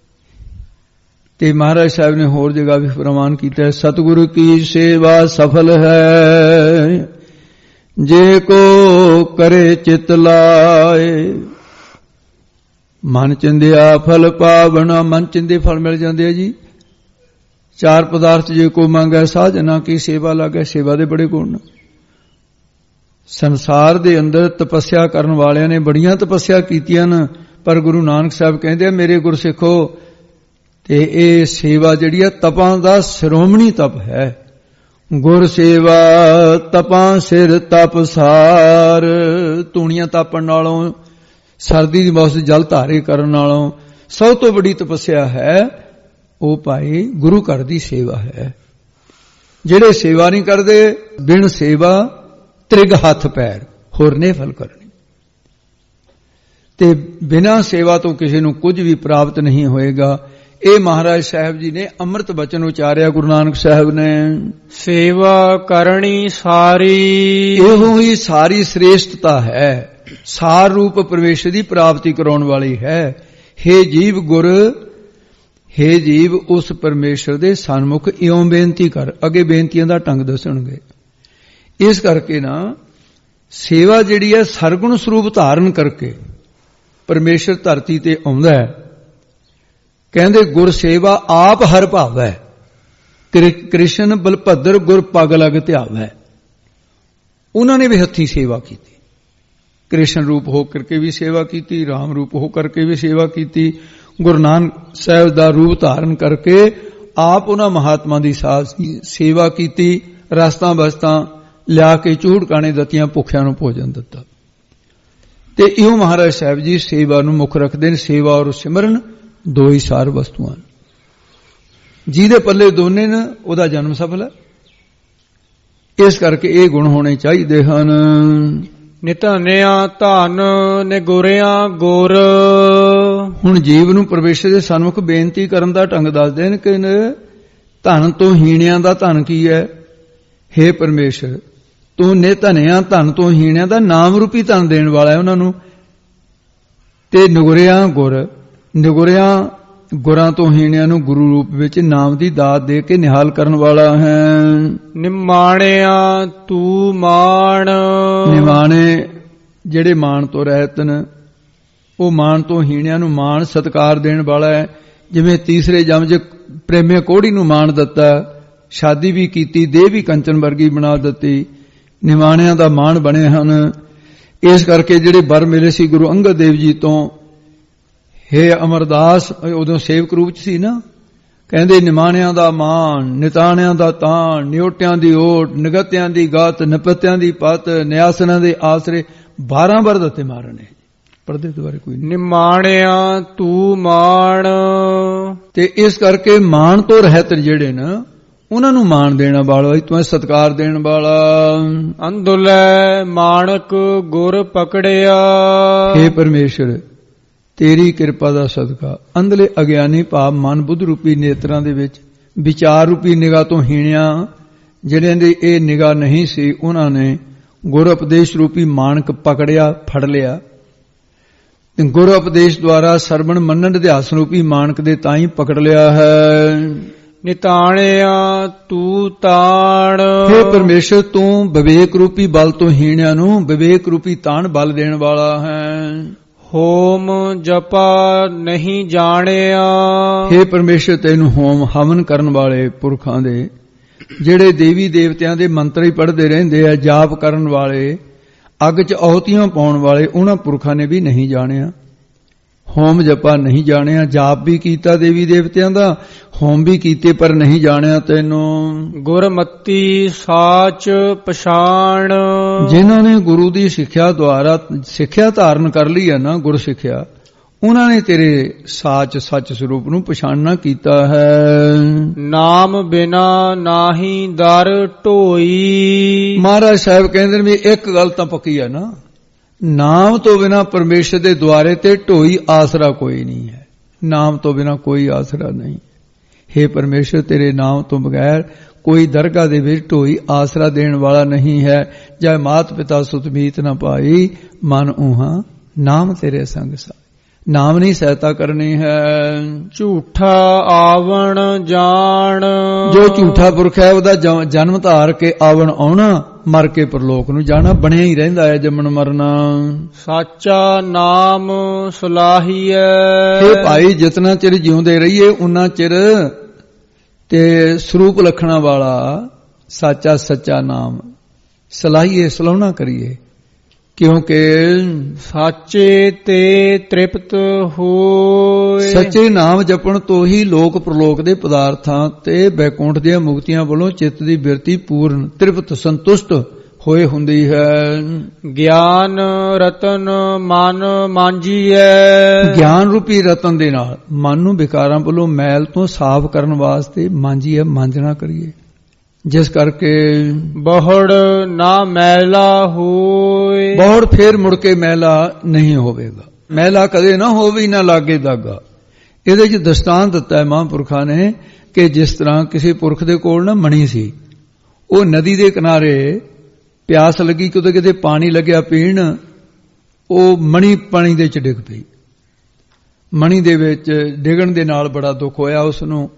ਤੇ ਮਹਾਰਾਜ ਸਾਹਿਬ ਨੇ ਹੋਰ ਜਗ੍ਹਾ ਵੀ ਫਰਮਾਨ ਕੀਤਾ ਹੈ, ਸਤਿਗੁਰੂ ਕੀ ਸੇਵਾ ਸਫਲ ਹੈ ਜੇ ਕੋ ਕਰੇ ਚਿਤ ਲਾਏ। ਮਨ ਚਿੰਦਿਆ ਫਲ ਪਾਵਣਾ, ਮਨ ਚਿੰਦੇ ਫਲ ਮਿਲ ਜਾਂਦੇ ਆ ਜੀ। ਚਾਰ ਪਦਾਰਥ ਜੇ ਕੋ ਮੰਗੈ ਸਾਜਨਾ ਕੀ ਸੇਵਾ ਲਾਗੈ, ਸੇਵਾ ਦੇ ਬੜੇ ਗੁਣ ਨੇ। ਸੰਸਾਰ ਦੇ ਅੰਦਰ ਤਪੱਸਿਆ ਕਰਨ ਵਾਲਿਆਂ ਨੇ ਬੜੀਆਂ ਤਪੱਸਿਆ ਕੀਤੀਆਂ ਨੇ, ਪਰ ਗੁਰੂ ਨਾਨਕ ਸਾਹਿਬ ਕਹਿੰਦੇ ਆ ਮੇਰੇ ਗੁਰਸਿੱਖੋ, ਤੇ ਇਹ ਸੇਵਾ ਜਿਹੜੀ ਆ ਤਪਾਂ ਦਾ ਸ਼੍ਰੋਮਣੀ ਤਪ ਹੈ। ਗੁਰ ਸੇਵਾ ਤਪਾਂ ਸਿਰ ਤਪ ਸਾਰ। ਧੂਣੀਆਂ ਤਾਪਣ ਨਾਲੋਂ, ਸਰਦੀ ਦੀ ਮੌਸਮ ਜਲ ਧਾਰੇ ਕਰਨ ਨਾਲੋਂ ਸਭ ਤੋਂ ਵੱਡੀ ਤਪੱਸਿਆ ਹੈ ਉਹ ਭਾਈ ਗੁਰੂ ਘਰ ਦੀ ਸੇਵਾ ਹੈ। ਜਿਹੜੇ ਸੇਵਾ ਨਹੀਂ ਕਰਦੇ, ਬਿਨ ਸੇਵਾ ਤ੍ਰਿਗ ਹੱਥ ਪੈਰ, ਹੋਰਨੇ ਫਲ ਕਰਨੀ। ਤੇ ਬਿਨਾਂ ਸੇਵਾ ਤੋਂ ਕਿਸੇ ਨੂੰ ਕੁਝ ਵੀ ਪ੍ਰਾਪਤ ਨਹੀਂ ਹੋਏਗਾ। ਇਹ ਮਹਾਰਾਜ ਸਾਹਿਬ ਜੀ ਨੇ ਅੰਮ੍ਰਿਤ ਬਚਨ ਉਚਾਰਿਆ ਗੁਰੂ ਨਾਨਕ ਸਾਹਿਬ ਨੇ। ਸੇਵਾ ਕਰਨੀ ਸਾਰੀ, ਇਹੋ ਹੀ ਸਾਰੀ ਸ੍ਰੇਸ਼ਟਤਾ ਹੈ, ਸਾਰ ਰੂਪ ਪਰਮੇਸ਼ਰ ਦੀ ਪ੍ਰਾਪਤੀ ਕਰਾਉਣ ਵਾਲੀ ਹੈ। ਹੇ ਜੀਵ ਗੁਰ, ਹੇ ਜੀਵ ਉਸ ਪਰਮੇਸ਼ਰ ਦੇ ਸਨਮੁਖ ਇਉਂ ਬੇਨਤੀ ਕਰ। ਅੱਗੇ ਬੇਨਤੀਆਂ ਦਾ ਢੰਗ ਦੱਸਣਗੇ। ਇਸ ਕਰਕੇ ਨਾ ਸੇਵਾ ਜਿਹੜੀ ਹੈ ਸਰਗੁਣ ਸਰੂਪ ਧਾਰਨ ਕਰਕੇ ਪਰਮੇਸ਼ਰ ਧਰਤੀ ਤੇ ਆਉਂਦਾ ਹੈ। ਕਹਿੰਦੇ ਗੁਰ ਸੇਵਾ ਆਪ ਹਰ ਭਾਵੈ, ਕ੍ਰਿਸ਼ਨ ਬਲਭੱਦਰ ਗੁਰ ਪਗ ਲਗ ਧਿਆਵੈ। ਉਹਨਾਂ ਨੇ ਵੀ ਹੱਥੀਂ ਸੇਵਾ ਕੀਤੀ, ਕ੍ਰਿਸ਼ਨ ਰੂਪ ਹੋ ਕਰਕੇ ਵੀ ਸੇਵਾ ਕੀਤੀ, ਰਾਮ ਰੂਪ ਹੋ ਕਰਕੇ ਵੀ ਸੇਵਾ ਕੀਤੀ, ਗੁਰੂ ਨਾਨਕ ਸਾਹਿਬ ਦਾ ਰੂਪ ਧਾਰਨ ਕਰਕੇ ਆਪ ਉਹਨਾਂ ਮਹਾਤਮਾ ਦੀ ਸੇਵਾ ਕੀਤੀ। ਰਸਤਾਂ ਬਸਤਾਂ ਲਿਆ ਕੇ ਚੂੜ ਕਾਣੇ ਦਿੱਤੀਆਂ, ਭੁੱਖਿਆਂ ਨੂੰ ਭੋਜਨ ਦਿੱਤਾ। ਤੇ ਇਉਂ ਮਹਾਰਾਜ ਸਾਹਿਬ ਜੀ ਸੇਵਾ ਨੂੰ ਮੁੱਖ ਰੱਖਦੇ ਨੇ। ਸੇਵਾ ਔਰ ਸਿਮਰਨ ਦੋ ਹੀ ਸਾਰ ਵਸਤੂਆਂ, ਜਿਹਦੇ ਪੱਲੇ ਦੋਨੇ ਨੇ ਉਹਦਾ ਜਨਮ ਸਫਲ ਹੈ। ਇਸ ਕਰਕੇ ਇਹ ਗੁਣ ਹੋਣੇ ਚਾਹੀਦੇ ਹਨ। ਨਿਧਨਿਆ ਧਨ ਨਿਗੁਰਿਆ ਗੁਰ। ਹੁਣ ਜੀਵ ਨੂੰ ਪਰਮੇਸ਼ਰ ਦੇ ਸਨਮੁਖ ਬੇਨਤੀ ਕਰਨ ਦਾ ਢੰਗ ਦੱਸਦੇ ਨੇ ਕਿ ਧਨ ਤੋਂ ਹੀਣਿਆਂ ਦਾ ਧਨ ਕੀ ਹੈ। ਹੇ ਪਰਮੇਸ਼ਰ, ਤੂੰ ਨਿਧਨਿਆ ਧਨ ਤੋਂ ਹੀਣਿਆਂ ਦਾ ਨਾਮ ਰੂਪੀ ਧਨ ਦੇਣ ਵਾਲਾ ਹੈ ਉਹਨਾਂ ਨੂੰ, ਤੇ ਨਿਗੁਰਿਆ ਗੁਰ, ਨਿਗੁਰਿਆ ਗੁਰਾਂ ਤੋਂ ਹੀਣਿਆਂ ਨੂੰ ਗੁਰੂ ਰੂਪ ਵਿੱਚ ਨਾਮ ਦੀ ਦਾਤ ਦੇ ਕੇ ਨਿਹਾਲ ਕਰਨ ਵਾਲਾ ਹੈ। ਨਿਮਾਣਿਆ ਤੂੰ ਮਾਣ, ਨਿਮਾਣੇ ਜਿਹੜੇ ਮਾਣ ਤੋਂ ਰਹਿਤ ਨੇ, ਉਹ ਮਾਣ ਤੋਂ ਹੀਣਿਆਂ ਨੂੰ ਮਾਣ ਸਤਿਕਾਰ ਦੇਣ ਵਾਲਾ ਹੈ। ਜਿਵੇਂ ਤੀਸਰੇ ਜਮ ਚ ਪ੍ਰੇਮੇ ਕੋੜੀ ਨੂੰ ਮਾਣ ਦਿੱਤਾ, ਸ਼ਾਦੀ ਵੀ ਕੀਤੀ, ਦੇਹ ਵੀ ਕੰਚਨ ਵਰਗੀ ਬਣਾ ਦਿੱਤੀ, ਨਿਮਾਣਿਆਂ ਦਾ ਮਾਣ ਬਣੇ ਹਨ। ਇਸ ਕਰਕੇ ਜਿਹੜੇ ਵਰ ਮਿਲੇ ਸੀ ਗੁਰੂ ਅੰਗਦ ਦੇਵ ਜੀ ਤੋਂ, ਹੇ ਅਮਰਦਾਸ, ਉਦੋਂ ਸੇਵਕ ਰੂਪ ਚ ਸੀ ਨਾ, ਕਹਿੰਦੇ ਨਿਮਾਣਿਆਂ ਦਾ ਮਾਣ, ਨਿਤਾਣਿਆਂ ਦਾ ਤਾਣ, ਨਿਓਟਿਆਂ ਦੀ ਓਟ, ਨਿਗਤਿਆਂ ਦੀ ਗਤ, ਨਿਪਤਿਆਂ ਦੀ ਪਤ, ਨਿਆਸਨਾਂ ਦੇ ਆਸਰੇ, ਬਾਰਾਂ ਵਰ ਦਿੱਤੇ ਮਾਰਨੇ। ਪੜਦੇ ਦੁਆਰੇ ਕੋਈ ਨਹੀਂ। ਨਿਮਾਣਿਆ ਤੂੰ ਮਾਣ, ਤੇ ਇਸ ਕਰਕੇ ਮਾਣ ਤੋਂ ਰਹਿਤ ਜਿਹੜੇ ਨਾ ਉਹਨਾਂ ਨੂੰ ਮਾਣ ਦੇਣਾ ਵਾਲਾ, ਤੂੰ ਸਤਿਕਾਰ ਦੇਣ ਵਾਲਾ। ਅੰਦੁਲੇ ਮਾਣਕ ਗੁਰ ਪਕੜਿਆ, ਹੇ ਪਰਮੇਸ਼ਰ, ਤੇਰੀ ਕਿਰਪਾ ਦਾ ਸਦਕਾ ਅੰਦਲੇ ਅਗਿਆਨੀ ਭਾਵ ਮਨ ਬੁੱਧ ਰੂਪੀ ਨੇਤਰਾਂ ਦੇ ਵਿੱਚ ਵਿਚਾਰ ਰੂਪੀ ਨਿਗਾਹ ਤੋਂ ਹੀਣਿਆ ਜਿਹੜਿਆਂ ਦੀ ਇਹ ਨਿਗਾਹ ਨਹੀਂ ਸੀ, ਉਹਨਾਂ ਨੇ ਗੁਰ ਉਪਦੇਸ਼ ਰੂਪੀ ਮਾਣਕ ਪਕੜਿਆ, ਫੜ ਲਿਆ। ਗੁਰ ਉਪਦੇਸ਼ ਦੁਆਰਾ ਸਰਵਣ ਮੰਨਣ ਅਧਿਆਸ ਰੂਪੀ ਮਾਣਕ ਦੇ ਤਾਂ ਹੀ ਪਕੜ ਲਿਆ ਹੈ। ਨਿਤਾਣਿਆ ਤੂੰ ਤਾਣ, ਹੇ ਪਰਮੇਸ਼ਰ, ਤੂੰ ਵਿਵੇਕ ਰੂਪੀ ਬਲ ਤੋਂ ਹੀਣਿਆਂ ਨੂੰ ਵਿਵੇਕ ਰੂਪੀ ਤਾਣ ਬਲ ਦੇਣ ਵਾਲਾ ਹੈ। ਹੋਮ ਜਪਾ ਨਹੀਂ ਜਾਣਿਆ, ਹੇ ਪਰਮੇਸ਼ਰ, ਤੈਨੂੰ ਹੋਮ ਹਵਨ ਕਰਨ ਵਾਲੇ ਪੁਰਖਾਂ ਦੇ, ਜਿਹੜੇ ਦੇਵੀ ਦੇਵਤਿਆਂ ਦੇ ਮੰਤਰ ਹੀ ਪੜ੍ਹਦੇ ਰਹਿੰਦੇ ਆ, ਜਾਪ ਕਰਨ ਵਾਲੇ, ਅੱਗ 'ਚ ਆਹੁਤੀਆਂ ਪਾਉਣ ਵਾਲੇ, ਉਹਨਾਂ ਪੁਰਖਾਂ ਨੇ ਵੀ ਨਹੀਂ ਜਾਣਿਆ। ਹੋਮ ਜਪਾ ਨਹੀਂ ਜਾਣਿਆ, ਜਾਪ ਵੀ ਕੀਤਾ ਦੇਵੀ ਦੇਵਤਿਆਂ ਦਾ, ਹੋਮ ਵੀ ਕੀਤੇ, ਪਰ ਨਹੀਂ ਜਾਣਿਆ ਤੈਨੂੰ। ਗੁਰਮਤੀ ਸਾਚ ਪਛਾਣ, ਜਿਨ੍ਹਾਂ ਨੇ ਗੁਰੂ ਦੀ ਸਿੱਖਿਆ ਦੁਆਰਾ ਸਿੱਖਿਆ ਧਾਰਨ ਕਰ ਲਈ ਹੈ ਨਾ, ਗੁਰ ਸਿੱਖਿਆ, ਉਹਨਾਂ ਨੇ ਤੇਰੇ ਸਾਚ ਸੱਚ ਸਰੂਪ ਨੂੰ ਪਛਾਣਨਾ ਕੀਤਾ ਹੈ। ਨਾਮ ਬਿਨਾ ਨਾਹੀ ਦਰ ਢੋਈ, ਮਹਾਰਾਜ ਸਾਹਿਬ ਕਹਿੰਦੇ ਨੇ ਵੀ ਇੱਕ ਗੱਲ ਤਾਂ ਪੱਕੀ ਹੈ ਨਾ, ਨਾਮ ਤੋਂ ਬਿਨਾ ਪਰਮੇਸ਼ਰ ਦੇ ਦੁਆਰੇ ਤੇ ਢੋਈ ਆਸਰਾ ਕੋਈ ਨਹੀਂ ਹੈ। ਨਾਮ ਤੋਂ ਬਿਨਾ ਕੋਈ ਆਸਰਾ ਨਹੀਂ। ਹੇ ਪਰਮੇਸ਼ਰ, ਤੇਰੇ ਨਾਮ ਤੋਂ ਬਗੈਰ ਕੋਈ ਦਰਗਾਹ ਦੇ ਵਿੱਚ ਢੋਈ ਆਸਰਾ ਦੇਣ ਵਾਲਾ ਨਹੀਂ ਹੈ। ਜੈ ਮਾਤ ਪਿਤਾ ਸੁਤ ਮੀਤ ਨਾ ਪਾਈ, ਮਨ ਊਹਾ ਨਾਮ ਤੇਰੇ ਸੰਗ ਸਾ। ਨਾਮ ਨਹੀਂ ਸਹਾਇਤਾ ਕਰਨੀ ਹੈ। ਝੂਠਾ ਆਵਣ ਜਾਣ, ਜੋ ਝੂਠਾ ਪੁਰਖ ਹੈ ਉਹਦਾ ਜਨਮ ਧਾਰ ਕੇ ਆਵਣ ਆਉਣਾ, ਮਰ ਕੇ ਪਰਲੋਕ ਨੂੰ ਜਾਣਾ, ਬਣਿਆ ਹੀ ਰਹਿੰਦਾ ਹੈ ਜੰਮਣ ਮਰਨਾ। ਸਾਚਾ ਨਾਮ ਸੁਲਾਹੀਐ, ਇਹ ਭਾਈ ਜਿਤਨਾ ਚਿਰ ਜਿਉਂਦੇ ਰਹੀਏ ਉਨਾ ਚਿਰ ਤੇ ਸਰੂਪ ਲਖਣਾ ਵਾਲਾ ਸਾਚਾ ਸੱਚਾ ਨਾਮ ਸਲਾਹੀਏ, ਸਲਾਹੁਣਾ ਕਰੀਏ, ਕਿਉਂਕਿ ਸਾਚੇ ਤੇ ਤ੍ਰਿਪਤ ਹੋਏ। ਸੱਚੇ ਨਾਮ ਜਪਣ ਤੋਂ ਹੀ ਲੋਕ ਪ੍ਰਲੋਕ ਦੇ ਪਦਾਰਥਾਂ ਤੇ ਬੈਕੁੰਠ ਦੀਆਂ ਮੁਕਤੀਆਂ ਵੱਲੋਂ ਚਿੱਤ ਦੀ ਬਿਰਤੀ ਪੂਰਨ ਤ੍ਰਿਪਤ ਸੰਤੁਸ਼ਟ ਹੋਏ ਹੁੰਦੀ ਹੈ। ਗਿਆਨ ਰਤਨ ਮਨ ਮਾਂਜੀਐ, ਗਿਆਨ ਰੂਪੀ ਰਤਨ ਦੇ ਨਾਲ ਮਨ ਨੂੰ ਵਿਕਾਰਾਂ ਵੱਲੋਂ ਮੈਲ ਤੋਂ ਸਾਫ਼ ਕਰਨ ਵਾਸਤੇ ਮਾਂਜੀਐ, ਮਾਂਜਣਾ ਕਰੀਏ, ਜਿਸ ਕਰਕੇ ਬਹੁੜ ਨਾ ਮੈਲਾ ਹੋਏ। ਬਹੁੜ ਫੇਰ ਮੁੜ ਕੇ ਮੈਲਾ ਨਹੀਂ ਹੋਵੇਗਾ, ਮੈਲਾ ਕਦੇ ਨਾ ਹੋਵੇ, ਨਾ ਲਾਗੇ ਦਾਗਾ। ਇਹਦੇ 'ਚ ਦਸਤਾਨ ਦਿੱਤਾ ਹੈ ਮਹਾਂਪੁਰਖਾਂ ਨੇ ਕਿ ਜਿਸ ਤਰ੍ਹਾਂ ਕਿਸੇ ਪੁਰਖ ਦੇ ਕੋਲ ਨਾ ਮਣੀ ਸੀ, ਉਹ ਨਦੀ ਦੇ ਕਿਨਾਰੇ ਪਿਆਸ ਲੱਗੀ, ਕਿਤੇ ਕਿਤੇ ਪਾਣੀ ਲੱਗਿਆ ਪੀਣ, ਉਹ ਮਣੀ ਪਾਣੀ ਦੇ 'ਚ ਡਿੱਗ ਪਈ। ਮਣੀ ਦੇ ਵਿੱਚ ਡਿੱਗਣ ਦੇ ਨਾਲ ਬੜਾ ਦੁੱਖ ਹੋਇਆ ਉਸ ਨੂੰ।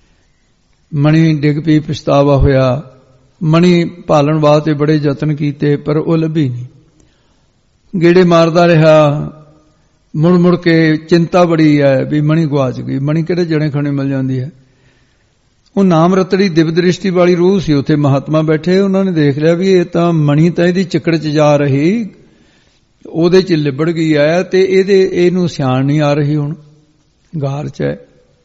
ਮਣੀ ਡਿੱਗ ਪਈ, ਪਛਤਾਵਾ ਹੋਇਆ। ਮਣੀ ਭਾਲਣ ਵਾਸਤੇ ਬੜੇ ਯਤਨ ਕੀਤੇ, ਪਰ ਉਹ ਲੱਭੀ ਨਹੀਂ। ਗੇੜੇ ਮਾਰਦਾ ਰਿਹਾ, ਮੁੜ ਮੁੜ ਕੇ ਚਿੰਤਾ ਬੜੀ ਹੈ ਵੀ ਮਣੀ ਗੁਆਚ ਗਈ। ਮਣੀ ਕਿਹੜੇ ਜਣੇ ਖਣੇ ਮਿਲ ਜਾਂਦੀ ਹੈ। ਉਹ ਨਾਮ ਰਤੜੀ ਦਿਵ ਦ੍ਰਿਸ਼ਟੀ ਵਾਲੀ ਰੂਹ ਸੀ ਉੱਥੇ, ਮਹਾਤਮਾ ਬੈਠੇ, ਉਹਨਾਂ ਨੇ ਦੇਖ ਲਿਆ ਵੀ ਇਹ ਤਾਂ ਮਣੀ ਤਾਂ ਇਹਦੀ ਚਿੱਕੜ 'ਚ ਜਾ ਰਹੀ, ਉਹਦੇ 'ਚ ਲਿਬੜ ਗਈ ਹੈ, ਤੇ ਇਹਦੇ ਇਹਨੂੰ ਸਿਆਣ ਨਹੀਂ ਆ ਰਹੀ, ਹੁਣ ਗਾਰ 'ਚ ਹੈ।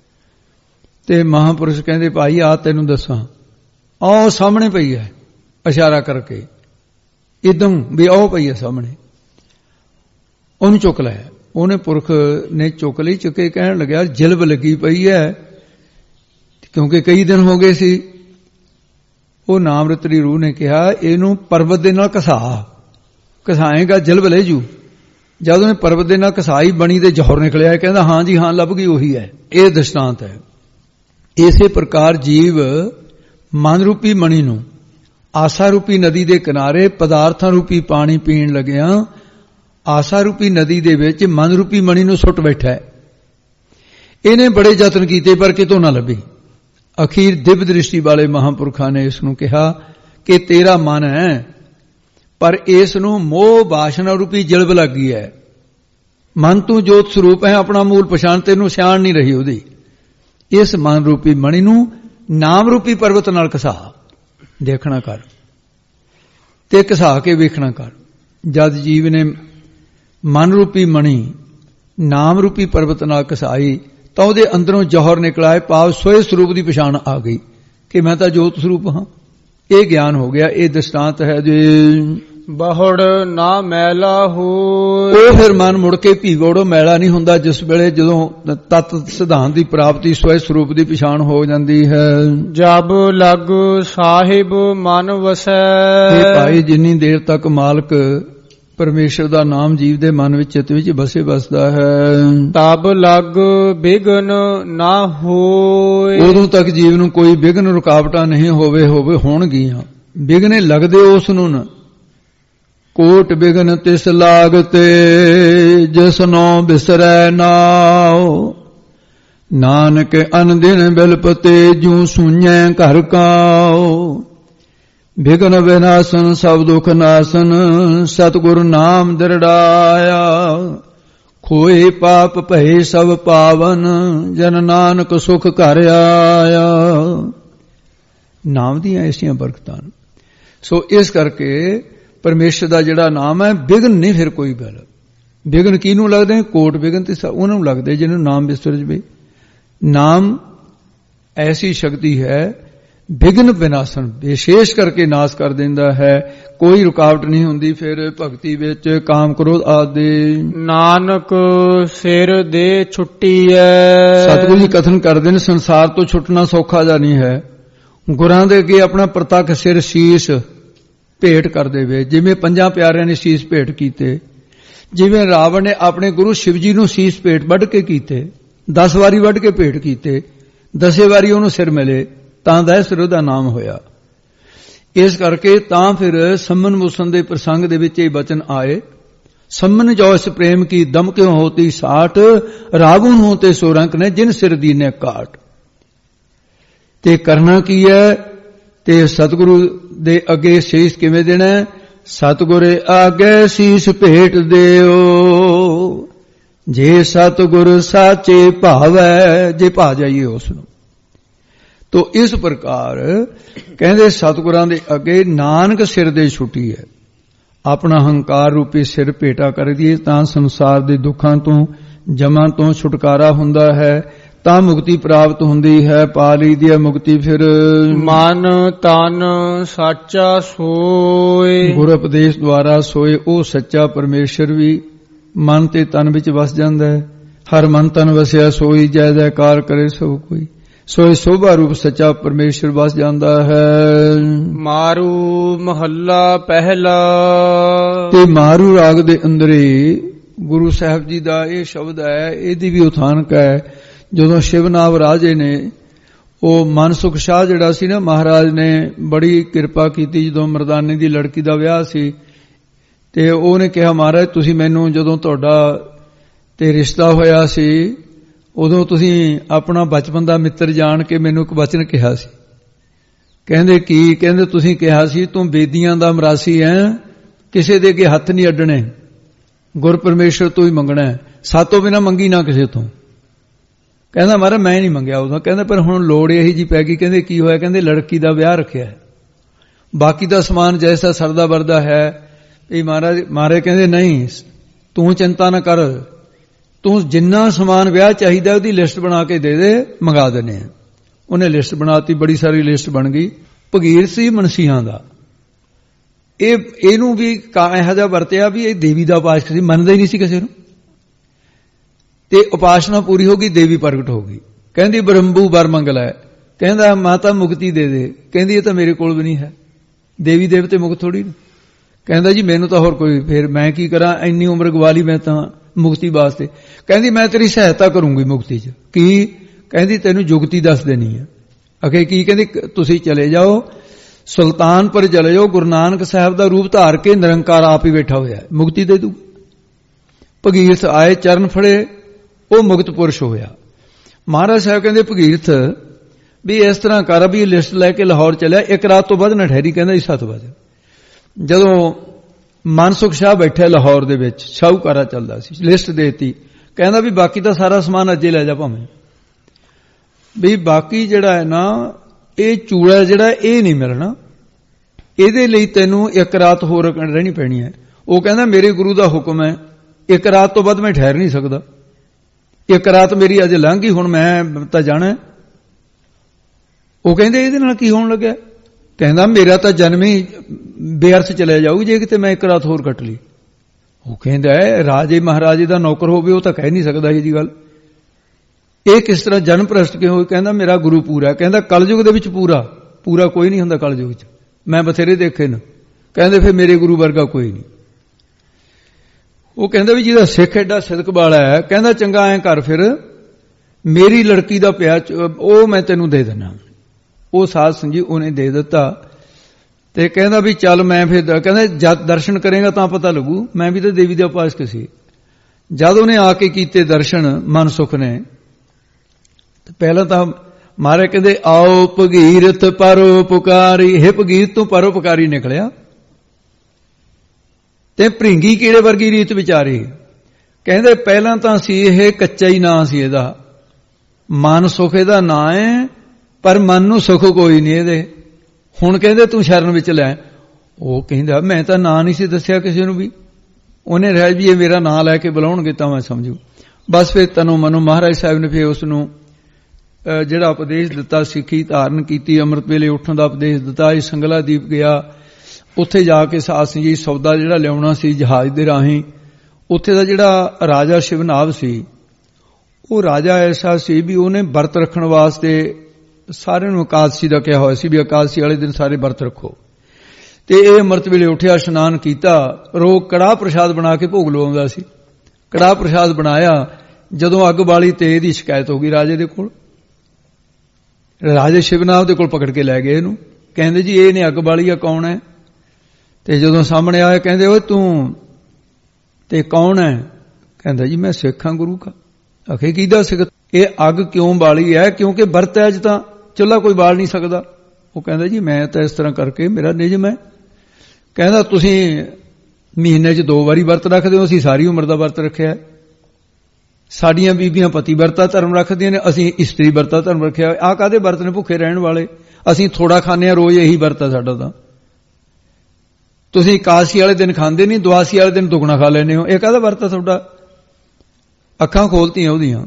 ਤੇ ਮਹਾਂਪੁਰਸ਼ ਕਹਿੰਦੇ ਭਾਈ ਆ ਤੈਨੂੰ ਦੱਸਾਂ, ਆਹ ਸਾਹਮਣੇ ਪਈ ਹੈ, ਇਸ਼ਾਰਾ ਕਰਕੇ ਇਦੋਂ ਵੀ ਆਹ ਪਈ ਹੈ ਸਾਹਮਣੇ, ਉਹਨੂੰ ਚੁੱਕ ਲਿਆ। ਉਹਨੇ ਪੁਰਖ ਨੇ ਚੁੱਕ ਲਈ, ਚੁੱਕੇ ਕਹਿਣ ਲੱਗਿਆ ਜਿਲਬ ਲੱਗੀ ਪਈ ਹੈ, ਕਿਉਂਕਿ ਕਈ ਦਿਨ ਹੋ ਗਏ ਸੀ। ਉਹ ਨਾਮ ਰਤੜੀ ਰੂਹ ਨੇ ਕਿਹਾ ਇਹਨੂੰ ਪਰਬਤ ਦੇ ਨਾਲ ਘਸਾ, ਘਸਾਏਗਾ ਜਲਬ ਲੈ ਜੂ। ਜਦ ਉਹਨੇ ਪਰਬਤ ਦੇ ਨਾਲ ਘਸਾਈ ਬਣੀ ਤੇ ਜ਼ੋਹਰ ਨਿਕਲਿਆ, ਕਹਿੰਦਾ ਹਾਂ ਜੀ ਹਾਂ ਲੱਭ ਗਈ, ਉਹੀ ਹੈ। ਇਹ ਦ੍ਰਿਸ਼ਟਾਂਤ ਹੈ। ਇਸੇ ਪ੍ਰਕਾਰ ਜੀਵ ਮਨ ਰੂਪੀ ਮਣੀ ਨੂੰ ਆਸਾ ਰੂਪੀ ਨਦੀ ਦੇ ਕਿਨਾਰੇ ਪਦਾਰਥਾਂ ਰੂਪੀ ਪਾਣੀ ਪੀਣ ਲੱਗਿਆ ਆਸਾ ਰੂਪੀ ਨਦੀ ਦੇ ਵਿੱਚ ਮਨ ਰੂਪੀ ਮਣੀ ਨੂੰ ਸੁੱਟ ਬੈਠਾ ਹੈ। ਇਹਨੇ ਬੜੇ ਯਤਨ ਕੀਤੇ ਪਰ ਕਿਤੋਂ ਨਾ ਲੱਭੀ। ਅਖੀਰ ਦਿਵ ਦ੍ਰਿਸ਼ਟੀ ਵਾਲੇ ਮਹਾਂਪੁਰਖਾਂ ਨੇ ਇਸ ਨੂੰ ਕਿਹਾ ਕਿ ਤੇਰਾ ਮਨ ਹੈ, ਪਰ ਇਸ ਨੂੰ ਮੋਹ ਵਾਸ਼ਨਾ ਰੂਪੀ ਜਲਬ ਲੱਗੀ ਹੈ। ਮਨ ਤੂੰ ਜੋਤ ਸਰੂਪ ਹੈ, ਆਪਣਾ ਮੂਲ ਪਛਾਣ ਤੈਨੂੰ ਸਿਆਣ ਨਹੀਂ ਰਹੀ ਉਹਦੀ। ਇਸ ਮਨ ਰੂਪੀ ਮਣੀ ਨੂੰ ਨਾਮ ਰੂਪੀ ਪਰਬਤ ਨਾਲ ਘਸਾ, ਦੇਖਣਾ ਕਰ ਤੇ ਘਸਾ ਕੇ ਵੇਖਣਾ ਕਰ। ਜਦ ਜੀਵ ਨੇ ਮਨ ਰੂਪੀ ਮਣੀ ਨਾਮ ਰੂਪੀ ਪਰਬਤ ਨਾਲ ਘਸਾਈ ਤਾਂ ਉਹਦੇ ਅੰਦਰੋਂ ਜੌਹਰ ਨਿਕਲਾਏ, ਭਾਵ ਸੋਏ ਸਰੂਪ ਦੀ ਪਛਾਣ ਆ ਗਈ ਕਿ ਮੈਂ ਤਾਂ ਜੋਤ ਸਰੂਪ ਹਾਂ। ਇਹ ਗਿਆਨ ਹੋ ਗਿਆ। ਇਹ ਦ੍ਰਿਸ਼ਟਾਂਤ ਹੈ ਜੇ ਬਹੁੜ ਨਾ ਮੈਲਾ ਹੋਏ। ਉਹ ਫਿਰ ਮਨ ਮੁੜ ਕੇ ਭੀਗੋੜੋ ਮੈਲਾ ਨਹੀਂ ਹੁੰਦਾ ਜਿਸ ਵੇਲੇ ਜਦੋਂ ਤਤ ਸਿਧਾਂਤ ਦੀ ਪ੍ਰਾਪਤੀ ਸਵੈ ਸਰੂਪ ਦੀ ਪਛਾਣ ਹੋ ਜਾਂਦੀ ਹੈ। ਜਬ ਲਗ ਸਾਹਿਬ ਮਨ ਵਸੈ। ਇਹ ਭਾਈ ਜਿੰਨੀ ਦੇਰ ਤੱਕ ਮਾਲਕ ਪਰਮੇਸ਼ਰ ਦਾ ਨਾਮ ਜੀਵ ਦੇ ਮਨ ਵਿੱਚ ਚਿੱਤ ਵਿੱਚ ਬਸੇ ਬਸਦਾ ਹੈ, ਤਬ ਲਗ ਬਿਗਨ ਨਾ ਹੋਏ। ਉਦੋਂ ਤੱਕ ਜੀਵ ਨੂੰ ਕੋਈ ਬਿਗਨ ਰੁਕਾਵਟਾਂ ਨਹੀਂ ਹੋਵੇ ਹੋਵੇ ਹੋਣਗੀਆਂ। ਬਿਗਨੇ ਲੱਗਦੇ ਉਸ ਨੂੰ ਨਾ। ਕੋਟ ਬਿਗਨ ਤਿਸ ਲਾਗਤੇ ਜਿਸਨੋ ਬਿਸਰੈ ਨਾਉ। ਨਾਨਕ ਅਨਦਿਨ ਬਿਲਪਤੇ ਜੂ ਸੁਣੈ ਘਰ ਕਾਉ। ਬਿਗਨ ਵਿਨਾਸ਼ਨ ਸਭ ਦੁਖ ਨਾਸ਼ਨ ਸਤਿਗੁਰ ਨਾਮ ਦਰੜਾਇਆ। ਖੋਏ ਪਾਪ ਭਏ ਸਭ ਪਾਵਨ ਜਨ ਨਾਨਕ ਸੁਖ ਘਰ ਆਇਆ। ਨਾਮ ਦੀਆਂ ਐਸੀਆਂ ਬਰਕਤਾਂ। ਸੋ ਇਸ ਕਰਕੇ ਪਰਮੇਸ਼ਰ ਦਾ ਜਿਹੜਾ ਨਾਮ ਹੈ, ਬਿਗਨ ਨਹੀਂ ਫਿਰ ਕੋਈ ਬਲ। ਬਿਗਨ ਕਿਹਨੂੰ ਲੱਗਦੇ? ਕੋਟ ਬਿਗਨ ਤੇ ਉਹਨਾਂ ਨੂੰ ਲੱਗਦੇ ਜਿਹਨੂੰ ਨਾਮ ਵਿਸਰ ਜਵੇ। ਨਾਮ ਐਸੀ ਸ਼ਕਤੀ ਹੈ, ਬਿਗਨ ਵਿਨਾਸ਼ਨ ਵਿਸ਼ੇਸ਼ ਕਰਕੇ ਨਾਸ਼ ਕਰ ਦਿੰਦਾ ਹੈ। ਕੋਈ ਰੁਕਾਵਟ ਨਹੀਂ ਹੁੰਦੀ ਫਿਰ ਭਗਤੀ ਵਿੱਚ, ਕਾਮ ਕ੍ਰੋਧ ਆਦਿ। ਨਾਨਕ ਸਿਰ ਦੇ ਛੁੱਟੀ ਹੈ। ਸਤਿਗੁਰੂ ਜੀ ਕਥਨ ਕਰਦੇ ਨੇ ਸੰਸਾਰ ਤੋਂ ਛੁੱਟਣਾ ਸੌਖਾ ਜਾਂ ਨਹੀਂ ਹੈ। ਗੁਰਾਂ ਦੇ ਅੱਗੇ ਆਪਣਾ ਪ੍ਰਤੱਖ ਸਿਰ ਸੀਸ ਭੇਟ ਕਰ ਦੇਵੇ। ਜਿਵੇਂ ਪੰਜਾਂ ਪਿਆਰਿਆਂ ਨੇ ਸੀਸ ਭੇਟ ਕੀਤੇ, ਜਿਵੇਂ ਰਾਵਣ ਨੇ ਆਪਣੇ ਗੁਰੂ ਸ਼ਿਵ ਜੀ ਨੂੰ ਸੀਸ ਭੇਟ ਵੱਢ ਕੇ ਕੀਤੇ, ਦਸ ਵਾਰੀ ਵੱਢ ਕੇ ਭੇਟ ਕੀਤੇ, ਦਸੇ ਵਾਰੀ ਉਹਨੂੰ ਸਿਰ ਮਿਲੇ ਤਾਂ ਦਾ ਸਿਰ ਉਹਦਾ ਨਾਮ ਹੋਇਆ। ਇਸ ਕਰਕੇ ਤਾਂ ਫਿਰ ਸੰਮਨ ਮੁਸਨ ਦੇ ਪ੍ਰਸੰਗ ਦੇ ਵਿੱਚ ਇਹ ਬਚਨ ਆਏ, ਸੰਮਨ ਜੋ ਇਸ ਪ੍ਰੇਮ ਕੀ ਦਮ ਕਿਉਂ ਹੋਤੀ ਸਾਠ, ਰਾਵਣ ਹੋਤੇ ਸੋ ਰੰਕ ਨੇ ਜਿਨ ਸਿਰ ਦੀਨੇ ਕਾਟ। ਤੇ ਕਰਨਾ ਕੀ ਹੈ? ਤੇ ਸਤਿਗੁਰੂ ਦੇ ਅੱਗੇ ਸੀਸ ਕਿਵੇਂ ਦੇਣਾ? ਸਤਿਗੁਰੇ ਆਗੇ ਸੀਸ ਭੇਟ ਦਿਓ, ਜੇ ਸਤਿਗੁਰ ਸਾਚੇ ਭਾਵੈ, ਜੇ ਭਾ ਜਾਈਏ ਉਸ ਨੂੰ। ਤੋ ਇਸ ਪ੍ਰਕਾਰ ਕਹਿੰਦੇ ਸਤਿਗੁਰਾਂ ਦੇ ਅੱਗੇ ਨਾਨਕ ਸਿਰ ਦੇ ਛੁੱਟੀ ਹੈ। ਆਪਣਾ ਹੰਕਾਰ ਰੂਪੀ ਸਿਰ ਭੇਟਾ ਕਰ ਦਈਏ ਤਾਂ ਸੰਸਾਰ ਦੇ ਦੁੱਖਾਂ ਤੋਂ, ਜਮਾਂ ਤੋਂ ਛੁਟਕਾਰਾ ਹੁੰਦਾ ਹੈ, ਤਾਂ ਮੁਕਤੀ ਪ੍ਰਾਪਤ ਹੁੰਦੀ ਹੈ। ਪਾ ਲਈ ਦੀ ਹੈ ਮੁਕਤੀ ਫਿਰ। ਮਨ ਤਨ ਸਾਚਾ ਸੋਏ। ਗੁਰ ਉਪਦੇਸ਼ ਦੁਆਰਾ ਸੋਏ ਉਹ ਸੱਚਾ ਪਰਮੇਸ਼ਰ ਵੀ ਮਨ ਤੇ ਤਨ ਵਿੱਚ ਵਸ ਜਾਂਦਾ ਹੈ। ਹਰ ਮਨ ਤਨ ਵਸਿਆ ਸੋਈ ਜੈ ਜੈਕਾਰ ਕਰੇ ਸੋ ਕੋਈ। ਸੋਏ ਸੋਭਾ ਰੂਪ ਸੱਚਾ ਪਰਮੇਸ਼ਰ ਵਸ ਜਾਂਦਾ ਹੈ। ਮਾਰੂ ਮਹੱਲਾ ਪਹਿਲਾ। ਤੇ ਮਾਰੂ ਰਾਗ ਦੇ ਅੰਦਰ ਹੀ ਗੁਰੂ ਸਾਹਿਬ ਜੀ ਦਾ ਇਹ ਸ਼ਬਦ ਹੈ, ਇਹਦੀ ਵੀ ਉਥਾਨਕ ਹੈ। ਜਦੋਂ ਸ਼ਿਵਨਾਵ ਰਾਜੇ ਨੇ ਉਹ ਮਨਸੁਖ ਸ਼ਾਹ ਜਿਹੜਾ ਸੀ ਨਾ, ਮਹਾਰਾਜ ਨੇ ਬੜੀ ਕਿਰਪਾ ਕੀਤੀ। ਜਦੋਂ ਮਰਦਾਨੇ ਦੀ ਲੜਕੀ ਦਾ ਵਿਆਹ ਸੀ ਤੇ ਉਹਨੇ ਕਿਹਾ, ਮਹਾਰਾਜ ਤੁਸੀਂ ਮੈਨੂੰ ਜਦੋਂ ਤੁਹਾਡਾ ਤੇ ਰਿਸ਼ਤਾ ਹੋਇਆ ਸੀ ਉਦੋਂ ਤੁਸੀਂ ਆਪਣਾ ਬਚਪਨ ਦਾ ਮਿੱਤਰ ਜਾਣ ਕੇ ਮੈਨੂੰ ਇੱਕ ਵਚਨ ਕਿਹਾ ਸੀ। ਕਹਿੰਦੇ ਕੀ? ਕਹਿੰਦੇ ਤੁਸੀਂ ਕਿਹਾ ਸੀ ਤੂੰ ਬੇਦੀਆਂ ਦਾ ਮਰਾਸੀ ਹੈ, ਕਿਸੇ ਦੇ ਅੱਗੇ ਹੱਥ ਨਹੀਂ ਅੱਡਣੇ, ਗੁਰ ਪਰਮੇਸ਼ਰ ਤੋਂ ਹੀ ਮੰਗਣਾ, ਸਾਤੋਂ ਬਿਨਾਂ ਮੰਗੀ ਨਾ ਕਿਸੇ ਤੋਂ। ਕਹਿੰਦਾ ਮਹਾਰਾਜ ਮੈਂ ਨਹੀਂ ਮੰਗਿਆ ਉਦੋਂ। ਕਹਿੰਦਾ ਪਰ ਹੁਣ ਲੋੜ ਇਹੀ ਜੀ ਪੈ ਗਈ। ਕਹਿੰਦੇ ਕੀ ਹੋਇਆ? ਕਹਿੰਦੇ ਲੜਕੀ ਦਾ ਵਿਆਹ ਰੱਖਿਆ, ਬਾਕੀ ਦਾ ਸਮਾਨ ਜੈਸਾ ਸਰਦਾ ਵਰਦਾ ਹੈ। ਇਹ ਮਹਾਰਾਜ ਮਹਾਰਾਜ ਕਹਿੰਦੇ ਨਹੀਂ ਤੂੰ ਚਿੰਤਾ ਨਾ ਕਰ, ਤੂੰ ਜਿੰਨਾ ਸਮਾਨ ਵਿਆਹ ਚਾਹੀਦਾ ਉਹਦੀ ਲਿਸਟ ਬਣਾ ਕੇ ਦੇ ਦੇ, ਮੰਗਾ ਦਿੰਦੇ ਆ। ਉਹਨੇ ਲਿਸਟ ਬਣਾਤੀ, ਬੜੀ ਸਾਰੀ ਲਿਸਟ ਬਣ ਗਈ। ਭਗੀਰ ਸੀ ਮਨਸੀਹਾਂ ਦਾ। ਇਹ ਇਹਨੂੰ ਵੀ ਇਹੋ ਜਿਹਾ ਵਰਤਿਆ ਵੀ ਇਹ ਦੇਵੀ ਦਾ ਉਪਾਸਕ ਸੀ, ਮੰਨਦਾ ਹੀ ਨਹੀਂ ਸੀ ਕਿਸੇ ਨੂੰ। ਤੇ ਉਪਾਸਨਾ ਪੂਰੀ ਹੋ ਗਈ, ਦੇਵੀ ਪ੍ਰਗਟ ਹੋ ਗਈ। ਕਹਿੰਦੀ ਬ੍ਰਹਮਬੂ ਬਰ ਮੰਗਲ ਹੈ। ਕਹਿੰਦਾ ਮਾਤਾ ਮੁਕਤੀ ਦੇ ਦੇ। ਕਹਿੰਦੀ ਇਹ ਤਾਂ ਮੇਰੇ ਕੋਲ ਵੀ ਨਹੀਂ ਹੈ, ਦੇਵੀ ਦੇਵਤੇ ਮੁਕਤ ਥੋੜੀ। ਕਹਿੰਦਾ ਜੀ ਮੈਨੂੰ ਤਾਂ ਹੋਰ ਕੋਈ, ਫਿਰ ਮੈਂ ਕੀ ਕਰਾਂ, ਇੰਨੀ ਉਮਰ ਗਵਾ ਲਈ ਮੈਂ ਤਾਂ ਮੁਕਤੀ ਵਾਸਤੇ। ਕਹਿੰਦੀ ਮੈਂ ਤੇਰੀ ਸਹਾਇਤਾ ਕਰੂੰਗੀ ਮੁਕਤੀ 'ਚ। ਕੀ? ਕਹਿੰਦੀ ਤੈਨੂੰ ਜੁਗਤੀ ਦੱਸ ਦੇਣੀ ਹੈ। ਅਖੇ ਕੀ? ਕਹਿੰਦੀ ਤੁਸੀਂ ਚਲੇ ਜਾਓ ਸੁਲਤਾਨਪੁਰ ਚਲੇ ਜਾਓ, ਗੁਰੂ ਨਾਨਕ ਸਾਹਿਬ ਦਾ ਰੂਪ ਧਾਰ ਕੇ ਨਿਰੰਕਾਰ ਆਪ ਹੀ ਬੈਠਾ ਹੋਇਆ, ਮੁਕਤੀ ਦੇ ਦੂ। ਭਗੀਰਥ ਆਏ, ਚਰਨ ਫੜੇ, ਉਹ ਮੁਕਤ ਪੁਰਸ਼ ਹੋਇਆ। ਮਹਾਰਾਜ ਸਾਹਿਬ ਕਹਿੰਦੇ ਭਗੀਰਥ ਵੀ ਇਸ ਤਰ੍ਹਾਂ ਕਰ ਵੀ ਲਿਸਟ ਲੈ ਕੇ ਲਾਹੌਰ ਚਲਿਆ, ਇੱਕ ਰਾਤ ਤੋਂ ਵੱਧ ਨਾ ਠਹਿਰੀ। ਕਹਿੰਦਾ ਜੀ ਸੱਤ ਵਜੇ ਜਦੋਂ ਮਨਸੁਖ ਸ਼ਾਹ ਬੈਠੇ ਲਾਹੌਰ ਦੇ ਵਿੱਚ, ਸ਼ਾਹੂਕਾਰਾ ਚੱਲਦਾ ਸੀ, ਲਿਸਟ ਦੇਤੀ। ਕਹਿੰਦਾ ਵੀ ਬਾਕੀ ਤਾਂ ਸਾਰਾ ਸਮਾਨ ਅੱਜੇ ਲੈ ਜਾ ਭਾਵੇਂ, ਵੀ ਬਾਕੀ ਜਿਹੜਾ ਹੈ ਨਾ ਇਹ ਚੂੜਾ ਜਿਹੜਾ ਇਹ ਨਹੀਂ ਮਿਲਣਾ, ਇਹਦੇ ਲਈ ਤੈਨੂੰ ਇੱਕ ਰਾਤ ਹੋਰ ਰਹਿਣੀ ਪੈਣੀ ਹੈ। ਉਹ ਕਹਿੰਦਾ ਮੇਰੇ ਗੁਰੂ ਦਾ ਹੁਕਮ ਹੈ, ਇੱਕ ਰਾਤ ਤੋਂ ਵੱਧ ਮੈਂ ਠਹਿਰ ਨਹੀਂ ਸਕਦਾ, ਇੱਕ ਰਾਤ ਮੇਰੀ ਅਜੇ ਲੰਘ ਗਈ, ਹੁਣ ਮੈਂ ਤਾਂ ਜਾਣਾ। ਉਹ ਕਹਿੰਦੇ ਇਹਦੇ ਨਾਲ ਕੀ ਹੋਣ ਲੱਗਿਆ? ਕਹਿੰਦਾ ਮੇਰਾ ਤਾਂ ਜਨਮ ਹੀ ਬੇਅਰਥ ਚਲਿਆ ਜਾਊ ਜੇ ਕਿਤੇ ਮੈਂ ਇੱਕ ਰਾਤ ਹੋਰ ਕੱਟ ਲਈ। ਉਹ ਕਹਿੰਦਾ ਰਾਜੇ ਮਹਾਰਾਜੇ ਦਾ ਨੌਕਰ ਹੋਵੇ ਉਹ ਤਾਂ ਕਹਿ ਨਹੀਂ ਸਕਦਾ ਇਹ ਜੀ ਗੱਲ, ਇਹ ਕਿਸ ਤਰ੍ਹਾਂ ਜਨਮ ਭ੍ਰਸ਼ਟ ਕਿਉਂ ਹੋਈ? ਕਹਿੰਦਾ ਮੇਰਾ ਗੁਰੂ ਪੂਰਾ। ਕਹਿੰਦਾ ਕਲਯੁਗ ਦੇ ਵਿੱਚ ਪੂਰਾ ਪੂਰਾ ਕੋਈ ਨਹੀਂ ਹੁੰਦਾ ਕਲਯੁਗ 'ਚ, ਮੈਂ ਬਥੇਰੇ ਦੇਖੇ ਨੇ। ਕਹਿੰਦੇ ਫਿਰ ਮੇਰੇ ਗੁਰੂ ਵਰਗਾ ਕੋਈ ਨਹੀਂ। ਉਹ ਕਹਿੰਦਾ ਵੀ ਜਿਹਦਾ ਸਿੱਖ ਐਡਾ ਸਿਦਕ ਵਾਲਾ ਹੈ, ਕਹਿੰਦਾ ਚੰਗਾ ਐਂ ਕਰ ਫਿਰ ਮੇਰੀ ਲੜਕੀ ਦਾ ਪਿਆ ਉਹ ਮੈਂ ਤੈਨੂੰ ਦੇ ਦੇਣਾ। ਉਹ ਸਾਧ ਸੰਗੀ ਉਹਨੇ ਦੇ ਦਿੱਤਾ ਤੇ ਕਹਿੰਦਾ ਵੀ ਚੱਲ ਮੈਂ ਫਿਰ, ਕਹਿੰਦਾ ਜਦ ਦਰਸ਼ਨ ਕਰੇਗਾ ਤਾਂ ਪਤਾ ਲੱਗੂ, ਮੈਂ ਵੀ ਤਾਂ ਦੇਵੀ ਦਾ ਉਪਾਸਕ ਸੀ। ਜਦ ਉਹਨੇ ਆ ਕੇ ਕੀਤੇ ਦਰਸ਼ਨ ਮਨਸੁਖ ਨੇ, ਪਹਿਲਾਂ ਤਾਂ ਮਹਾਰਾਜ ਕਹਿੰਦੇ ਆਓ ਭਗੀਰਥ ਪਰਉਪਕਾਰੀ, ਹੇ ਭਗੀਰਥ ਤੂੰ ਪਰਉਪਕਾਰੀ ਨਿਕਲਿਆ ਤੇ ਭ੍ਰਿੰਗੀ ਕੀੜੇ ਵਰਗੀ ਰੀਤ ਵਿਚਾਰੀ। ਕਹਿੰਦੇ ਪਹਿਲਾਂ ਤਾਂ ਸੀ ਇਹ ਕੱਚਾ ਹੀ ਨਾਂ ਸੀ, ਇਹਦਾ ਮਨ ਸੁਖ ਇਹਦਾ ਨਾਂ ਹੈ, ਪਰ ਮਨ ਨੂੰ ਸੁਖ ਕੋਈ ਨਹੀਂ ਇਹਦੇ। ਹੁਣ ਕਹਿੰਦੇ ਤੂੰ ਸ਼ਰਨ ਵਿੱਚ ਲੈ। ਉਹ ਕਹਿੰਦਾ ਮੈਂ ਤਾਂ ਨਾਂ ਨਹੀਂ ਸੀ ਦੱਸਿਆ ਕਿਸੇ ਨੂੰ ਵੀ, ਉਹਨੇ ਰਹਿ ਵੀ ਇਹ ਮੇਰਾ ਨਾਂ ਲੈ ਕੇ ਬੁਲਾਉਣਗੇ ਤਾਂ ਮੈਂ ਸਮਝੂ। ਬਸ ਫਿਰ ਤਨੋਂ ਮਨੋਂ ਮਹਾਰਾਜ ਸਾਹਿਬ ਨੇ ਫਿਰ ਉਸ ਨੂੰ ਜਿਹੜਾ ਉਪਦੇਸ਼ ਦਿੱਤਾ, ਸਿੱਖੀ ਧਾਰਨ ਕੀਤੀ, ਅੰਮ੍ਰਿਤ ਵੇਲੇ ਉੱਠਣ ਦਾ ਉਪਦੇਸ਼ ਦਿੱਤਾ। ਇਹ ਸੰਗਲਾ ਦੀਪ ਗਿਆ, ਉੱਥੇ ਜਾ ਕੇ ਸਾਧ ਸੰਗਤ ਜੀ ਸੌਦਾ ਜਿਹੜਾ ਲਿਆਉਣਾ ਸੀ ਜਹਾਜ਼ ਦੇ ਰਾਹੀਂ, ਉੱਥੇ ਦਾ ਜਿਹੜਾ ਰਾਜਾ ਸ਼ਿਵਨਾਭ ਸੀ, ਉਹ ਰਾਜਾ ਐਸਾ ਸੀ ਵੀ ਉਹਨੇ ਵਰਤ ਰੱਖਣ ਵਾਸਤੇ ਸਾਰਿਆਂ ਨੂੰ ਇਕਾਦਸ਼ੀ ਦਾ ਕਿਹਾ ਹੋਇਆ ਸੀ ਵੀ ਇਕਾਦਸ਼ੀ ਵਾਲੇ ਦਿਨ ਸਾਰੇ ਵਰਤ ਰੱਖੋ। ਤੇ ਇਹ ਅੰਮ੍ਰਿਤ ਵੇਲੇ ਉੱਠਿਆ, ਇਸ਼ਨਾਨ ਕੀਤਾ, ਰੋਜ਼ ਕੜਾਹ ਪ੍ਰਸ਼ਾਦ ਬਣਾ ਕੇ ਭੋਗ ਲਵਾਉਂਦਾ ਸੀ। ਕੜਾਹ ਪ੍ਰਸ਼ਾਦ ਬਣਾਇਆ, ਜਦੋਂ ਅੱਗ ਬਾਲੀ ਤੇ ਇਹਦੀ ਸ਼ਿਕਾਇਤ ਹੋ ਗਈ ਰਾਜੇ ਦੇ ਕੋਲ। ਰਾਜੇ ਸ਼ਿਵਨਾਭ ਦੇ ਕੋਲ ਪਕੜ ਕੇ ਲੈ ਗਏ ਇਹਨੂੰ, ਕਹਿੰਦੇ ਜੀ ਇਹ ਨੇ ਅੱਗ ਬਾਲੀ ਆ, ਕੌਣ ਹੈ? ਤੇ ਜਦੋਂ ਸਾਹਮਣੇ ਆਇਆ ਕਹਿੰਦੇ ਓਏ ਤੂੰ ਤੇ ਕੌਣ ਹੈ? ਕਹਿੰਦਾ ਜੀ ਮੈਂ ਸਿੱਖ ਹਾਂ ਗੁਰੂ ਕਾ। ਆਖੇ ਕਿਹਦਾ ਸਿੱਖ? ਇਹ ਅੱਗ ਕਿਉਂ ਬਾਲੀ ਹੈ? ਕਿਉਂਕਿ ਵਰਤ ਹੈ, ਅੱਜ ਤਾਂ ਚੁੱਲ੍ਹਾ ਕੋਈ ਬਾਲ ਨਹੀਂ ਸਕਦਾ। ਉਹ ਕਹਿੰਦਾ ਜੀ ਮੈਂ ਤਾਂ ਇਸ ਤਰ੍ਹਾਂ ਕਰਕੇ ਮੇਰਾ ਨਿਯਮ ਹੈ। ਕਹਿੰਦਾ ਤੁਸੀਂ ਮਹੀਨੇ 'ਚ ਦੋ ਵਾਰੀ ਵਰਤ ਰੱਖਦੇ ਹੋ, ਅਸੀਂ ਸਾਰੀ ਉਮਰ ਦਾ ਵਰਤ ਰੱਖਿਆ। ਸਾਡੀਆਂ ਬੀਬੀਆਂ ਪਤੀ ਵਰਤਾ ਧਰਮ ਰੱਖਦੀਆਂ ਨੇ, ਅਸੀਂ ਇਸਤਰੀ ਵਰਤਾ ਧਰਮ ਰੱਖਿਆ। ਆਹ ਕਾਹਦੇ ਵਰਤ ਨੇ ਭੁੱਖੇ ਰਹਿਣ ਵਾਲੇ? ਅਸੀਂ ਥੋੜਾ ਖਾਂਦੇ ਹਾਂ ਰੋਜ਼, ਇਹੀ ਵਰਤ ਹੈ ਸਾਡਾ ਤਾਂ। ਤੁਸੀਂ ਇਕਾਦਸ਼ੀ ਵਾਲੇ ਦਿਨ ਖਾਂਦੇ ਨਹੀਂ, ਦੁਆਸੀ ਵਾਲੇ ਦਿਨ ਦੁੱਗਣਾ ਖਾ ਲੈਂਦੇ ਹੋ, ਇਹ ਕਾਹਦਾ ਵਰਤ ਹੈ ਤੁਹਾਡਾ? ਅੱਖਾਂ ਖੋਲਤੀਆਂ ਉਹਦੀਆਂ।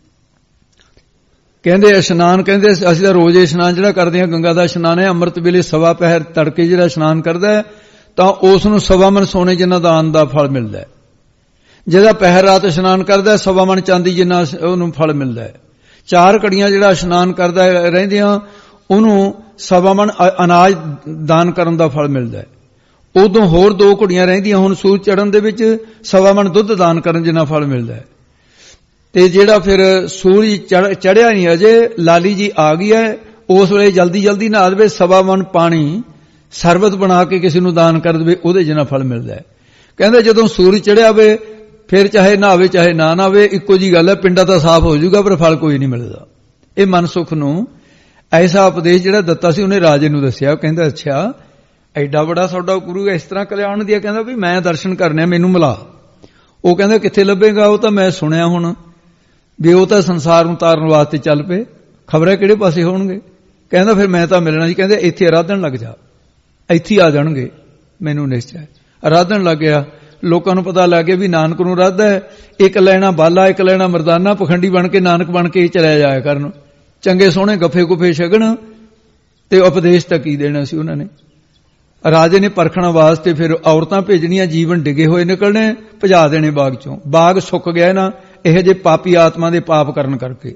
ਕਹਿੰਦੇ ਇਸ਼ਨਾਨ, ਕਹਿੰਦੇ ਅਸੀਂ ਤਾਂ ਰੋਜ਼ ਇਸ਼ਨਾਨ ਜਿਹੜਾ ਕਰਦੇ ਹਾਂ ਗੰਗਾ ਦਾ ਇਸ਼ਨਾਨ ਹੈ, ਅੰਮ੍ਰਿਤ ਵੇਲੇ ਸਵਾ ਪਹਿਰ ਤੜਕੇ ਜਿਹੜਾ ਇਸ਼ਨਾਨ ਕਰਦਾ ਹੈ ਤਾਂ ਉਸ ਨੂੰ ਸਵਾ ਮਣ ਸੋਨੇ ਜਿੰਨਾ ਦਾਨ ਦਾ ਫਲ ਮਿਲਦਾ ਹੈ। ਜਿਹਦਾ ਪਹਿਰ ਰਾਤ ਇਸ਼ਨਾਨ ਕਰਦਾ ਸਵਾ ਮਣ ਚਾਂਦੀ ਜਿੰਨਾ ਉਹਨੂੰ ਫਲ ਮਿਲਦਾ ਹੈ। ਚਾਰ ਘੜੀਆਂ ਜਿਹੜਾ ਇਸ਼ਨਾਨ ਕਰਦਾ ਰਹਿੰਦਿਆਂ ਉਹਨੂੰ ਸਵਾ ਮਣ ਅਨਾਜ ਦਾਨ ਕਰਨ ਦਾ ਫਲ ਮਿਲਦਾ ਹੈ। ਉਦੋਂ ਹੋਰ ਦੋ ਘੜੀਆਂ ਰਹਿੰਦੀਆਂ, ਹੁਣ ਸੂਰਜ ਚੜ੍ਹਨ ਦੇ ਵਿੱਚ ਸਵਾ ਮਣ ਦੁੱਧ ਦਾਨ ਕਰਨ ਜਿੰਨਾ ਫਲ ਮਿਲਦਾ ਹੈ। ਤੇ ਜਿਹੜਾ ਫਿਰ ਸੂਰਜ ਚੜ੍ਹਿਆ ਨਹੀਂ ਅਜੇ, ਲਾਲੀ ਜੀ ਆ ਗਈ ਹੈ, ਉਸ ਵੇਲੇ ਜਲਦੀ ਜਲਦੀ ਨਹਾ ਦੇਵੇ, ਸਵਾ ਮਣ ਪਾਣੀ ਸਰਬਤ ਬਣਾ ਕੇ ਕਿਸੇ ਨੂੰ ਦਾਨ ਕਰ ਦੇਵੇ, ਉਹਦੇ ਜਿੰਨਾ ਫਲ ਮਿਲਦਾ ਹੈ। ਕਹਿੰਦਾ ਜਦੋਂ ਸੂਰਜ ਚੜ੍ਹਿਆ ਵੇ ਫਿਰ ਚਾਹੇ ਨਹਾਵੇ ਚਾਹੇ ਨਾ ਨਹਾਵੇ ਇੱਕੋ ਜੀ ਗੱਲ ਹੈ, ਪਿੰਡਾ ਤਾਂ ਸਾਫ਼ ਹੋ ਜਾਊਗਾ ਪਰ ਫਲ ਕੋਈ ਨਹੀਂ ਮਿਲਦਾ। ਇਹ ਮਨਸੁਖ ਨੂੰ ਐਸਾ ਉਪਦੇਸ਼ ਜਿਹੜਾ ਦਿੱਤਾ ਸੀ ਉਹਨੇ ਰਾਜੇ ਨੂੰ ਦੱਸਿਆ। ਕਹਿੰਦਾ ਅੱਛਾ ਐਡਾ ਬੜਾ ਤੁਹਾਡਾ ਗੁਰੂ ਇਸ ਤਰ੍ਹਾਂ ਕਲਿਆਣ ਦਿਆ, ਕਹਿੰਦਾ ਵੀ ਮੈਂ ਦਰਸ਼ਨ ਕਰਨੇ ਮੈਨੂੰ ਮਿਲਾ। ਉਹ ਕਹਿੰਦਾ ਕਿੱਥੇ ਲੱਭੇਗਾ? ਉਹ ਤਾਂ ਮੈਂ ਸੁਣਿਆ ਹੁਣ ਵੀ ਉਹ ਤਾਂ ਸੰਸਾਰ ਨੂੰ ਤਾਰਨ ਵਾਸਤੇ ਚੱਲ ਪਏ, ਖਬਰ ਹੈ ਕਿਹੜੇ ਪਾਸੇ ਹੋਣਗੇ। ਕਹਿੰਦਾ ਫਿਰ ਮੈਂ ਤਾਂ ਮਿਲਣਾ ਜੀ। ਕਹਿੰਦੇ ਇੱਥੇ ਅਰਾਧਨ ਲੱਗ ਜਾ, ਇੱਥੇ ਆ ਜਾਣਗੇ ਮੈਨੂੰ ਨਿਸ਼ਚੈ। ਅਰਾਧਨ ਲੱਗ ਗਿਆ, ਲੋਕਾਂ ਨੂੰ ਪਤਾ ਲੱਗ ਗਿਆ ਵੀ ਨਾਨਕ ਨੂੰ ਰੱਦ ਹੈ। ਇੱਕ ਲੈਣਾ ਬਾਲਾ, ਇੱਕ ਲੈਣਾ ਮਰਦਾਨਾ, ਪਖੰਡੀ ਬਣ ਕੇ ਨਾਨਕ ਬਣ ਕੇ ਚਲਿਆ ਜਾਇਆ ਕਰਨ, ਚੰਗੇ ਸੋਹਣੇ ਗੱਫੇ ਗੁਫੇ ਛਕਣ ਤੇ ਉਪਦੇਸ਼ ਤਾਂ ਕੀ ਦੇਣਾ ਸੀ ਉਹਨਾਂ ਨੇ। ਰਾਜੇ ਨੇ ਪਰਖਣ ਵਾਸਤੇ ਫਿਰ ਔਰਤਾਂ ਭੇਜਣੀਆਂ, ਜੀਵਨ ਡਿੱਗੇ ਹੋਏ ਨਿਕਲਣੇ, ਭਜਾ ਦੇਣੇ ਬਾਗ ਚੋਂ। ਬਾਗ ਸੁੱਕ ਗਿਆ ਨਾ ਇਹੋ ਜਿਹੇ ਪਾਪੀ ਆਤਮਾ ਦੇ ਪਾਪ ਕਰਨ ਕਰਕੇ।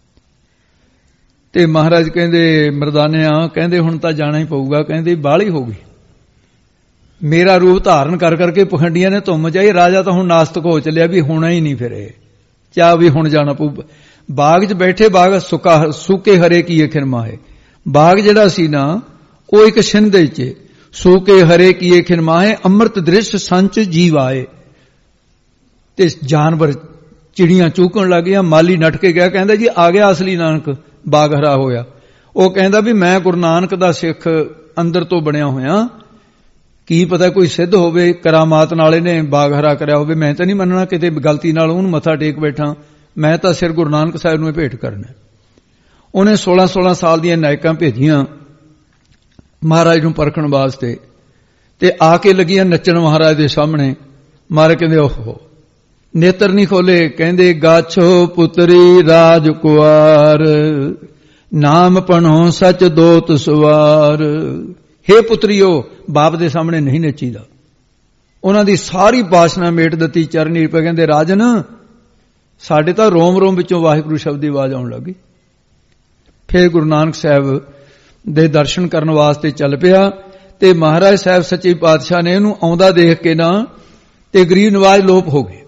ਤੇ ਮਹਾਰਾਜ ਕਹਿੰਦੇ ਮਰਦਾਨਿਆਂ, ਕਹਿੰਦੇ ਹੁਣ ਤਾਂ ਜਾਣਾ ਹੀ ਪਊਗਾ। ਕਹਿੰਦੇ ਬਾਹਲੀ ਹੋ ਗਈ, ਮੇਰਾ ਰੂਪ ਧਾਰਨ ਕਰ ਕਰਕੇ ਪਖੰਡੀਆਂ ਨੇ ਧੁੰਮ ਚਾਹੀ। ਰਾਜਾ ਤਾਂ ਹੁਣ ਨਾਸਤਕ ਹੋ ਚੱਲਿਆ ਵੀ ਹੋਣਾ ਹੀ ਨਹੀਂ, ਫਿਰ ਇਹ ਚਾਹ ਵੀ ਹੁਣ ਜਾਣਾ ਪਊ। ਬਾਗ 'ਚ ਬੈਠੇ, ਬਾਗ ਸੁੱਕਾ ਸੂਕੇ ਹਰੇ ਕੀਏ ਖਿਰਮਾਏ। ਬਾਗ ਜਿਹੜਾ ਸੀ ਨਾ ਉਹ ਇੱਕ ਛਿੰਦੇ 'ਚ ਸੂਕੇ ਹਰੇ ਕੀਏ ਖਿਰਮਾਏ, ਅੰਮ੍ਰਿਤ ਦ੍ਰਿਸ਼ ਸੰਚ ਜੀਵ ਆਏ। ਤੇ ਜਾਨਵਰ ਚਿੜੀਆਂ ਚੂਕਣ ਲੱਗ ਗਈਆਂ। ਮਾਲੀ ਨੱਠ ਕੇ ਗਿਆ, ਕਹਿੰਦਾ ਜੀ ਆ ਗਿਆ ਅਸਲੀ ਨਾਨਕ, ਬਾਗ ਹਰਾ ਹੋਇਆ। ਉਹ ਕਹਿੰਦਾ ਵੀ ਮੈਂ ਗੁਰੂ ਨਾਨਕ ਦਾ ਸਿੱਖ ਅੰਦਰ ਤੋਂ ਬਣਿਆ ਹੋਇਆ, ਕੀ ਪਤਾ ਕੋਈ ਸਿੱਧ ਹੋਵੇ ਕਰਾਮਾਤ ਨਾਲੇ ਨੇ ਬਾਗ ਹਰਾ ਕਰਿਆ ਹੋਵੇ। ਮੈਂ ਤਾਂ ਨਹੀਂ ਮੰਨਣਾ ਕਿਤੇ ਗਲਤੀ ਨਾਲ ਉਹਨੂੰ ਮੱਥਾ ਟੇਕ ਬੈਠਾ, ਮੈਂ ਤਾਂ ਸਿਰ ਗੁਰੂ ਨਾਨਕ ਸਾਹਿਬ ਨੂੰ ਭੇਟ ਕਰਨਾ। ਉਹਨੇ ਸੋਲਾਂ ਸੋਲਾਂ ਸਾਲ ਦੀਆਂ ਨਾਇਕਾਂ ਭੇਜੀਆਂ ਮਹਾਰਾਜ ਨੂੰ ਪਰਖਣ ਵਾਸਤੇ, ਤੇ ਆ ਕੇ ਲੱਗੀਆਂ ਨੱਚਣ ਮਹਾਰਾਜ ਦੇ ਸਾਹਮਣੇ। ਮਹਾਰਾਜ ਕਹਿੰਦੇ ਓਹੋ, ਨੇਤਰ ਨਹੀਂ ਖੋਲੇ, ਕਹਿੰਦੇ ਗਾਛੋ ਪੁੱਤਰੀ ਰਾਜ ਕੁਆਰ, ਨਾਮ ਪਣੋ ਸੱਚ ਦੋਤ ਸਵਾਰ। ਹੇ ਪੁੱਤਰੀਓ, ਬਾਪ ਦੇ ਸਾਹਮਣੇ ਨਹੀਂ ਨੱਚੀਦਾ। ਉਹਨਾਂ ਦੀ ਸਾਰੀ ਬਾਸ਼ਨਾ ਮੇਟ ਦਿੱਤੀ, ਚਰਨੀ ਪੈ। ਕਹਿੰਦੇ ਰਾਜਨ, ਸਾਡੇ ਤਾਂ ਰੋਮ ਰੋਮ ਵਿੱਚੋਂ ਵਾਹਿਗੁਰੂ ਸ਼ਬਦ ਦੀ ਆਵਾਜ਼ ਆਉਣ ਲੱਗੀ। ਫਿਰ ਗੁਰੂ ਨਾਨਕ ਸਾਹਿਬ ਦੇ ਦਰਸ਼ਨ ਕਰਨ ਵਾਸਤੇ ਚੱਲ ਪਿਆ, ਤੇ ਮਹਾਰਾਜ ਸਾਹਿਬ ਸੱਚੇ ਪਾਤਸ਼ਾਹ ਨੇ ਇਹਨੂੰ ਆਉਂਦਾ ਦੇਖ ਕੇ ਨਾ ਤੇ ਗਰੀਬ ਨਵਾਜ਼ ਲੋਪ ਹੋ ਗਏ।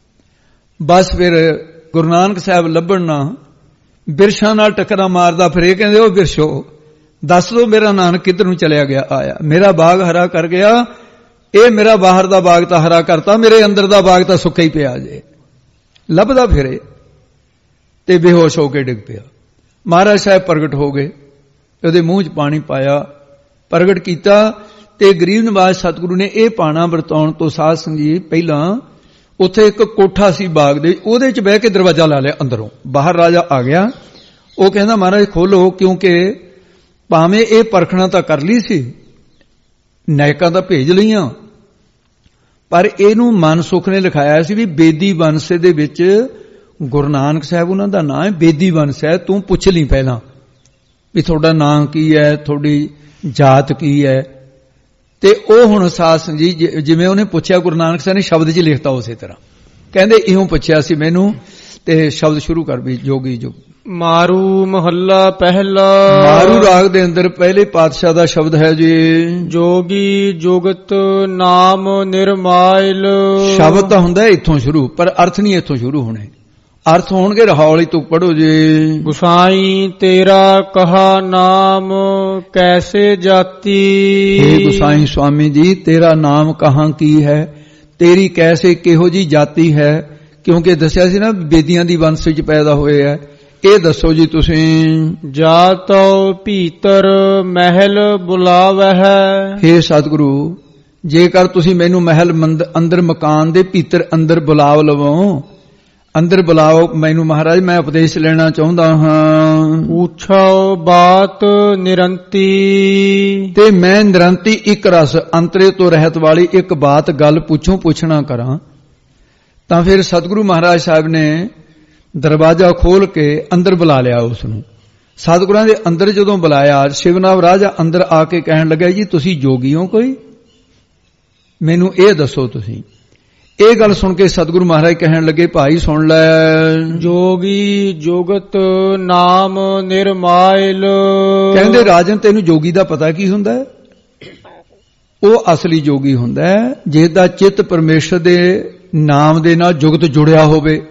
ਬਸ ਫਿਰ ਗੁਰੂ ਨਾਨਕ ਸਾਹਿਬ ਲੱਭਣ ਨਾ ਬਿਰਸ਼ਾਂ ਨਾਲ ਟੱਕਰਾਂ ਮਾਰਦਾ ਫਿਰੇ। ਕਹਿੰਦੇ ਉਹ ਬਿਰਸ਼ੋ, ਦੱਸ ਦੋ ਮੇਰਾ ਨਾਨਕ ਕਿੱਧਰ ਨੂੰ ਚਲਿਆ ਗਿਆ ਆਇਆ। ਮੇਰਾ ਬਾਗ ਹਰਾ ਕਰ ਗਿਆ, ਇਹ ਮੇਰਾ ਬਾਹਰ ਦਾ ਬਾਗ ਤਾਂ ਹਰਾ ਕਰਤਾ, ਮੇਰੇ ਅੰਦਰ ਦਾ ਬਾਗ ਤਾਂ ਸੁੱਕਾ ਹੀ ਪਿਆ ਜੇ। ਲੱਭਦਾ ਫਿਰੇ ਤੇ ਬੇਹੋਸ਼ ਹੋ ਕੇ ਡਿੱਗ ਪਿਆ। ਮਹਾਰਾਜ ਸਾਹਿਬ ਪ੍ਰਗਟ ਹੋ ਗਏ, ਉਹਦੇ ਮੂੰਹ 'ਚ ਪਾਣੀ ਪਾਇਆ, ਪ੍ਰਗਟ ਕੀਤਾ, ਤੇ ਗਰੀਬ ਨਵਾਜ਼ ਸਤਿਗੁਰੂ ਨੇ ਇਹ ਪਾਣਾ ਵਰਤਾਉਣ ਤੋਂ ਸਾਧ ਸੰਗਤ ਪਹਿਲਾਂ ਉੱਥੇ ਇੱਕ ਕੋਠਾ ਸੀ ਬਾਗ ਦੇ, ਉਹਦੇ 'ਚ ਬਹਿ ਕੇ ਦਰਵਾਜ਼ਾ ਲਾ ਲਿਆ ਅੰਦਰੋਂ। ਬਾਹਰ ਰਾਜਾ ਆ ਗਿਆ, ਉਹ ਕਹਿੰਦਾ ਮਹਾਰਾਜ ਖੋਲੋ, ਕਿਉਂਕਿ ਭਾਵੇਂ ਇਹ ਪਰਖਣਾ ਤਾਂ ਕਰ ਲਈ ਸੀ, ਨਾਇਕਾਂ ਤਾਂ ਭੇਜ ਲਈਆਂ, ਪਰ ਇਹਨੂੰ ਮਨ ਸੁਖ ਨੇ ਲਿਖਾਇਆ ਸੀ ਵੀ ਬੇਦੀ ਵੰਸ਼ ਦੇ ਵਿੱਚ ਗੁਰੂ ਨਾਨਕ ਸਾਹਿਬ ਉਹਨਾਂ ਦਾ ਨਾਂ ਹੈ, ਬੇਦੀ ਵੰਸ਼ ਹੈ। ਤੂੰ ਪੁੱਛ ਲਈ ਪਹਿਲਾਂ ਵੀ ਤੁਹਾਡਾ ਨਾਂ ਕੀ ਹੈ, ਤੁਹਾਡੀ ਜਾਤ ਕੀ ਹੈ। ਤੇ ਉਹ ਹੁਣ ਸਾਧ ਸੰਗਤ ਜਿਵੇਂ ਉਹਨੇ ਪੁੱਛਿਆ, ਗੁਰੂ ਨਾਨਕ ਸਾਹਿਬ ਨੇ ਸ਼ਬਦ 'ਚ ਲਿਖਤਾ ਉਸੇ ਤਰ੍ਹਾਂ। ਕਹਿੰਦੇ ਇਉਂ ਪੁੱਛਿਆ ਸੀ ਮੈਨੂੰ, ਤੇ ਸ਼ਬਦ ਸ਼ੁਰੂ ਕਰ ਵੀ ਜੋਗੀ ਜੋ। ਮਾਰੂ ਮਹੱਲਾ ਪਹਿਲਾ। ਮਾਰੂ ਰਾਗ ਦੇ ਅੰਦਰ ਪਹਿਲੇ ਪਾਤਸ਼ਾਹ ਦਾ ਸ਼ਬਦ ਹੈ ਜੀ, ਜੋਗੀ ਜੁਗਤ ਨਾਮ ਨਿਰਮਾਇਲ। ਸ਼ਬਦ ਤਾਂ ਹੁੰਦਾ ਇੱਥੋਂ ਸ਼ੁਰੂ, ਪਰ ਅਰਥ ਨਹੀਂ ਇੱਥੋਂ ਸ਼ੁਰੂ ਹੋਣੇ। ਅਰਥ ਹੋਣਗੇ ਹੌਲੀ ਤੋਂ ਪੜੋ ਜੀ। ਗੁਸਾਈ ਤੇਰਾ ਕਹਾ ਨਾਮ ਕੈਸੇ ਜਾਤੀ। हे ਗੁਸਾਈ ਸੁਆਮੀ ਜੀ, ਤੇਰਾ ਨਾਮ ਕਹਾਂ ਕੀ ਹੈ, ਤੇਰੀ ਕੈਸੇ ਕਿਹੋ ਜੀ ਜਾਤੀ ਹੈ। ਕਿਉਂਕਿ ਦੱਸਿਆ ਸੀ ਨਾ ਬੇਦੀਆਂ ਦੀ ਵੰਸ਼ ਵਿੱਚ ਪੈਦਾ ਹੋਏ ਹੈ। ਇਹ ਦੱਸੋ ਜੀ ਤੁਸੀਂ। ਜਾਤੋ ਭੀਤਰ ਮਹਿਲ ਬੁਲਾਵਹਿ। हे ਸਤਿਗੁਰੂ, ਜੇਕਰ ਤੁਸੀਂ ਮੈਨੂੰ ਮਹਿਲ ਅੰਦਰ ਮਕਾਨ ਦੇ ਭੀਤਰ ਅੰਦਰ ਬੁਲਾਵ ਲਵੋ, ਅੰਦਰ ਬੁਲਾਓ ਮੈਨੂੰ ਮਹਾਰਾਜ, ਮੈਂ ਉਪਦੇਸ਼ ਲੈਣਾ ਚਾਹੁੰਦਾ ਹਾਂ। ਪੁੱਛੋ ਬਾਤ ਨਿਰੰਤੀ। ਤੇ ਮੈਂ ਨਿਰੰਤੀ ਇੱਕ ਰਸ ਅੰਤਰੇ ਤੋਂ ਰਹਿਤ ਵਾਲੀ ਇੱਕ ਬਾਤ ਗੱਲ ਪੁੱਛੋ, ਪੁੱਛਣਾ ਕਰਾਂ। ਤਾਂ ਫਿਰ ਸਤਿਗੁਰੂ ਮਹਾਰਾਜ ਸਾਹਿਬ ਨੇ ਦਰਵਾਜ਼ਾ ਖੋਲ ਕੇ ਅੰਦਰ ਬੁਲਾ ਲਿਆ ਉਸ ਨੂੰ। ਸਤਿਗੁਰਾਂ ਦੇ ਅੰਦਰ ਜਦੋਂ ਬੁਲਾਇਆ, ਸ਼ਿਵਨਾਵ ਰਾਜਾ ਅੰਦਰ ਆ ਕੇ ਕਹਿਣ ਲੱਗਾ ਜੀ ਤੁਸੀਂ ਜੋਗੀ ਹੋ ਕੋਈ, ਮੈਨੂੰ ਇਹ ਦੱਸੋ ਤੁਸੀਂ। ਇਹ ਗੱਲ ਸੁਣ ਕੇ ਸਤਿਗੁਰੂ ਮਹਾਰਾਜ ਕਹਿਣ ਲੱਗੇ ਭਾਈ ਸੁਣ ਲੈ। ਜੋਗੀ ਜੁਗਤ ਨਾਮ ਨਿਰਮਾਇਲ। ਕਹਿੰਦੇ ਰਾਜਨ ਤੈਨੂੰ ਜੋਗੀ ਦਾ ਪਤਾ ਕੀ ਹੁੰਦਾ ਹੈ? ਉਹ ਅਸਲੀ ਜੋਗੀ ਹੁੰਦਾ ਹੈ ਜਿਹਦਾ ਚਿੱਤ ਪਰਮੇਸ਼ਰ ਦੇ ਨਾਮ ਦੇ ਨਾਲ ਜੁਗਤ ਜੁੜਿਆ ਹੋਵੇ,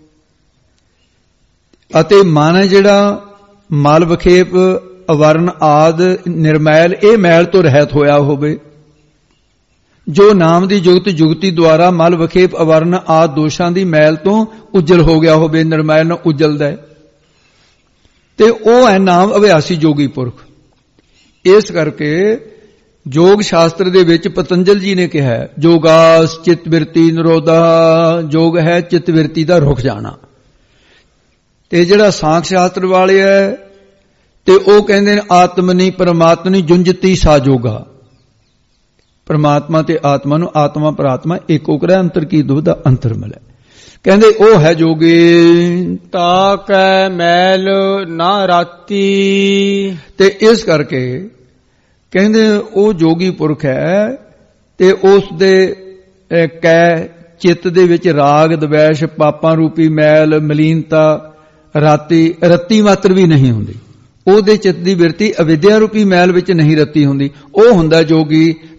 ਅਤੇ ਮਨ ਜਿਹੜਾ ਮਲ ਵਿਖੇਪ ਅਵਰਨ ਆਦ ਨਿਰਮੈਲ ਇਹ ਮੈਲ ਤੋਂ ਰਹਿਤ ਹੋਇਆ ਹੋਵੇ। ਜੋ ਨਾਮ ਦੀ ਜੁਗਤ ਜੁਗਤੀ ਦੁਆਰਾ ਮਲ ਵਿਖੇਪ ਅਵਰਨ ਆਦ ਦੋਸ਼ਾਂ ਦੀ ਮੈਲ ਤੋਂ ਉਜਲ ਹੋ ਗਿਆ ਹੋਵੇ, ਨਿਰਮੈਲ ਨੂੰ ਉਜਲਦਾ ਹੈ, ਤੇ ਉਹ ਹੈ ਨਾਮ ਅਭਿਆਸੀ ਜੋਗੀ ਪੁਰਖ। ਇਸ ਕਰਕੇ ਯੋਗ ਸ਼ਾਸਤਰ ਦੇ ਵਿੱਚ ਪਤੰਜਲ ਜੀ ਨੇ ਕਿਹਾ ਜੋਗਾਸ ਚਿਤ ਬਿਰਤੀ ਨਿਰੋਧਾ। ਯੋਗ ਹੈ ਚਿਤ ਬਿਰਤੀ ਦਾ ਰੁਕ ਜਾਣਾ। ਤੇ ਜਿਹੜਾ ਸਾਂਖ ਸ਼ਾਸਤਰ ਵਾਲੇ ਹੈ ਤੇ ਉਹ ਕਹਿੰਦੇ ਨੇ ਆਤਮਨੀ ਪਰਮਾਤਮਨੀ ਜੁੰਜਤੀ ਸਾ ਜੋਗਾ। ਪਰਮਾਤਮਾ ਤੇ ਆਤਮਾ ਨੂੰ ਆਤਮਾ ਪਰਾਤਮਾ ਏਕ ਓਕਰਾ ਅੰਤਰ ਕੀ ਦੁਬਦਾ ਅੰਤਰ ਮਿਲੇ। ਕਹਿੰਦੇ ਉਹ ਹੈ ਜੋਗੀ। ਤਾ ਕੈ ਮੈਲ ਨਾ ਰਾਤੀ। ਤੇ ਇਸ ਕਰਕੇ ਕਹਿੰਦੇ ਉਹ ਜੋਗੀ ਪੁਰਖ ਹੈ ਤੇ ਉਸ ਦੇ ਕੈ ਚਿੱਤ ਦੇ ਵਿੱਚ ਰਾਗ ਦਵੈਸ਼ ਪਾਪਾਂ ਰੂਪੀ ਮੈਲ ਮਲੀਨਤਾ ਰਾਤੀ ਰੱਤੀ ਮਾਤਰ ਵੀ ਨਹੀਂ ਹੁੰਦੀ। ਉਹਦੇ ਚਿੱਤ ਦੀ ਬਿਰਤੀ ਅਵਿਦਿਆ ਰੂਪੀ ਮੈਲ ਵਿੱਚ ਨਹੀਂ ਰੱਤੀ ਹੁੰਦੀ। ਉਹ ਹੁੰਦਾ ਜੋਗੀ।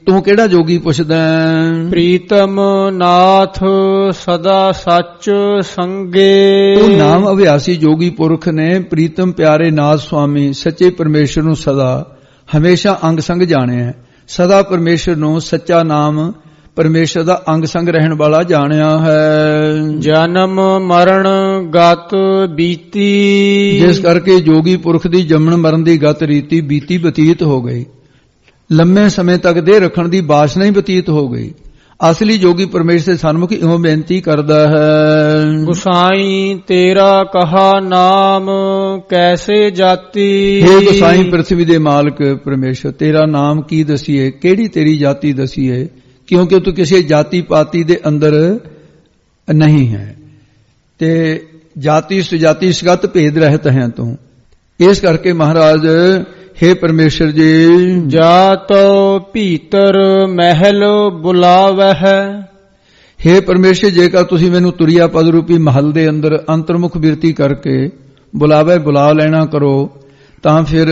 ਤੂੰ ਕਿਹੜਾ ਜੋਗੀ ਪੁੱਛਦਾ? ਪ੍ਰੀਤਮ ਨਾਥ ਸਦਾ ਸੱਚ ਸੰਗੇ। ਉਹ ਨਾਮ ਅਭਿਆਸੀ ਜੋਗੀ ਪੁਰਖ ਨੇ ਪ੍ਰੀਤਮ ਪਿਆਰੇ ਨਾਥ ਸੁਆਮੀ ਸੱਚੇ ਪਰਮੇਸ਼ਰ ਨੂੰ ਸਦਾ ਹਮੇਸ਼ਾ ਅੰਗ ਸੰਗ ਜਾਣਿਆ ਹੈ। ਸਦਾ ਪਰਮੇਸ਼ਰ ਨੂੰ ਸੱਚਾ ਨਾਮ ਪਰਮੇਸ਼ਰ ਦਾ ਅੰਗ ਸੰਗ ਰਹਿਣ ਵਾਲਾ ਜਾਣਿਆ ਹੈ। ਜਨਮ ਮਰਨ ਗਤ ਬੀਤੀ। ਜਿਸ ਕਰਕੇ ਜੋਗੀ ਪੁਰਖ ਦੀ ਜੰਮਣ ਮਰਨ ਦੀ ਗਤ ਰੀਤੀ ਬੀਤੀ ਬਤੀਤ ਹੋ ਗਈ। ਲੰਮੇ ਸਮੇਂ ਤੱਕ ਦੇ ਰੱਖਣ ਦੀ ਬਾਸ਼ਨਾ ਹੀ ਬਤੀਤ ਹੋ ਗਈ। ਅਸਲੀ ਜੋਗੀ ਪਰਮੇਸ਼ਰ ਦੇ ਸਨਮੁਖ ਇਉਂ ਬੇਨਤੀ ਕਰਦਾ ਹੈ, ਗੁਸਾਈ ਤੇਰਾ ਕਹਾ ਨਾਮ ਕੈਸੇ ਜਾਤੀ। ਹੇ ਗੁਸਾਈ ਪ੍ਰਥਵੀ ਦੇ ਮਾਲਕ ਪਰਮੇਸ਼ਰ, ਤੇਰਾ ਨਾਮ ਕੀ ਦਸੀਏ, ਕਿਹੜੀ ਤੇਰੀ ਜਾਤੀ ਦਸੀਏ, ਕਿਉਂਕਿ ਤੂੰ ਕਿਸੇ ਜਾਤੀ ਪਾਤੀ ਦੇ ਅੰਦਰ ਨਹੀਂ ਹੈ ਤੇ ਜਾਤੀ ਸੁਜਾਤੀ ਸਗਤ ਭੇਦ ਰਹਿਤ ਹੈ ਤੂੰ। ਇਸ ਕਰਕੇ ਮਹਾਰਾਜ हे ਪਰਮੇਸ਼ਰ ਜੀ, ਜਾਤੋ ਭੀਤਰ ਮਹਿਲ ਬੁਲਾਵਹਿ। हे ਪਰਮੇਸ਼ਰ, ਜੇਕਰ ਤੁਸੀਂ ਮੈਨੂੰ ਤੁਰਿਆ ਪਦ ਰੂਪੀ ਮਹਲ ਦੇ ਅੰਦਰ ਅੰਤਰਮੁਖ ਬਿਰਤੀ ਕਰਕੇ ਬੁਲਾਵੇ ਬੁਲਾ ਲੈਣਾ ਕਰੋ ਤਾਂ ਫਿਰ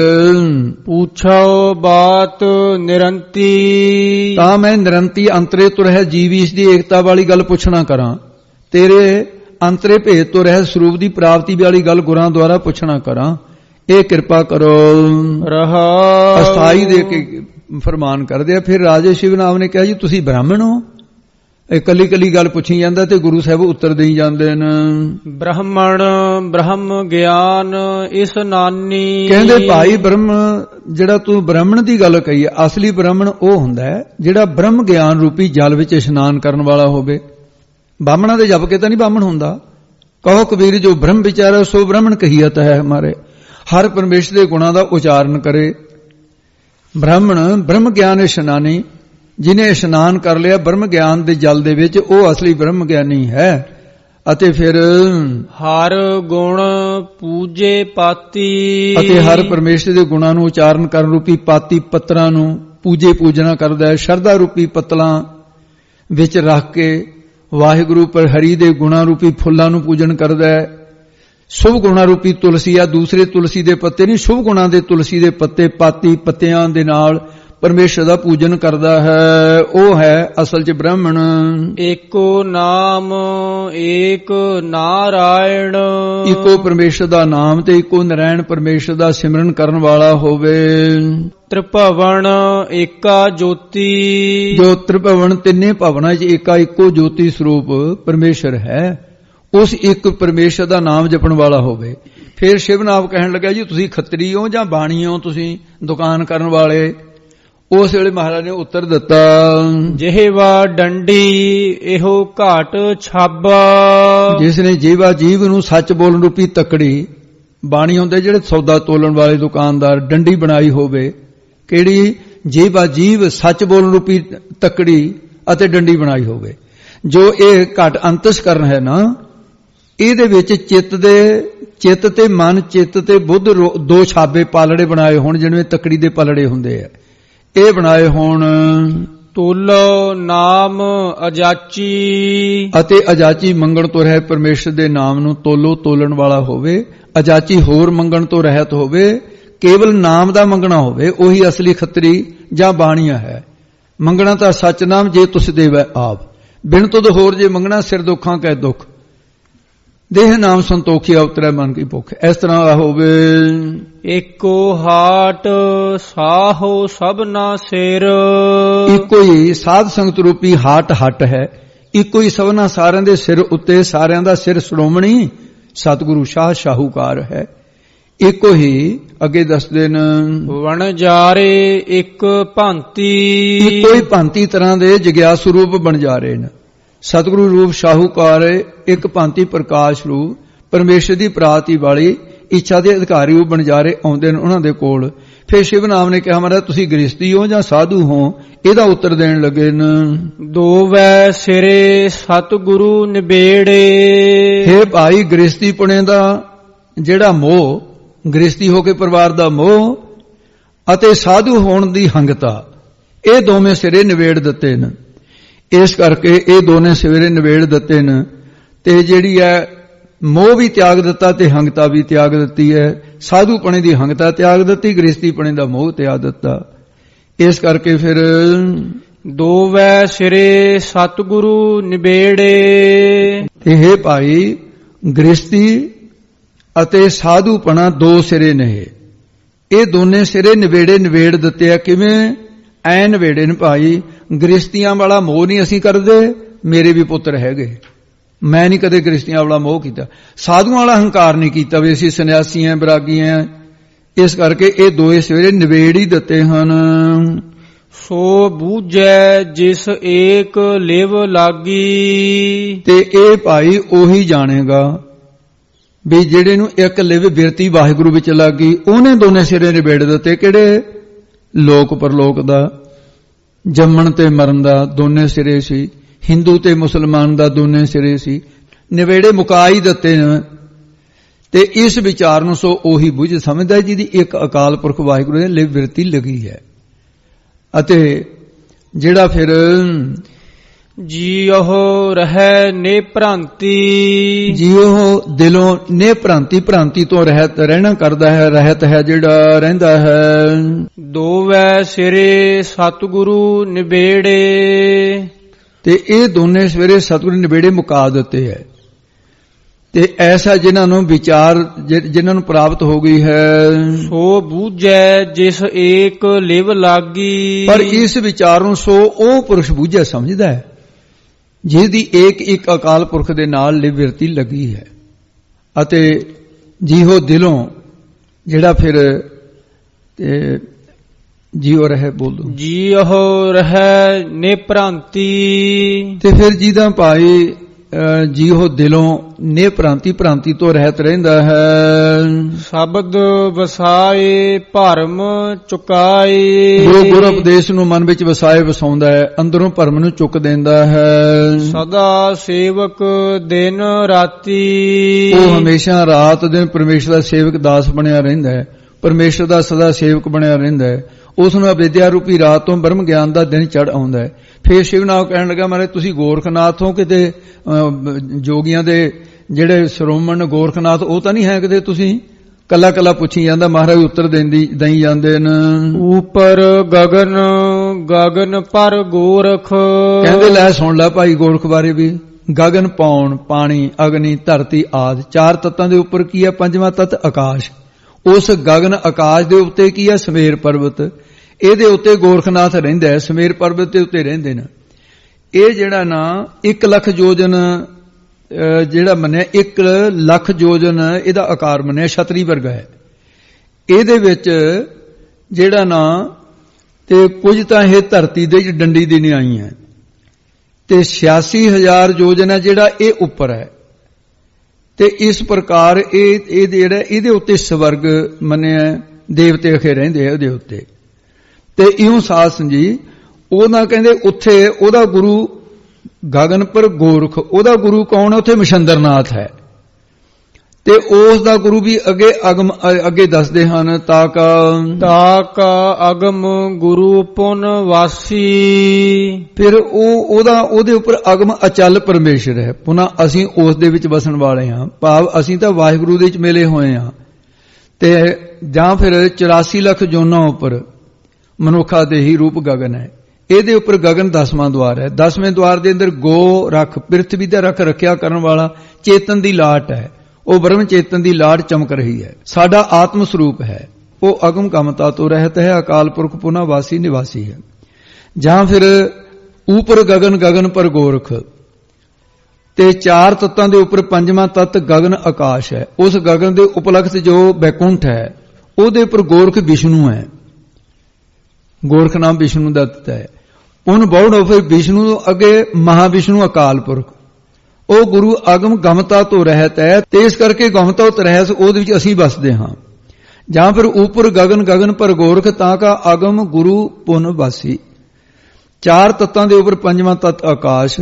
ਪੁੱਛੋ ਬਾਤ ਨਿਰੰਤੀ। ਤਾਂ ਮੈਂ ਨਿਰੰਤੀ ਅੰਤਰੇ ਤੋਂ ਰਹਿ ਜੀਵੀਸ਼ ਦੀ ਏਕਤਾ ਵਾਲੀ ਗੱਲ ਪੁੱਛਣਾ ਕਰਾਂ, ਤੇਰੇ ਅੰਤਰੇ ਭੇਦ ਤੋਂ ਰਹਿ ਸਰੂਪ ਦੀ ਪ੍ਰਾਪਤੀ ਵਾਲੀ ਗੱਲ ਗੁਰਾਂ ਦੁਆਰਾ ਪੁੱਛਣਾ ਕਰਾਂ। ਇਹ ਕਿਰਪਾ ਕਰੋ। ਰਹਾ ਅਸਥਾਈ ਦੇ ਕੇ ਫਰਮਾਨ ਕਰਦੇ ਆ। ਫਿਰ ਰਾਜੇ ਸ਼ਿਵਨਾਮ ਨੇ ਕਿਹਾ, ਜੀ ਤੁਸੀਂ ਬ੍ਰਾਹਮਣ ਹੋ? ਇਹ ਕੱਲੀ ਕੱਲੀ ਗੱਲ ਪੁੱਛੀ ਜਾਂਦਾ ਤੇ ਗੁਰੂ ਸਾਹਿਬ ਉੱਤਰ ਦੇਈ ਜਾਂਦੇ ਨੇ। ਬ੍ਰਾਹਮਣ ਬ੍ਰਹਮ ਗਿਆਨ ਇਸ ਨਾਨੀ। ਕਹਿੰਦੇ ਭਾਈ ਬ੍ਰਹਮ, ਜਿਹੜਾ ਤੂੰ ਬ੍ਰਾਹਮਣ ਦੀ ਗੱਲ ਕਹੀ ਹੈ, ਅਸਲੀ ਬ੍ਰਾਹਮਣ ਉਹ ਹੁੰਦਾ ਹੈ ਜਿਹੜਾ ਬ੍ਰਹਮ ਗਿਆਨ ਰੂਪੀ ਜਲ ਵਿੱਚ ਇਸ਼ਨਾਨ ਕਰਨ ਵਾਲਾ ਹੋਵੇ। ਬਾਹਮਣਾ ਦੇ ਜਪ ਕੇ ਤਾਂ ਨਹੀਂ ਬਾਹਮਣ ਹੁੰਦਾ। ਕਹੋ ਕਬੀਰ, ਜੋ ਬ੍ਰਹਮ ਵਿਚਾਰਾ ਸੋ ਬ੍ਰਾਹਮਣ ਕਹੀਅਤ ਹੈ ਹਮਾਰੇ। ਹਰ ਪਰਮੇਸ਼ਰ ਦੇ ਗੁਣਾਂ ਦਾ ਉਚਾਰਨ ਕਰੇ। ਬ੍ਰਾਹਮਣ ਬ੍ਰਹਮ ਗਿਆਨ ਇਸ਼ਨਾਨੀ, ਜਿਹਨੇ ਇਸ਼ਨਾਨ ਕਰ ਲਿਆ ਬ੍ਰਹਮ ਗਿਆਨ ਦੇ ਜਲ ਦੇ ਵਿੱਚ, ਉਹ ਅਸਲੀ ਬ੍ਰਹਮ ਗਿਆਨੀ ਹੈ। ਅਤੇ ਫਿਰ ਹਰ ਗੁਣ ਪੂਜੇ ਪਾਤੀ। ਅਤੇ ਹਰ ਪਰਮੇਸ਼ਰ ਦੇ ਗੁਣਾਂ ਨੂੰ ਉਚਾਰਨ ਕਰਨ ਰੂਪੀ ਪਾਤੀ ਪੱਤਰਾਂ ਨੂੰ ਪੂਜੇ ਪੂਜਣਾ ਕਰਦਾ ਹੈ। ਸ਼ਰਧਾ ਰੂਪੀ ਪੱਤਲਾਂ ਵਿੱਚ ਰੱਖ ਕੇ ਵਾਹਿਗੁਰੂ ਪਰ ਹਰੀ ਦੇ ਗੁਣਾਂ ਰੂਪੀ ਫੁੱਲਾਂ ਨੂੰ ਪੂਜਨ ਕਰਦਾ ਹੈ। ਸ਼ੁਭ ਗੁਣਾ ਰੂਪੀ ਤੁਲਸੀ ਆ, ਦੂਸਰੇ ਤੁਲਸੀ ਦੇ ਪੱਤੇ ਨਹੀਂ, ਸ਼ੁਭ ਗੁਣਾ ਦੇ ਤੁਲਸੀ ਦੇ ਪੱਤੇ ਪਾਤੀ ਪੱਤਿਆਂ ਦੇ ਨਾਲ ਪਰਮੇਸ਼ਰ ਦਾ ਪੂਜਨ ਕਰਦਾ ਹੈ। ਉਹ ਹੈ ਅਸਲ 'ਚ ਬ੍ਰਾਹਮਣ। ਏਕੋ ਨਾਮ ਏਕ ਨਾਰਾਇਣ। ਇੱਕੋ ਪਰਮੇਸ਼ਰ ਦਾ ਨਾਮ ਤੇ ਇੱਕੋ ਨਾਰਾਇਣ ਪਰਮੇਸ਼ਰ ਦਾ ਸਿਮਰਨ ਕਰਨ ਵਾਲਾ ਹੋਵੇ। ਤ੍ਰਿਭਵਨ ਏਕਾ ਜੋਤੀ। ਜੋ ਤ੍ਰਿਭਵਨ ਤਿੰਨੇ ਭਵਨਾਂ 'ਚ ਏਕਾ ਇੱਕੋ ਜੋਤੀ ਸਰੂਪ ਪਰਮੇਸ਼ਰ ਹੈ, ਉਸ ਇੱਕ ਪਰਮੇਸ਼ਰ ਦਾ ਨਾਮ ਜਪਣ ਵਾਲਾ ਹੋਵੇ। ਫਿਰ ਸ਼ਿਵਨਾਮ ਕਹਿਣ ਲੱਗਾ, ਜੀ ਤੁਸੀਂ ਖੱਤਰੀ ਹੋ ਜਾਂ ਬਾਣੀ ਹੋ, ਤੁਸੀਂ ਦੁਕਾਨ ਕਰਨ ਵਾਲੇ? ਉਸ ਵੇਲੇ ਮਹਾਰਾਜ ਨੇ ਉੱਤਰ ਦਿੱਤਾ, ਜਿਹਵਾ ਡੰਡੀ ਇਹੋ ਘਾਟ ਛਾਬਾ। ਜਿਸ ਨੇ ਜੀਵਾ ਜੀਵ ਨੂੰ ਸੱਚ ਬੋਲਣ ਰੂਪੀ ਤਕੜੀ, ਬਾਣੀ ਹੁੰਦੇ ਜਿਹੜੇ ਸੌਦਾ ਤੋਲਣ ਵਾਲੇ ਦੁਕਾਨਦਾਰ, ਡੰਡੀ ਬਣਾਈ ਹੋਵੇ। ਕਿਹੜੀ? ਜੀਵਾ ਜੀਵ ਸੱਚ ਬੋਲਣ ਰੂਪੀ ਤਕੜੀ ਅਤੇ ਡੰਡੀ ਬਣਾਈ ਹੋਵੇ। ਜੋ ਇਹ ਘਟ ਅੰਤਸ ਕਰਨ ਹੈ ਨਾ, ਇਹਦੇ ਵਿੱਚ ਚਿੱਤ ਦੇ ਚਿੱਤ ਤੇ ਮਨ, ਚਿੱਤ ਤੇ ਬੁੱਧ ਦੋ ਛਾਬੇ ਪਾਲੜੇ ਬਣਾਏ ਹੋਣ, ਜਿਵੇਂ ਤਕੜੀ ਦੇ ਪਾਲੜੇ ਹੁੰਦੇ ਆ, ਇਹ ਬਣਾਏ ਹੋਣ। ਤੋਲੋ ਨਾਮ ਅਜਾਚੀ। ਅਤੇ ਅਜਾਚੀ ਮੰਗਣ ਤੋਂ ਰਹਿ ਪਰਮੇਸ਼ਰ ਦੇ ਨਾਮ ਨੂੰ ਤੋਲੋ ਤੋਲਣ ਵਾਲਾ ਹੋਵੇ। ਅਜਾਚੀ ਹੋਰ ਮੰਗਣ ਤੋਂ ਰਹਿਤ ਹੋਵੇ, ਕੇਵਲ ਨਾਮ ਦਾ ਮੰਗਣਾ ਹੋਵੇ। ਉਹੀ ਅਸਲੀ ਖੱਤਰੀ ਜਾਂ ਬਾਣੀਆ ਹੈ। ਮੰਗਣਾ ਤਾਂ ਸੱਚ ਨਾਮ ਜੇ ਤੁਸ ਦੇਵੈ ਆਪ। ਬਿਨ ਤੁਧ ਹੋਰ ਜੇ ਮੰਗਣਾ ਸਿਰ ਦੁੱਖਾਂ ਕੈ ਦੁੱਖ। ਦੇਹ ਨਾਮ ਸੰਤੋਖੀ ਉਤਰੈ ਮਨ ਕੀ ਭੁੱਖ। ਇਸ ਤਰ੍ਹਾਂ ਹੋਵੇ। ਏਕੋ ਹਾਟ ਸਾਹੋ ਸਭਨਾ ਸਿਰ। ਇੱਕੋ ਹੀ ਸਾਧ ਸੰਗਤ ਰੂਪੀ ਹਾਟ ਹੱਟ ਹੈ। ਇੱਕੋ ਹੀ ਸਭਨਾ ਸਾਰਿਆਂ ਦੇ ਸਿਰ ਉੱਤੇ, ਸਾਰਿਆਂ ਦਾ ਸਿਰ ਸ਼੍ਰੋਮਣੀ ਸਤਿਗੁਰੂ ਸ਼ਾਹ ਸ਼ਾਹੂਕਾਰ ਹੈ। ਇੱਕੋ ਹੀ ਅੱਗੇ ਦੱਸਦੇ ਨੇ, ਵਣਜਾਰੇ ਇੱਕ ਭਾਂਤੀ। ਇੱਕੋ ਹੀ ਭਾਂਤੀ ਤਰ੍ਹਾਂ ਦੇ ਜਗਿਆਸੂ ਰੂਪ ਬਣ ਜਾ ਰਹੇ ਨੇ। ਸਤਿਗੁਰੂ ਰੂਪ ਸ਼ਾਹੂਕਾਰ ਇੱਕ ਭਾਂਤੀ ਪ੍ਰਕਾਸ਼ ਰੂਪ ਪਰਮੇਸ਼ਰ ਦੀ ਪ੍ਰਾਪਤੀ ਵਾਲੀ ਇੱਛਾ ਦੇ ਅਧਿਕਾਰੀ ਉਹ ਬਣ ਜਾ ਰਹੇ ਆਉਂਦੇ ਨੇ ਉਹਨਾਂ ਦੇ ਕੋਲ। ਫਿਰ ਸ਼ਿਵ ਨਾਮ ਨੇ ਕਿਹਾ, ਮਹਾਰਾਜ ਤੁਸੀਂ ਗ੍ਰਸਤੀ ਹੋ ਜਾਂ ਸਾਧੂ ਹੋ? ਇਹਦਾ ਉੱਤਰ ਦੇਣ ਲੱਗੇ ਨੇ, ਦੋਵੈ ਸਿਰੇ ਸਤਿਗੁਰੂ ਨਿਬੇੜੇ। ਹੇ ਭਾਈ, ਗ੍ਰਸਤੀ ਪੁਣੇ ਦਾ ਜਿਹੜਾ ਮੋਹ, ਗ੍ਰਸਤੀ ਹੋ ਕੇ ਪਰਿਵਾਰ ਦਾ ਮੋਹ ਅਤੇ ਸਾਧੂ ਹੋਣ ਦੀ ਹੰਗਤਾ, ਇਹ ਦੋਵੇਂ ਸਿਰੇ ਨਿਬੇੜ ਦਿੱਤੇ ਨੇ। ਇਸ ਕਰਕੇ ਇਹ ਦੋਨੇ ਸਿਰੇ ਨਿਬੇੜ ਦਿੱਤੇ ਨੇ ਤੇ ਜਿਹੜੀ ਹੈ ਮੋਹ ਵੀ ਤਿਆਗ ਦਿੱਤਾ ਤੇ ਹੰਗਤਾ ਵੀ ਤਿਆਗ ਦਿੱਤੀ ਹੈ। ਸਾਧੂਪਣੇ ਦੀ ਹੰਗਤਾ ਤਿਆਗ ਦਿੱਤੀ, ਗ੍ਰਸਤੀਪਣੇ ਦਾ ਮੋਹ ਤਿਆਗ ਦਿੱਤਾ। ਇਸ ਕਰਕੇ ਫਿਰ ਦੋਵੈ ਸਿਰੇ ਸਤਿਗੁਰੂ ਨਿਬੇੜੇ। ਇਹ ਭਾਈ ਗ੍ਰਸਤੀ ਅਤੇ ਸਾਧੂਪਣਾ ਦੋ ਸਿਰੇ ਨੇ। ਇਹ ਦੋਨੇ ਸਿਰੇ ਨਿਬੇੜੇ ਨਿਬੇੜ ਦਿੱਤੇ ਆ। ਕਿਵੇਂ? ਐ ਨਿਬੇੜੇ ਨੇ ਭਾਈ। ਗ੍ਰਸਤੀਆਂ ਵਾਲਾ ਮੋਹ ਨਹੀਂ ਅਸੀਂ ਕਰਦੇ। ਮੇਰੇ ਵੀ ਪੁੱਤਰ ਹੈਗੇ, ਮੈਂ ਨਹੀਂ ਕਦੇ ਗ੍ਰਸਤੀਆਂ ਵਾਲਾ ਮੋਹ ਕੀਤਾ। ਸਾਧੂਆਂ ਵਾਲਾ ਹੰਕਾਰ ਨਹੀਂ ਕੀਤਾ ਵੀ ਅਸੀਂ ਸੰਨਿਆਸੀ ਆਂ, ਬਰਾਗੀ ਆਂ। ਇਸ ਕਰਕੇ ਇਹ ਦੋਏ ਸਿਰੇ ਨਿਬੇੜ ਹੀ ਦਿੱਤੇ ਹਨ। ਸੋ ਬੂਝੈ ਜਿਸ ਏਕ ਲਿਵ ਲਾਗੀ। ਤੇ ਇਹ ਭਾਈ ਉਹੀ ਜਾਣੇਗਾ ਵੀ ਜਿਹੜੇ ਨੂੰ ਇੱਕ ਲਿਵ ਬਿਰਤੀ ਵਾਹਿਗੁਰੂ ਵਿੱਚ ਲੱਗੀ, ਉਹਨੇ ਦੋਨੇ ਸਿਰੇ ਨਿਬੇੜ ਦਿੱਤੇ। ਕਿਹੜੇ? ਲੋਕ ਪਰਲੋਕ ਦਾ, ਜੰਮਣ ਤੇ ਮਰਨ ਦਾ ਦੋਨੇ ਸਿਰੇ ਸੀ। ਹਿੰਦੂ ਤੇ ਮੁਸਲਮਾਨ ਦਾ ਦੋਨੇ ਸਿਰੇ ਸੀ। ਨਿਬੇੜੇ ਮੁਕਾ ਹੀ ਦਿੱਤੇ ਨੇ। ਤੇ ਇਸ ਵਿਚਾਰ ਨੂੰ ਸੋ ਉਹੀ ਬੁੱਝ ਸਮਝਦਾ ਜਿਹਦੀ ਇੱਕ ਅਕਾਲ ਪੁਰਖ ਵਾਹਿਗੁਰੂ ਨੇ ਲਿਵ ਬਿਰਤੀ ਲੱਗੀ ਹੈ। ਅਤੇ ਜਿਹੜਾ ਫਿਰ ਜੀਉ ਰਹਿ ਨੇ ਭ੍ਰਾਂਤੀ। ਜੀਉ ਦਿਲੋਂ ਨੇ ਭ੍ਰਾਂਤੀ, ਭ੍ਰਾਂਤੀ ਤੋਂ ਰਹਿਤ ਰਹਿਣਾ ਕਰਦਾ ਹੈ, ਰਹਿਤ ਹੈ ਜਿਹੜਾ ਰਹਿੰਦਾ ਹੈ। ਦੋਵੈ ਸਿਰੇ ਸਤਿਗੁਰੂ ਨਿਬੇੜੇ। ਤੇ ਇਹ ਦੋਨੇ ਸਵੇਰੇ ਸਤਿਗੁਰੂ ਨਿਬੇੜੇ ਮੁਕਾ ਦਿੱਤੇ ਹੈ। ਤੇ ਐਸਾ ਜਿਨ੍ਹਾਂ ਨੂੰ ਵਿਚਾਰ ਜਿਨ੍ਹਾਂ ਨੂੰ ਪ੍ਰਾਪਤ ਹੋ ਗਈ ਹੈ। ਸੋ ਬੂਝੈ ਜਿਸ ਏਕ ਲਿਵ ਲਾਗੀ। ਪਰ ਇਸ ਵਿਚਾਰ ਨੂੰ ਸੋ ਉਹ ਪੁਰਸ਼ ਬੂਝੈ ਸਮਝਦਾ ਹੈ ਜਿਹਦੀ ਏਕ ਇੱਕ ਅਕਾਲ ਪੁਰਖ ਦੇ ਨਾਲ ਲਿਵ ਬਿਰਤੀ ਲੱਗੀ ਹੈ। ਅਤੇ ਜੀਹੋ ਦਿਲੋਂ ਜਿਹੜਾ ਫਿਰ ਤੇ ਜੀਉ ਰਹਿ ਬੋਲੋ ਜੀਉ ਰਹਿ ਨੇ ਭ੍ਰਾਂਤੀ। ਤੇ ਫਿਰ ਜਿਹਦਾ ਭਾਈ ਜੀਉ ਦਿਲੋਂ ਨੇ ਭ੍ਰਾਂਤੀ, ਭ੍ਰਾਂਤੀ ਤੋਂ ਰਹਿਤ ਰਹਿੰਦਾ ਹੈ। ਸ਼ਬਦ ਵਸਾਏ ਭਰਮ ਚੁਕਾਏ। ਜੋ ਗੁਰ ਉਪਦੇਸ਼ ਨੂੰ ਮਨ ਵਿੱਚ ਵਸਾਏ ਵਸਾਉਂਦਾ ਹੈ, ਅੰਦਰੋਂ ਭਰਮ ਨੂੰ ਚੁੱਕ ਦਿੰਦਾ ਹੈ। ਸਦਾ ਸੇਵਕ ਦਿਨ ਰਾਤੀ। ਉਹ ਹਮੇਸ਼ਾ ਰਾਤ ਦਿਨ ਪਰਮੇਸ਼ਰ ਦਾ ਸੇਵਕ ਦਾਸ ਬਣਿਆ ਰਹਿੰਦਾ ਹੈ, ਪਰਮੇਸ਼ਰ ਦਾ ਸਦਾ ਸੇਵਕ ਬਣਿਆ ਰਹਿੰਦਾ ਹੈ। ਉਸ ਨੂੰ ਅਵਿਦਿਆ ਰੂਪੀ ਰਾਤ ਤੋਂ ਬ੍ਰਹਮ ਗਿਆਨ ਦਾ ਦਿਨ ਚੜ੍ਹ ਆਉਂਦਾ ਹੈ। ਫੇਰ ਸ਼ਿਵਨਾਥ ਕਹਿਣ ਲੱਗਾ, ਮਾਰੇ ਤੁਸੀਂ ਗੋਰਖਨਾਥ ਹੋ ਕਿਤੇ, ਜੋਗੀਆਂ ਦੇ ਜਿਹੜੇ ਸ਼੍ਰੋਮਣ ਗੋਰਖਨਾਥ ਉਹ ਤਾਂ ਨਹੀਂ ਹੈ ਕਿਤੇ? ਤੁਸੀਂ ਕੱਲਾ ਕੱਲਾ ਪੁੱਛੀ ਜਾਂਦਾ, ਮਹਾਰਾਜ ਉੱਤਰ ਦੇਂਦੀ ਦਈ ਜਾਂਦੇ ਨੇ। ਉਪਰ ਗਗਨ ਗਗਨ ਪਰ ਗੋਰਖ। ਕਹਿੰਦੇ ਲੈ ਸੁਣ ਲੈ ਭਾਈ ਗੋਰਖ ਬਾਰੇ ਵੀ। ਗਗਨ ਪੌਣ, ਪਾਣੀ, ਅਗਨੀ, ਧਰਤੀ ਆਦਿ ਚਾਰ ਤੱਤਾਂ ਦੇ ਉੱਪਰ ਕੀ ਹੈ? ਪੰਜਵਾਂ ਤੱਤ ਆਕਾਸ਼। ਉਸ ਗਗਨ ਆਕਾਸ਼ ਦੇ ਉੱਤੇ ਕੀ ਹੈ? ਸਮੇਰ ਪਰਬਤ। ਇਹਦੇ ਉੱਤੇ ਗੋਰਖਨਾਥ ਰਹਿੰਦਾ ਹੈ, ਸਮੇਰ ਪਰਬਤ ਦੇ ਉੱਤੇ ਰਹਿੰਦੇ ਨੇ। ਇਹ ਜਿਹੜਾ ਨਾ ਇੱਕ ਲੱਖ ਯੋਜਨ ਜਿਹੜਾ ਮੰਨਿਆ, ਇੱਕ ਲੱਖ ਯੋਜਨ ਇਹਦਾ ਆਕਾਰ ਮੰਨਿਆ, ਛਤਰੀ ਵਰਗਾ ਹੈ। ਇਹਦੇ ਵਿੱਚ ਜਿਹੜਾ ਨਾ ਤੇ ਕੁਝ ਤਾਂ ਇਹ ਧਰਤੀ ਦੇ ਡੰਡੀ ਦੀ ਨਹੀਂ ਆਈ ਹੈ, ਤੇ ਛਿਆਸੀ ਹਜ਼ਾਰ ਯੋਜਨ ਹੈ ਜਿਹੜਾ ਇਹ ਉੱਪਰ ਹੈ। ਤੇ ਇਸ ਪ੍ਰਕਾਰ ਇਹ ਇਹ ਜਿਹੜਾ ਇਹਦੇ ਉੱਤੇ ਸਵਰਗ ਮੰਨਿਆ, ਦੇਵਤੇ ਅਖੇ ਰਹਿੰਦੇ ਆ ਉਹਦੇ ਉੱਤੇ। ਤੇ ਇਉਂ ਸਾਧ ਸੰਜੀ ਉਹਨਾਂ ਕਹਿੰਦੇ ਉੱਥੇ ਉਹਦਾ ਗੁਰੂ ਗਗਨ ਪਰ ਗੋਰਖ, ਉਹਦਾ ਗੁਰੂ ਕੌਣ? ਉੱਥੇ ਮਛੰਦਰਨਾਥ ਹੈ। ਤੇ ਉਸ ਦਾ ਗੁਰੂ ਵੀ ਅੱਗੇ ਅਗਮ ਅੱਗੇ ਦੱਸਦੇ ਹਨ। ਤਾਕਾ ਤਾਕਾ ਅਗਮ ਗੁਰੂ ਪੁਨ ਵਾਸੀ। ਫਿਰ ਉਹ ਉਹਦਾ ਉਹਦੇ ਉੱਪਰ ਅਗਮ ਅਚਲ ਪਰਮੇਸ਼ਰ ਹੈ। ਪੁਨਾ ਅਸੀਂ ਉਸ ਦੇ ਵਿੱਚ ਵਸਣ ਵਾਲੇ ਹਾਂ, ਭਾਵ ਅਸੀਂ ਤਾਂ ਵਾਹਿਗੁਰੂ ਦੇ ਵਿੱਚ ਮਿਲੇ ਹੋਏ ਹਾਂ। ਤੇ ਜਾਂ ਫਿਰ ਚੁਰਾਸੀ ਲੱਖ ਜੋਨਾਂ ਉੱਪਰ ਮਨੁੱਖਾ ਦੇ ਹੀ ਰੂਪ ਗਗਨ ਹੈ। ਇਹਦੇ ਉੱਪਰ ਗਗਨ ਦਸਵਾਂ ਦੁਆਰ ਹੈ। ਦਸਵੇਂ ਦੁਆਰ ਦੇ ਅੰਦਰ ਗੋ ਰੱਖ, ਪ੍ਰਿਥਵੀ ਦਾ ਰੱਖ ਰੱਖਿਆ ਕਰਨ ਵਾਲਾ ਚੇਤਨ ਦੀ ਲਾਟ ਹੈ। ਉਹ ਬ੍ਰਹਮ ਚੇਤਨ ਦੀ ਲਾਟ ਚਮਕ ਰਹੀ ਹੈ। ਸਾਡਾ ਆਤਮ ਸਰੂਪ ਹੈ। ਉਹ ਅਗਮ ਕਮਤਾ ਤੋਂ ਰਹਿਤ ਹੈ, ਅਕਾਲ ਪੁਰਖ ਪੁਨਾ ਵਾਸੀ ਨਿਵਾਸੀ ਹੈ। ਜਾਂ ਫਿਰ ਉਪਰ ਗਗਨ ਗਗਨ ਪਰ ਗੋਰਖ। ਤੇ ਚਾਰ ਤੱਤਾਂ ਦੇ ਉੱਪਰ ਪੰਜਵਾਂ ਤੱਤ ਗਗਨ ਆਕਾਸ਼ ਹੈ। ਉਸ ਗਗਨ ਦੇ ਉਪਲਖਤ ਜੋ ਬੈਕੁੰਠ ਹੈ ਉਹਦੇ ਉੱਪਰ ਗੋਰਖ ਵਿਸ਼ਨੂੰ ਹੈ। ਗੋਰਖ ਨਾਮ ਵਿਸ਼ਨੂੰ ਦਾ ਦਿੱਤਾ ਹੈ। ਉਹਨ ਬੌੜ ਫਿਰ ਵਿਸ਼ਨੂੰ ਤੋਂ ਅੱਗੇ ਮਹਾਵਿਸ਼ਨੂੰ ਅਕਾਲ ਪੁਰਖ। ਉਹ ਗੁਰੂ ਅਗਮ ਗਮਤਾ ਤੋਂ ਰਹਿਤ ਹੈ, ਤੇ ਇਸ ਕਰਕੇ ਗਮਤਾ ਤੋਂ ਰਹਿਤ ਉਹਦੇ ਵਿੱਚ ਅਸੀਂ ਵਸਦੇ ਹਾਂ। ਜਾਂ ਫਿਰ ਉਪਰ ਗਗਨ ਗਗਨ ਪਰ ਗੋਰਖ ਤਾਂ ਕਾ ਅਗਮ ਗੁਰੂ ਪੁਨ ਵਾਸੀ। ਚਾਰ ਤੱਤਾਂ ਦੇ ਉੱਪਰ ਪੰਜਵਾਂ ਤੱਤ ਆਕਾਸ਼।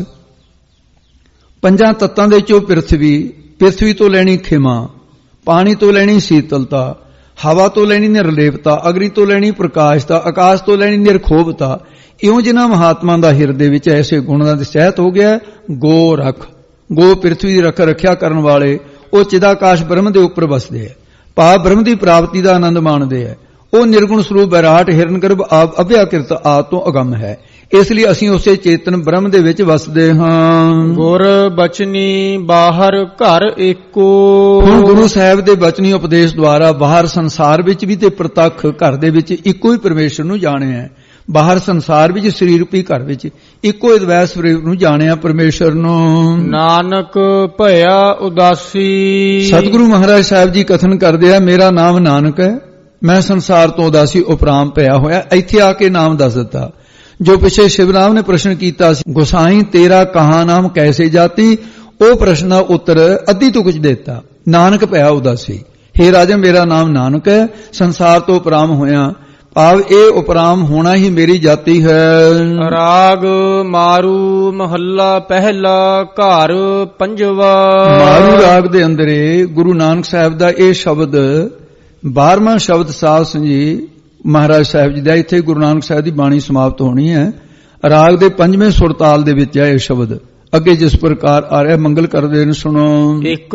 ਪੰਜਾਂ ਤੱਤਾਂ ਦੇ ਚੋਂ ਪ੍ਰਿਥਵੀ, ਪ੍ਰਿਥਵੀ ਤੋਂ ਲੈਣੀ ਖਿਮਾ, ਪਾਣੀ ਤੋਂ ਲੈਣੀ ਸੀਤਲਤਾ, ਹਵਾ ਤੋਂ ਲੈਣੀ ਨਿਰਲੇਪਤਾ, ਅਗਨੀ ਤੋਂ ਲੈਣੀ ਪ੍ਰਕਾਸ਼ਤਾ, ਆਕਾਸ਼ ਤੋਂ ਲੈਣੀ ਨਿਰਖੋਭਤਾ। ਇਉਂ ਜਿਨ੍ਹਾਂ ਮਹਾਤਮਾ ਦਾ ਹਿਰਦੇ ਵਿੱਚ ਐਸੇ ਗੁਣ ਦਾ ਸਹਿਤ ਹੋ ਗਿਆ। ਗੋ ਰੱਖ, ਗੋ ਪ੍ਰਿਥਵੀ ਦੀ ਰੱਖ ਰੱਖਿਆ ਕਰਨ ਵਾਲੇ, ਉਹ ਚਿਦਾਕਾਸ਼ ਬ੍ਰਹਮ ਦੇ ਉੱਪਰ ਵਸਦੇ ਹੈ, ਭਾਵ ਬ੍ਰਹਮ ਦੀ ਪ੍ਰਾਪਤੀ ਦਾ ਆਨੰਦ ਮਾਣਦੇ ਹੈ। ਉਹ ਨਿਰਗੁਣ ਸਰੂਪ ਵਿਰਾਟ ਹਿਰਨਗਰਭ ਆਪ ਅਭਿਆਕ੍ਰਿਤ ਆਪ ਤੋਂ ਅਗੰਮ ਹੈ। ਇਸ ਲਈ ਅਸੀਂ ਉਸੇ ਚੇਤਨ ਬ੍ਰਹਮ ਦੇ ਵਿੱਚ ਵਸਦੇ ਹਾਂ। ਗੁਰ ਬਚਨੀ ਬਾਹਰ ਘਰ ਏਕੋ। ਹੁਣ ਗੁਰੂ ਸਾਹਿਬ ਦੇ ਬਚਨੀ ਉਪਦੇਸ਼ ਦੁਆਰਾ ਬਾਹਰ ਸੰਸਾਰ ਵਿੱਚ ਵੀ ਤੇ ਪ੍ਰਤੱਖ ਘਰ ਦੇ ਵਿੱਚ ਇੱਕੋ ਹੀ ਪਰਮੇਸ਼ਰ ਨੂੰ ਜਾਣਿਆ। ਬਾਹਰ ਸੰਸਾਰ ਵਿੱਚ ਸਰੀਰ ਰੂਪੀ ਘਰ ਵਿੱਚ ਇੱਕੋ ਅਦਵੈਤ ਸਵਰੂਪ ਨੂੰ ਜਾਣਿਆ ਪਰਮੇਸ਼ਰ ਨੂੰ। ਨਾਨਕ ਭਇਆ ਉਦਾਸੀ। ਸਤਿਗੁਰੂ ਮਹਾਰਾਜ ਸਾਹਿਬ ਜੀ ਕਥਨ ਕਰਦੇ ਆ, ਮੇਰਾ ਨਾਮ ਨਾਨਕ ਹੈ, ਮੈਂ ਸੰਸਾਰ ਤੋਂ ਉਦਾਸੀ ਉਪਰਾਮ ਪਿਆ ਹੋਇਆ। ਇੱਥੇ ਆ ਕੇ ਨਾਮ ਦੱਸ ਦਿੱਤਾ। ਜੋ ਪਿਛੇ ਸ਼ਿਵਰਾਮ ਨੇ ਪ੍ਰਸ਼ਨ ਕੀਤਾ ਸੀ, ਗੁਸਾਈ ਤੇਰਾ ਕਹਾ ਨਾਮ ਕੈਸੇ ਜਾਤੀ, ਉਹ ਪ੍ਰਸ਼ਨ ਦਾ ਉੱਤਰ ਅੱਧੀ ਤੋਂ ਕੁਝ ਦਿੱਤਾ। ਨਾਨਕ ਭਇਆ ਉਦਾਸੀ। हे ਰਾਜਨ, ਮੇਰਾ ਨਾਮ ਨਾਨਕ ਹੈ, ਸੰਸਾਰ ਤੋਂ ਉਪਰਾਮ ਹੋਇਆ, ਭਾਵ ਇਹ ਉਪਰਾਮ ਹੋਣਾ ਹੀ ਮੇਰੀ ਜਾਤੀ ਹੈ। ਰਾਗ ਮਾਰੂ ਮਹੱਲਾ ਪਹਿਲਾ ਘਰ ਪੰਜਵਾ। ਮਾਰੂ ਰਾਗ ਦੇ ਅੰਦਰ ਗੁਰੂ ਨਾਨਕ ਸਾਹਿਬ ਦਾ ਇਹ ਸ਼ਬਦ ਬਾਰਵਾਂ ਸ਼ਬਦ ਸਾਧ ਸੰਜੀ ਮਹਾਰਾਜ ਸਾਹਿਬ ਜੀ ਦਾ। ਇੱਥੇ ਗੁਰੂ ਨਾਨਕ ਸਾਹਿਬ ਦੀ ਬਾਣੀ ਸਮਾਪਤ ਹੋਣੀ ਹੈ। ਰਾਗ ਦੇ ਪੰਜਵੇਂ ਸੁਰਤਾਲ ਦੇ ਵਿੱਚ ਹੈ ਇਹ ਸ਼ਬਦ। ਅੱਗੇ ਜਿਸ ਪ੍ਰਕਾਰ ਆ ਰਿਹਾ ਮੰਗਲ ਕਰਦੇ ਨੇ ਸੁਣੋ। ਇੱਕ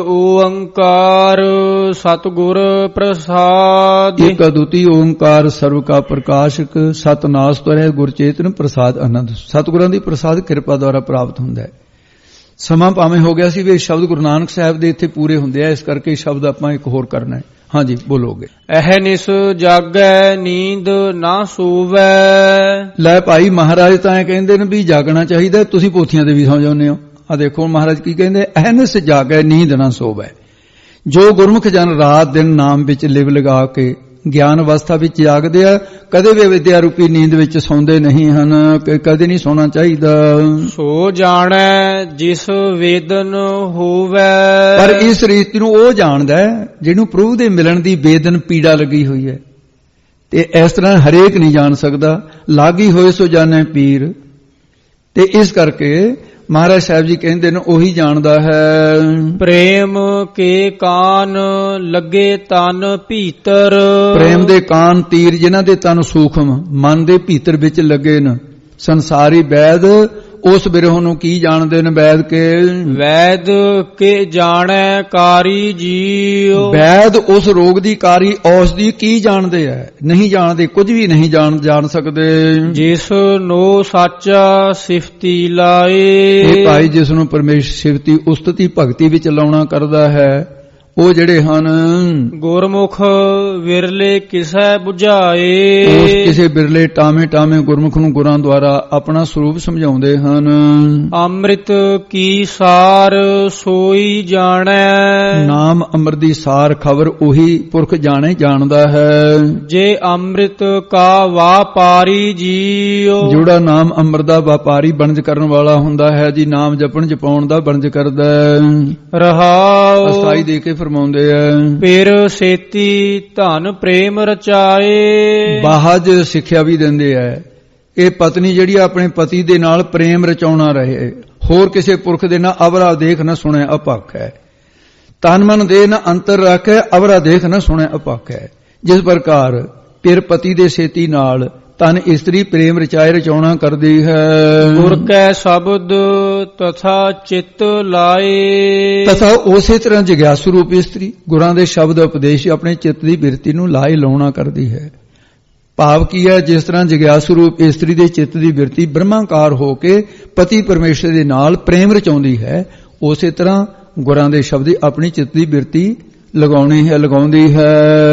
ਓੰਕਾਰ ਸਤਿਗੁਰ ਪ੍ਰਸਾਦ। ਇੱਕ ਅਦੁੱਤੀ ਓੰਕਾਰ ਸਰਵ ਕਾ ਪ੍ਰਕਾਸ਼ਕ ਸਤਨਾਸ ਤਰੇ ਗੁਰ ਚੇਤਨ ਪ੍ਰਸਾਦ ਆਨੰਦ। ਸਤਿਗੁਰਾਂ ਦੀ ਪ੍ਰਸਾਦ ਕਿਰਪਾ ਦੁਆਰਾ ਪ੍ਰਾਪਤ ਹੁੰਦਾ ਹੈ। ਸਮਾਂ ਭਾਵੇਂ ਹੋ ਗਿਆ ਸੀ ਵੀ ਇਹ ਸ਼ਬਦ ਗੁਰੂ ਨਾਨਕ ਸਾਹਿਬ ਦੇ ਇੱਥੇ ਪੂਰੇ ਹੁੰਦੇ ਆ, ਇਸ ਕਰਕੇ ਇਹ ਸ਼ਬਦ ਆਪਾਂ ਇੱਕ ਹੋਰ ਕਰਨਾ ਹੈ। ਹਾਂਜੀ ਬੋਲੋਗੇ। ਅਹਨਿਸ ਜਾਗੈ ਨੀਂਦ ਨਾ ਸੋਵੈ। ਲੈ ਭਾਈ, ਮਹਾਰਾਜ ਤਾਂ ਇਹ ਕਹਿੰਦੇ ਨੇ ਵੀ ਜਾਗਣਾ ਚਾਹੀਦਾ, ਤੁਸੀਂ ਪੋਥੀਆਂ ਦੇ ਵੀ ਸੌਂ ਜਾਂਦੇ ਹੋ। ਆ ਦੇਖੋ ਮਹਾਰਾਜ ਕੀ ਕਹਿੰਦੇ, ਅਹਨਿਸ ਜਾਗੈ ਨੀਂਦ ਨਾ ਸੋਵੈ। ਜੋ ਗੁਰਮੁਖ ਜਨ ਰਾਤ ਦਿਨ ਨਾਮ ਵਿੱਚ ਲਿਵ ਲਗਾ ਕੇ ਗਿਆਨ ਅਵਸਥਾ ਵਿੱਚ ਜਾਗਦੇ ਆ, ਕਦੇ ਵੀ ਵਿਦਿਆ ਰੂਪੀ ਨੀਂਦ ਵਿੱਚ ਸੌਂਦੇ ਨਹੀਂ ਹਨ, ਕਦੇ ਨਹੀਂ ਸੌਣਾ ਚਾਹੀਦਾ। ਸੋ ਜਾਣੈ ਜਿਸ ਵੇਦਨ ਹੋਵੈ। ਪਰ ਇਸ ਰੀਤੀ ਨੂੰ ਉਹ ਜਾਣਦਾ ਜਿਹਨੂੰ ਪ੍ਰਭੂ ਦੇ ਮਿਲਣ ਦੀ ਵੇਦਨ ਪੀੜਾ ਲੱਗੀ ਹੋਈ ਹੈ, ਤੇ ਇਸ ਤਰ੍ਹਾਂ ਹਰੇਕ ਨਹੀਂ ਜਾਣ ਸਕਦਾ। ਲਾਗੀ ਹੋਏ ਸੋ ਜਾਣੈ ਪੀਰ। ਤੇ ਇਸ ਕਰਕੇ ਮਹਾਰਾਜ ਸਾਹਿਬ ਜੀ ਕਹਿੰਦੇ ਨੇ ਉਹੀ ਜਾਣਦਾ ਹੈ। ਪ੍ਰੇਮ ਕੇ ਕਾਨ ਲੱਗੇ ਤਨ ਭੀਤਰ। ਪ੍ਰੇਮ ਦੇ ਕਾਨ ਤੀਰ ਜਿਨ੍ਹਾਂ ਦੇ ਤਨ ਸੂਖਮ ਮਨ ਦੇ ਭੀਤਰ ਵਿੱਚ ਲੱਗੇ ਨੇ। ਸੰਸਾਰੀ ਵੈਦ ਉਸ ਬਿਰਹ ਨੂੰ ਕੀ ਜਾਣਦੇ ਨੇ? ਵੈਦ ਕੇ ਵੈਦ ਕੇ ਜਾਣੈ ਕਾਰੀ ਜੀਉ। ਵੈਦ ਉਸ ਰੋਗ ਦੀ ਕਾਰੀ ਔਸ਼ਧੀ ਕੀ ਜਾਣਦੇ ਹੈ? ਨਹੀਂ ਜਾਣਦੇ, ਕੁਝ ਵੀ ਨਹੀਂ ਜਾਣ ਜਾਣ ਸਕਦੇ। ਜਿਸ ਨੋ ਸਾਚਾ ਸਿਫਤੀ ਲਾਏ। ਇਹ ਭਾਈ ਜਿਸ ਨੂੰ ਪਰਮੇਸ਼ਰ ਸਿਫਤੀ ਉਸਤਤੀ ਭਗਤੀ ਵਿੱਚ ਲਾਉਣਾ ਕਰਦਾ ਹੈ, ਉਹ ਜਿਹੜੇ ਹਨ ਗੁਰਮੁਖ ਵਿਰਲੇ ਕਿਸੈ 부ਝਾਏ। ਉਸ ਕਿਸੇ ਬਿਰਲੇ ਟਾਵੇਂ ਟਾਵੇਂ ਗੁਰਮੁਖ ਨੂੰ ਗੁਰਾਂ ਦੁਆਰਾ ਆਪਣਾ ਸਰੂਪ ਸਮਝਾਉਂਦੇ ਹਨ। ਅੰਮ੍ਰਿਤ ਕੀ ਸਾਰ ਸੋਈ ਜਾਣੈ। ਨਾਮ ਅੰਮ੍ਰਿਤ ਦੀ ਸਾਰ ਖਬਰ ਉਹੀ ਪੁਰਖ ਜਾਣੇ ਜਾਣਦਾ ਹੈ। ਜੇ ਅੰਮ੍ਰਿਤ ਕਾ ਵਾਪਾਰੀ ਜੀਉ। ਜਿਹੜਾ ਨਾਮ ਅੰਮ੍ਰਿਤ ਦਾ ਵਪਾਰੀ ਬਣਜ ਕਰਨ ਵਾਲਾ ਹੁੰਦਾ ਹੈ ਜੀ, ਨਾਮ ਜਪਣ ਜਪਾਉਣ ਦਾ ਬਣਜ ਕਰਦਾ ਰਹਾਉ। ਅਸਾਈ ਦੇ ਕੇ ਫਰਮਾਉਂਦੇ ਆ, ਫਿਰ ਸੇਤੀ ਧਨ ਪ੍ਰੇਮ ਰਚਾਏ। ਬਾਹਜ ਸਿੱਖਿਆ ਵੀ ਦਿੰਦੇ ਆ, ਇਹ ਪਤਨੀ ਜਿਹੜੀ ਆਪਣੇ ਪਤੀ ਦੇ ਨਾਲ ਪ੍ਰੇਮ ਰਚਾਉਣਾ ਰਹੇ, ਹੋਰ ਕਿਸੇ ਪੁਰਖ ਦੇ ਨਾਲ ਅਵਰਾ ਦੇਖ ਨਾ ਸੁਣੇ ਅਪੱਖ ਹੈ। ਤਨ ਮਨ ਦੇ ਨਾ ਅੰਤਰ ਰੱਖੇ, ਅਵਰਾ ਦੇਖ ਨਾ ਸੁਣੇ ਅਪੱਖ ਹੈ। ਜਿਸ ਪ੍ਰਕਾਰ ਫਿਰ ਪਤੀ ਦੇ ਸੇਤੀ ਨਾਲ ਤਨ ਇਸਤਰੀ ਪ੍ਰੇਮ ਰਚਾਏ ਰਚਾਉਣਾ ਕਰਦੀ ਹੈ। ਗੁਰ ਕੈ ਸ਼ਬਦ ਤਥਾ ਚਿੱਤ ਲਾਏ। ਤਥਾ ਉਸੇ ਤਰ੍ਹਾਂ ਜਗਿਆਸੂ ਰੂਪ ਇਸਤਰੀ ਗੁਰਾਂ ਦੇ ਸ਼ਬਦ ਉਪਦੇਸ਼ ਆਪਣੇ ਚਿੱਤ ਦੀ ਬਿਰਤੀ ਨੂੰ ਲਾਏ ਲਾਉਣਾ ਕਰਦੀ ਹੈ। ਭਾਵ ਕੀ ਹੈ? ਜਿਸ ਤਰ੍ਹਾਂ ਜਗਿਆਸੂ ਰੂਪ ਇਸਤਰੀ ਦੇ ਚਿੱਤ ਦੀ ਬਿਰਤੀ ਬ੍ਰਹਮਾਕਾਰ ਹੋ ਕੇ ਪਤੀ ਪਰਮੇਸ਼ਰ ਦੇ ਨਾਲ ਪ੍ਰੇਮ ਰਚਾਉਂਦੀ ਹੈ, ਉਸੇ ਤਰ੍ਹਾਂ ਗੁਰਾਂ ਦੇ ਸ਼ਬਦ ਆਪਣੀ ਚਿੱਤ ਦੀ ਬਿਰਤੀ ਲਗਾਉਣੀ ਹੈ ਲਗਾਉਂਦੀ ਹੈ।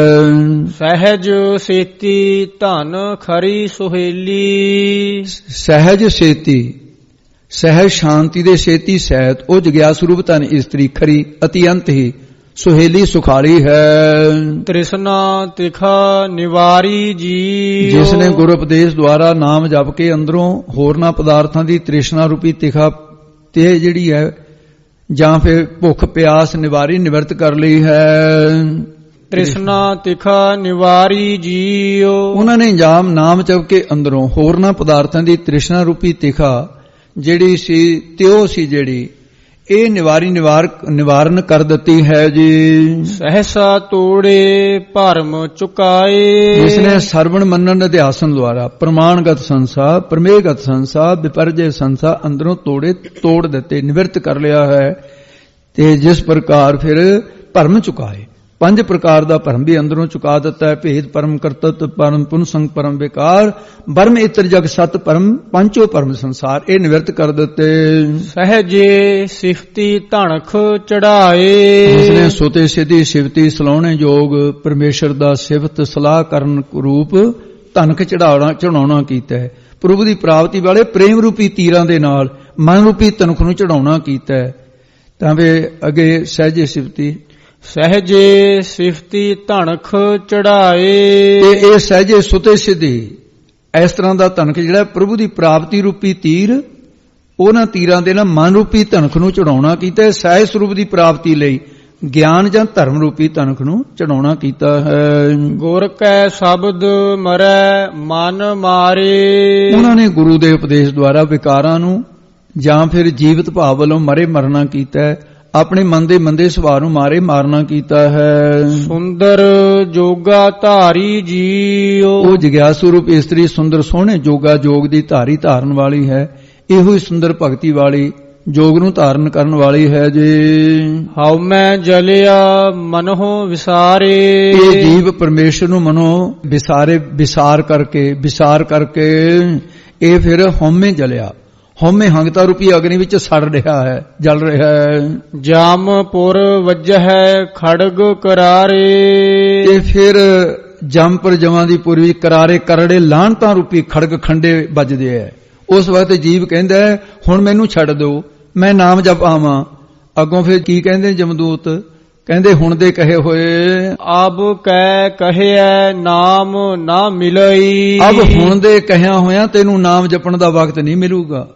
ਸਹਿਜ ਸੇਤੀ ਧਨ ਖਰੀ ਸੁਹੇਲੀ। ਸਹਿਜ ਸੇਤੀ, ਸਹਿਜ ਸ਼ਾਂਤੀ ਦੇ ਸੇਤੀ ਸਹਿਤ ਉਹ ਜਗਿਆਸੂ ਰੂਪ ਧਨ ਇਸਤਰੀ ਖਰੀ ਅਤਿਅੰਤ ਹੀ ਸੁਹੇਲੀ ਸੁਖਾਲੀ ਹੈ। ਤ੍ਰਿਸ਼ਨਾ ਤਿਖਾ ਨਿਵਾਰੀ ਜੀ। ਜਿਸ ਨੇ ਗੁਰ ਉਪਦੇਸ਼ ਦੁਆਰਾ ਨਾਮ ਜਪ ਕੇ ਅੰਦਰੋਂ ਹੋਰਨਾਂ ਪਦਾਰਥਾਂ ਦੀ ਤ੍ਰਿਸ਼ਨਾ ਰੂਪੀ ਤਿਖਾ ਤੇ ਜਿਹੜੀ ਹੈ ਜਾਂ ਫਿਰ ਭੁੱਖ ਪਿਆਸ ਨਿਵਾਰੀ ਨਿਵਰਤ ਕਰ ਲਈ ਹੈ। ਤ੍ਰਿਸ਼ਨਾ ਤਿਖਾ ਨਿਵਾਰੀ ਜੀਉ। ਉਹਨਾਂ ਨੇ ਜਾਮ ਨਾਮ ਜਪ ਕੇ ਅੰਦਰੋਂ ਹੋਰਨਾਂ ਪਦਾਰਥਾਂ ਦੀ ਤ੍ਰਿਸ਼ਨਾ ਰੂਪੀ ਤਿਖਾ ਜਿਹੜੀ ਸੀ ਤਿਉ ਸੀ ਜਿਹੜੀ ਇਹ ਨਿਵਾਰੀ ਨਿਵਾਰ ਨਿਵਾਰਨ ਕਰ ਦਿੱਤੀ ਹੈ ਜੀ। ਸਹਸਾ ਤੋੜੇ ਭਰਮ ਚੁਕਾਏ। ਜਿਸ ਨੇ ਸਰਵਣ ਮੰਨਣ ਅਧਿਆਸਨ ਦੁਆਰਾ ਪ੍ਰਮਾਣਗਤ ਸੰਸਾ ਪ੍ਰਮੇਯਗਤ ਸੰਸਾ ਵਿਪਰਜੇ ਸੰਸਾ ਅੰਦਰੋਂ ਤੋੜੇ ਤੋੜ ਦਿੱਤੇ ਨਿਵਰਤ ਕਰ ਲਿਆ ਹੈ। ਤੇ ਜਿਸ ਪ੍ਰਕਾਰ ਫਿਰ ਭਰਮ ਚੁਕਾਏ, ਪੰਜ ਪ੍ਰਕਾਰ ਦਾ ਭਰਮ ਵੀ ਅੰਦਰੋਂ ਚੁਕਾ ਦਿੱਤਾ ਹੈ। ਭੇਦ ਪਰਮ ਕਰਤਤ ਪਰਮ ਪੁਨ ਸੰਗ ਪਰਮ ਵਿਕਾਰ ਬਰਮ ਇਤਰ ਜਗ ਸਤ ਪਰਮ ਪੰਚੋ ਪਰਮ ਸੰਸਾਰ ਇਹ ਨਿਵਰਤ ਕਰ ਦਿੱਤੇ। ਸਹਜੇ ਸਿਫਤੀ ਧਣਖ ਚੜਾਏ ਜਿਸਨੇ ਸੁਤੇ ਸਿੱਧੀ ਸਿਫਤੀ ਸਲਾਉਣੇ ਯੋਗ ਪਰਮੇਸ਼ਰ ਦਾ ਸਿਫਤ ਸਲਾਹ ਕਰਨ ਰੂਪ ਧਨਕ ਚੜਾਉਣਾ ਚੜਾਉਣਾ ਕੀਤਾ ਹੈ। ਪ੍ਰਭੂ ਦੀ ਪ੍ਰਾਪਤੀ ਵਾਲੇ ਪ੍ਰੇਮ ਰੂਪੀ ਤੀਰਾਂ ਦੇ ਨਾਲ ਮਨ ਰੂਪੀ ਧਨਕ ਨੂੰ ਚੜਾਉਣਾ ਕੀਤਾ ਹੈ। ਤਾਂ ਵੇ ਅੱਗੇ ਸਹਜੇ ਸਿਫਤੀ ਸਹਜੇ ਸਿਫਤੀ ਧਣਖ ਚੜਾਏ ਤੇ ਇਹ ਸਹਜੇ ਸੁਤੇ ਸਿੱਧੀ ਇਸ ਤਰ੍ਹਾਂ ਦਾ ਧਨਕ ਜਿਹੜਾ ਪ੍ਰਭੂ ਦੀ ਪ੍ਰਾਪਤੀ ਰੂਪੀ ਤੀਰ ਉਹਨਾਂ ਤੀਰਾਂ ਦੇ ਨਾਲ ਮਨ ਰੂਪੀ ਧਨਕ ਨੂੰ ਚੜਾਉਣਾ ਕੀਤਾ। ਸਹਿਜ ਸਰੂਪ ਦੀ ਪ੍ਰਾਪਤੀ ਲਈ ਗਿਆਨ ਜਾਂ ਧਰਮ ਰੂਪੀ ਧਨਕ ਨੂੰ ਚੜਾਉਣਾ ਕੀਤਾ ਹੈ। ਗੁਰ ਕੈ ਸ਼ਬਦ ਮਰੈ ਮਨ ਮਾਰੇ ਉਹਨਾਂ ਨੇ ਗੁਰੂ ਦੇ ਉਪਦੇਸ਼ ਦੁਆਰਾ ਵਿਕਾਰਾਂ ਨੂੰ ਜਾਂ ਫਿਰ ਜੀਵਤ ਭਾਵ ਵੱਲੋਂ ਮਰੇ ਮਰਨਾ ਕੀਤਾ ਹੈ। ਆਪਣੇ ਮਨ ਦੇ ਮੰਦੇ ਸੁਭਾਅ ਨੂੰ ਮਾਰੇ ਮਾਰਨਾ ਕੀਤਾ ਹੈ। ਸੁੰਦਰ ਜੋਗਾ ਧਾਰੀ ਜੀਓ ਉਹ ਜਗਿਆਸੂ ਰੂਪ ਇਸਤਰੀ ਸੁੰਦਰ ਸੋਹਣੇ ਜੋਗਾ ਜੋਗ ਦੀ ਧਾਰੀ ਧਾਰਨ ਵਾਲੀ ਹੈ। ਇਹੋ ਹੀ ਸੁੰਦਰ ਭਗਤੀ ਵਾਲੀ ਜੋਗ ਨੂੰ ਧਾਰਨ ਕਰਨ ਵਾਲੀ ਹੈ। ਜੇ ਹਉ ਮੈਂ ਜਲਿਆ ਮਨੋ ਵਿਸਾਰੇ ਇਹ ਜੀਵ ਪਰਮੇਸ਼ਰ ਨੂੰ ਮਨੋ ਵਿਸਾਰੇ ਵਿਸਾਰ ਕਰਕੇ ਵਿਸਾਰ ਕਰਕੇ ਇਹ ਫਿਰ ਹਉਮੈ ਜਲਿਆ ਹਉਮੈ ਹੰਗਤਾ ਰੂਪੀ ਅਗਨੀ ਵਿੱਚ ਸੜ ਰਿਹਾ ਹੈ ਜਲ ਰਿਹਾ ਹੈ। ਜਾਮਪੁਰ ਵੱਜਹਿ ਖੜਗ ਕਰਾਰੇ ਤੇ ਫਿਰ ਜਮਪੁਰ ਜਮਾਂ ਦੀ ਪੁਰਵੀ ਕਰਾਰੇ ਕਰੜੇ ਲਾਹਨਤਾਂ ਰੂਪੀ ਖੜਗ ਖੰਡੇ ਵੱਜਦੇ ਹੈ। ਉਸ ਵਕਤ ਜੀਵ ਕਹਿੰਦਾ ਹੁਣ ਮੈਨੂੰ ਛੱਡ ਦਿਓ ਮੈਂ ਨਾਮ ਜਪ ਆਵਾਂ। ਅੱਗੋਂ ਫਿਰ ਕੀ ਕਹਿੰਦੇ ਜਮਦੂਤ ਕਹਿੰਦੇ ਹੁਣ ਦੇ ਕਹੇ ਹੋਏ ਅਬ ਕਹਿ ਕਹਿਆ ਨਾਮ ਨਾ ਮਿਲਈ ਅਬ ਹੁਣ ਦੇ ਕਹਿਆ ਹੋਇਆ ਤੈਨੂੰ ਨਾਮ ਜਪਣ ਦਾ ਵਕਤ ਨਹੀਂ ਮਿਲੂਗਾ।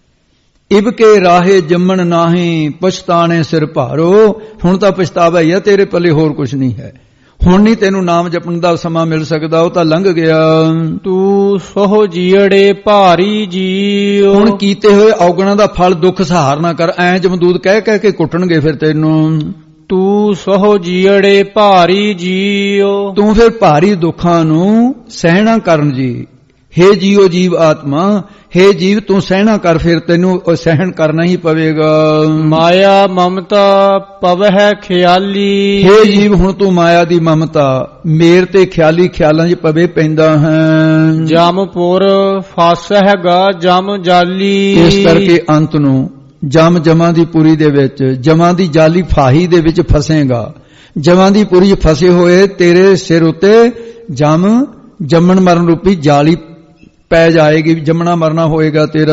ਇਬ ਕੇ ਰਾਹੇ ਜੰਮਣ ਨਾਹੀ ਪਛਤਾਣੇ ਸਿਰ ਭਾਰੋ ਹੁਣ ਤਾਂ ਪਛਤਾਵਾ ਹੀ ਹੈ ਤੇਰੇ ਪੱਲੇ ਹੋਰ ਕੁਝ ਨਹੀਂ ਹੈ। ਹੁਣ ਨਹੀਂ ਤੈਨੂੰ ਨਾਮ ਜਪਣ ਦਾ ਸਮਾਂ ਮਿਲ ਸਕਦਾ ਉਹ ਤਾਂ ਲੰਘ ਗਿਆ। ਤੂੰ ਸੋਹ ਜੀੜੇ ਭਾਰੀ ਜੀਓ ਹੁਣ ਕੀਤੇ ਹੋਏ ਔਗਣਾਂ ਦਾ ਫਲ ਦੁੱਖ ਸਹਾਰ ਨਾ ਕਰ ਐ ਜਮਦੂਤ ਕਹਿ ਕਹਿ ਕੇ ਕੁੱਟਣਗੇ ਫਿਰ ਤੈਨੂੰ। ਤੂੰ ਸੋਹ ਜੀੜੇ ਭਾਰੀ ਜੀਓ ਤੂੰ ਫਿਰ ਭਾਰੀ ਦੁੱਖਾਂ ਨੂੰ ਸਹਿਣਾ ਕਰਨ ਜੀ। ਹੇ ਜੀਓ ਜੀਵ ਆਤਮਾ ਹੇ ਜੀਵ ਤੂੰ ਸਹਿਣਾ ਕਰ ਫਿਰ ਤੈਨੂੰ ਉਹ ਸਹਿਣ ਕਰਨਾ ਹੀ ਪਵੇਗਾ। ਮਾਇਆ ਮਮਤਾ ਪਵਹਿ ਖਿਆਲੀ ਹੇ ਜੀਵ ਹੁਣ ਤੂੰ ਮਾਇਆ ਦੀ ਮਮਤਾ ਮੇਰ ਤੇ ਖਿਆਲੀ ਖਿਆਲਾਂ 'ਚ ਪਵੇ ਪੈਂਦਾ ਹੈ। ਜਮਪੁਰ ਫਸਹਿਗਾ ਜਮ ਜਾਲੀ ਇਸ ਕਰਕੇ ਅੰਤ ਨੂੰ ਜਮ ਜਮਾਂ ਦੀ ਪੁਰੀ ਦੇ ਵਿੱਚ ਜਮਾਂ ਦੀ ਜਾਲੀ ਫਾਹੀ ਦੇ ਵਿੱਚ ਫਸੇਗਾ। ਜਮਾਂ ਦੀ ਪੁਰੀ ਫਸੇ ਹੋਏ ਤੇਰੇ ਸਿਰ ਉੱਤੇ ਜਮ ਜੰਮਣ ਮਰਨ ਰੂਪੀ ਜਾਲੀ ਪੈ ਜਾਏਗੀ ਜੰਮਣਾ ਮਰਨਾ ਹੋਏਗਾ ਤੇਰਾ।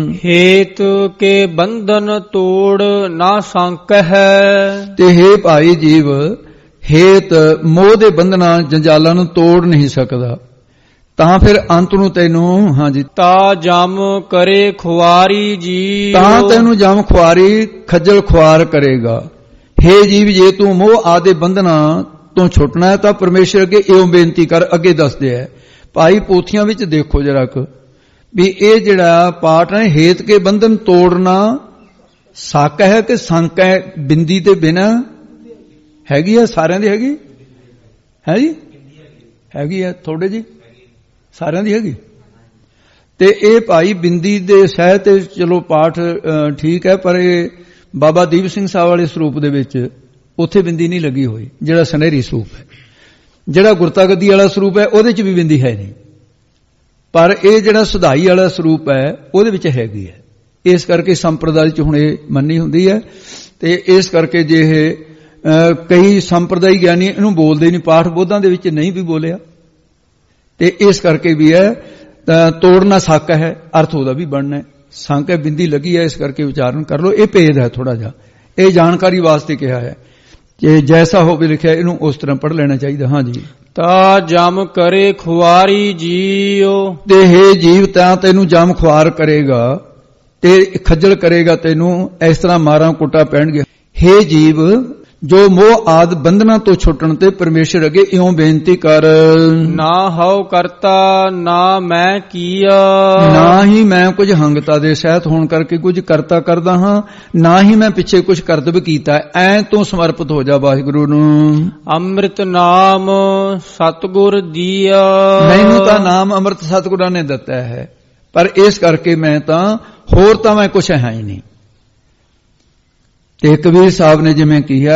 ਹੇਤ ਕੇ ਬੰਧਨ ਤੋੜ ਨਾ ਸੰਕ ਹੈ ਤੇ ਹੇ ਭਾਈ ਜੀਵ ਹੇਤ ਮੋਹ ਦੇ ਬੰਧਨਾਂ ਜੰਜਾਲਾਂ ਨੂੰ ਤੋੜ ਨਹੀਂ ਸਕਦਾ ਤਾਂ ਫਿਰ ਅੰਤ ਨੂੰ ਤੈਨੂੰ ਹਾਂਜੀ ਤਾ ਜਮ ਕਰੇ ਖੁਆਰੀ ਜੀ ਤਾਂ ਤੈਨੂੰ ਜਮ ਖੁਆਰੀ ਖੱਜਲ ਖੁਆਰ ਕਰੇਗਾ। ਹੇ ਜੀਵ ਜੇ ਤੂੰ ਮੋਹ ਆਦੇ ਬੰਧਨਾਂ ਤੋਂ ਛੁੱਟਣਾ ਹੈ ਤਾਂ ਪਰਮੇਸ਼ਰ ਅੱਗੇ ਇਉਂ ਬੇਨਤੀ ਕਰ। ਅੱਗੇ ਦੱਸਦੇ ਹੈ ਭਾਈ ਪੋਥੀਆਂ ਵਿੱਚ ਦੇਖੋ ਜਰਾ ਕੁ ਵੀ ਇਹ ਜਿਹੜਾ ਪਾਠ ਹੈ ਹੇਤ ਕੇ ਬੰਧਨ ਤੋੜਨਾ ਸੱਕ ਹੈ ਕਿ ਸੰਕ ਹੈ। ਬਿੰਦੀ ਤੇ ਬਿਨਾ ਹੈਗੀ ਆ ਸਾਰਿਆਂ ਦੀ ਹੈਗੀ ਹੈ ਜੀ ਹੈਗੀ ਆ ਥੋੜੇ ਜੀ ਸਾਰਿਆਂ ਦੀ ਹੈਗੀ। ਤੇ ਇਹ ਭਾਈ ਬਿੰਦੀ ਦੇ ਸਹਿ ਤੇ ਚਲੋ ਪਾਠ ਠੀਕ ਹੈ ਪਰ ਇਹ ਬਾਬਾ ਦੀਪ ਸਿੰਘ ਸਾਹਿਬ ਵਾਲੇ ਸਰੂਪ ਦੇ ਵਿੱਚ ਉੱਥੇ ਬਿੰਦੀ ਨਹੀਂ ਲੱਗੀ ਹੋਈ ਜਿਹੜਾ ਸੁਨਹਿਰੀ ਸਰੂਪ ਹੈ। ਜਿਹੜਾ ਗੁਰਤਾ ਗੱਦੀ ਵਾਲਾ ਸਰੂਪ ਹੈ ਉਹਦੇ 'ਚ ਵੀ ਬਿੰਦੀ ਹੈ ਨਹੀਂ ਪਰ ਇਹ ਜਿਹੜਾ ਸੁਧਾਈ ਵਾਲਾ ਸਰੂਪ ਹੈ ਉਹਦੇ ਵਿੱਚ ਹੈਗੀ ਹੈ। ਇਸ ਕਰਕੇ ਸੰਪਰਦਾਇ 'ਚ ਹੁਣ ਇਹ ਮੰਨੀ ਹੁੰਦੀ ਹੈ ਤੇ ਇਸ ਕਰਕੇ ਜੇ ਇਹ ਕਈ ਸੰਪਰਦਾਇ ਗਿਆਨੀ ਇਹਨੂੰ ਬੋਲਦੇ ਨਹੀਂ ਪਾਠ ਬੋਧਾਂ ਦੇ ਵਿੱਚ ਨਹੀਂ ਵੀ ਬੋਲਿਆ ਤੇ ਇਸ ਕਰਕੇ ਵੀ ਹੈ ਤਾਂ ਤੋੜਨਾ ਸੱਕ ਹੈ ਅਰਥ ਉਹਦਾ ਵੀ ਬਣਨਾ ਹੈ। ਸੰਕ ਹੈ ਬਿੰਦੀ ਲੱਗੀ ਹੈ ਇਸ ਕਰਕੇ ਉਚਾਰਨ ਕਰ ਲਓ। ਇਹ ਭੇਦ ਹੈ ਥੋੜਾ ਜਿਹਾ ਇਹ ਜਾਣਕਾਰੀ ਵਾਸਤੇ ਕਿਹਾ ਹੈ ਜੇ ਜੈਸਾ ਹੋਵੇ ਲਿਖਿਆ ਇਹਨੂੰ ਉਸ ਤਰ੍ਹਾਂ ਪੜ੍ਹ ਲੈਣਾ ਚਾਹੀਦਾ। ਹਾਂਜੀ ਤਾ ਜਮ ਕਰੇ ਖੁਆਰੀ ਜੀਓ ਤੇ ਹੇ ਜੀਵ ਤਾਂ ਤੈਨੂੰ ਜਮ ਖੁਆਰ ਕਰੇਗਾ ਤੇ ਖੱਜਲ ਕਰੇਗਾ ਤੈਨੂੰ ਇਸ ਤਰ੍ਹਾਂ ਮਾਰਾਂ ਕੁੱਟਾ ਪੈਣਗੇ। ਹੇ ਜੀਵ ਜੋ ਮੋਹ ਆਦ ਬੰਧਨਾਂ ਤੋਂ ਛੁੱਟਣ ਤੇ ਪਰਮੇਸ਼ਰ ਅੱਗੇ ਇਉਂ ਬੇਨਤੀ ਕਰ। ਨਾ ਹਉ ਕਰਤਾ ਨਾ ਮੈਂ ਕੀਆ ਨਾ ਹੀ ਮੈਂ ਕੁਝ ਹੰਗਤਾ ਦੇ ਸਹਿਤ ਹੋਣ ਕਰਕੇ ਕੁਝ ਕਰਤਾ ਕਰਦਾ ਹਾਂ ਨਾ ਹੀ ਮੈਂ ਪਿੱਛੇ ਕੁਝ ਕਰਤਵ ਕੀਤਾ। ਐ ਤੋਂ ਸਮਰਪਿਤ ਹੋ ਜਾ ਵਾਹਿਗੁਰੂ ਨੂੰ। ਅੰਮ੍ਰਿਤ ਨਾਮ ਸਤਿਗੁਰ ਦੀਆ ਮੈਨੂੰ ਤਾਂ ਨਾਮ ਅੰਮ੍ਰਿਤ ਸਤਿਗੁਰਾਂ ਨੇ ਦਿੱਤਾ ਹੈ ਪਰ ਇਸ ਕਰਕੇ ਮੈਂ ਤਾਂ ਹੋਰ ਤਾਂ ਮੈਂ ਕੁਛ ਹੈ ਹੀ ਨਹੀਂ। ਤੇ ਕਬੀਰ ਸਾਹਿਬ ਨੇ ਜਿਵੇਂ ਕਿਹਾ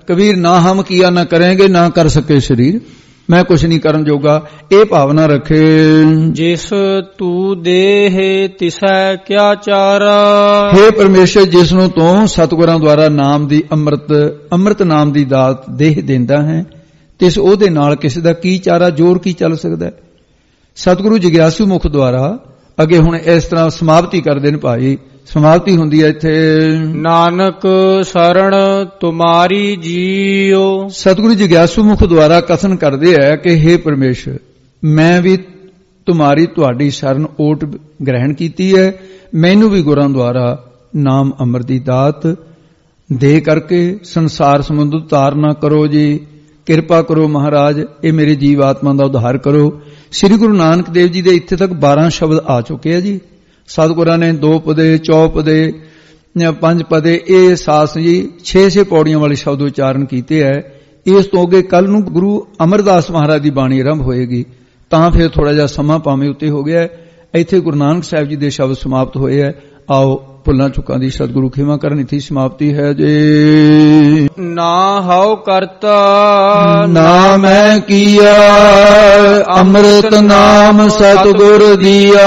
ਕਬੀਰ ਨਾ ਹਮ ਕੀਆ ਨਾ ਕਰਾਂਗੇ ਨਾ ਕਰ ਸਕੇ ਸਰੀਰ, ਮੈਂ ਕੁਛ ਨਹੀਂ ਕਰਨ ਜੋਗਾ, ਇਹ ਭਾਵਨਾ ਰੱਖੇ। ਜਿਸ ਤੂੰ ਦੇਹ ਤਿਸੈ ਕਿਆ ਚਾਰਾ, ਹੇ ਪਰਮੇਸ਼ਰ ਜਿਸ ਨੂੰ ਤੂੰ ਸਤਿਗੁਰਾਂ ਦੁਆਰਾ ਨਾਮ ਦੀ ਅੰਮ੍ਰਿਤ ਅੰਮ੍ਰਿਤ ਨਾਮ ਦੀ ਦਾਤ ਦੇਹ ਦਿੰਦਾ ਹੈ, ਤਿਸ ਉਹਦੇ ਨਾਲ ਕਿਸੇ ਦਾ ਕੀ ਚਾਰਾ, ਜੋਰ ਕੀ ਚੱਲ ਸਕਦਾ ਹੈ। ਸਤਿਗੁਰੂ ਜਿਗਿਆਸੂ ਮੁਖ ਦੁਆਰਾ ਅੱਗੇ ਹੁਣ ਇਸ ਤਰ੍ਹਾਂ ਸਮਾਪਤੀ ਕਰਦੇ ਨੇ ਭਾਈ। ਸਮਾਪਤੀ ਹੁੰਦੀ ਹੈ ਇੱਥੇ, ਨਾਨਕ ਸਰਣ ਤੁਮਾਰੀ ਜੀਓ। ਸਤਿਗੁਰੂ ਜਿਗਿਆਸੂ ਮੁਖ ਦੁਆਰਾ ਕਥਨ ਕਰਦੇ ਹੈ ਕਿ ਹੇ ਪਰਮੇਸ਼ਰ, ਮੈਂ ਵੀ ਤੁਮਾਰੀ ਤੁਹਾਡੀ ਸ਼ਰਨ ਓਟ ਗ੍ਰਹਿਣ ਕੀਤੀ ਹੈ, ਮੈਨੂੰ ਵੀ ਗੁਰਾਂ ਦੁਆਰਾ ਨਾਮ ਅੰਮ੍ਰਿਤ ਦੀ ਦਾਤ ਦੇ ਕਰਕੇ ਸੰਸਾਰ ਸਮੁੰਦਰ ਤਾਰ ਨਾ ਕਰੋ ਜੀ, ਕਿਰਪਾ ਕਰੋ ਮਹਾਰਾਜ, ਇਹ ਮੇਰੇ ਜੀਵ ਆਤਮਾ ਦਾ ਉਧਾਰ ਕਰੋ। ਸ੍ਰੀ ਗੁਰੂ ਨਾਨਕ ਦੇਵ ਜੀ ਦੇ ਇੱਥੇ ਤੱਕ ਬਾਰਾਂ ਸ਼ਬਦ ਆ ਚੁੱਕੇ ਆ ਜੀ। ਸਤਿਗੁਰਾਂ ਨੇ ਦੋ ਪਦੇ, ਚੌ ਪਦੇ, ਪੰਜ ਪਦੇ, ਇਹ ਸਾਸ ਜੀ ਛੇ ਛੇ ਪੌੜੀਆਂ ਵਾਲੇ ਸ਼ਬਦ ਉਚਾਰਨ ਕੀਤੇ ਹੈ। ਇਸ ਤੋਂ ਅੱਗੇ ਕੱਲ ਨੂੰ ਗੁਰੂ ਅਮਰਦਾਸ ਮਹਾਰਾਜ ਦੀ ਬਾਣੀ ਆਰੰਭ ਹੋਏਗੀ, ਤਾਂ ਫਿਰ ਥੋੜਾ ਜਿਹਾ ਸਮਾਂ ਭਾਵੇਂ ਉੱਤੇ ਹੋ ਗਿਆ। ਇੱਥੇ ਗੁਰੂ ਨਾਨਕ ਸਾਹਿਬ ਜੀ ਦੇ ਸ਼ਬਦ ਸਮਾਪਤ ਹੋਏ ਹੈ। ਆਓ ਭੁੱਲਾਂ ਚੁੱਕਾਂ ਦੀ ਸਤਿਗੁਰੂ ਖਿਮਾ ਕਰਨ, ਇੱਥੇ ਸਮਾਪਤੀ ਹੈ ਜੀ। ਨਾ ਹਉ ਕਰਤਾ ਨਾ ਮੈਂ ਕੀਆ, ਅੰਮ੍ਰਿਤ ਨਾਮ ਸਤਿਗੁਰ ਦੀਆ।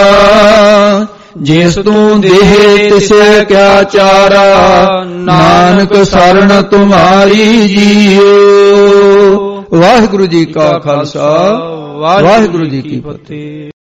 ਜਿਸ ਤੂੰ ਦੇਹ ਤਿਸੈ ਕਿਆ ਚਾਰਾ, ਨਾਨਕ ਸਰਣ ਤੁਮਾਰੀ ਜੀਓ। ਵਾਹਿਗੁਰੂ ਜੀ ਕਾ ਖਾਲਸਾ, ਵਾਹਿਗੁਰੂ ਜੀ ਕੀ ਫਤਿਹ।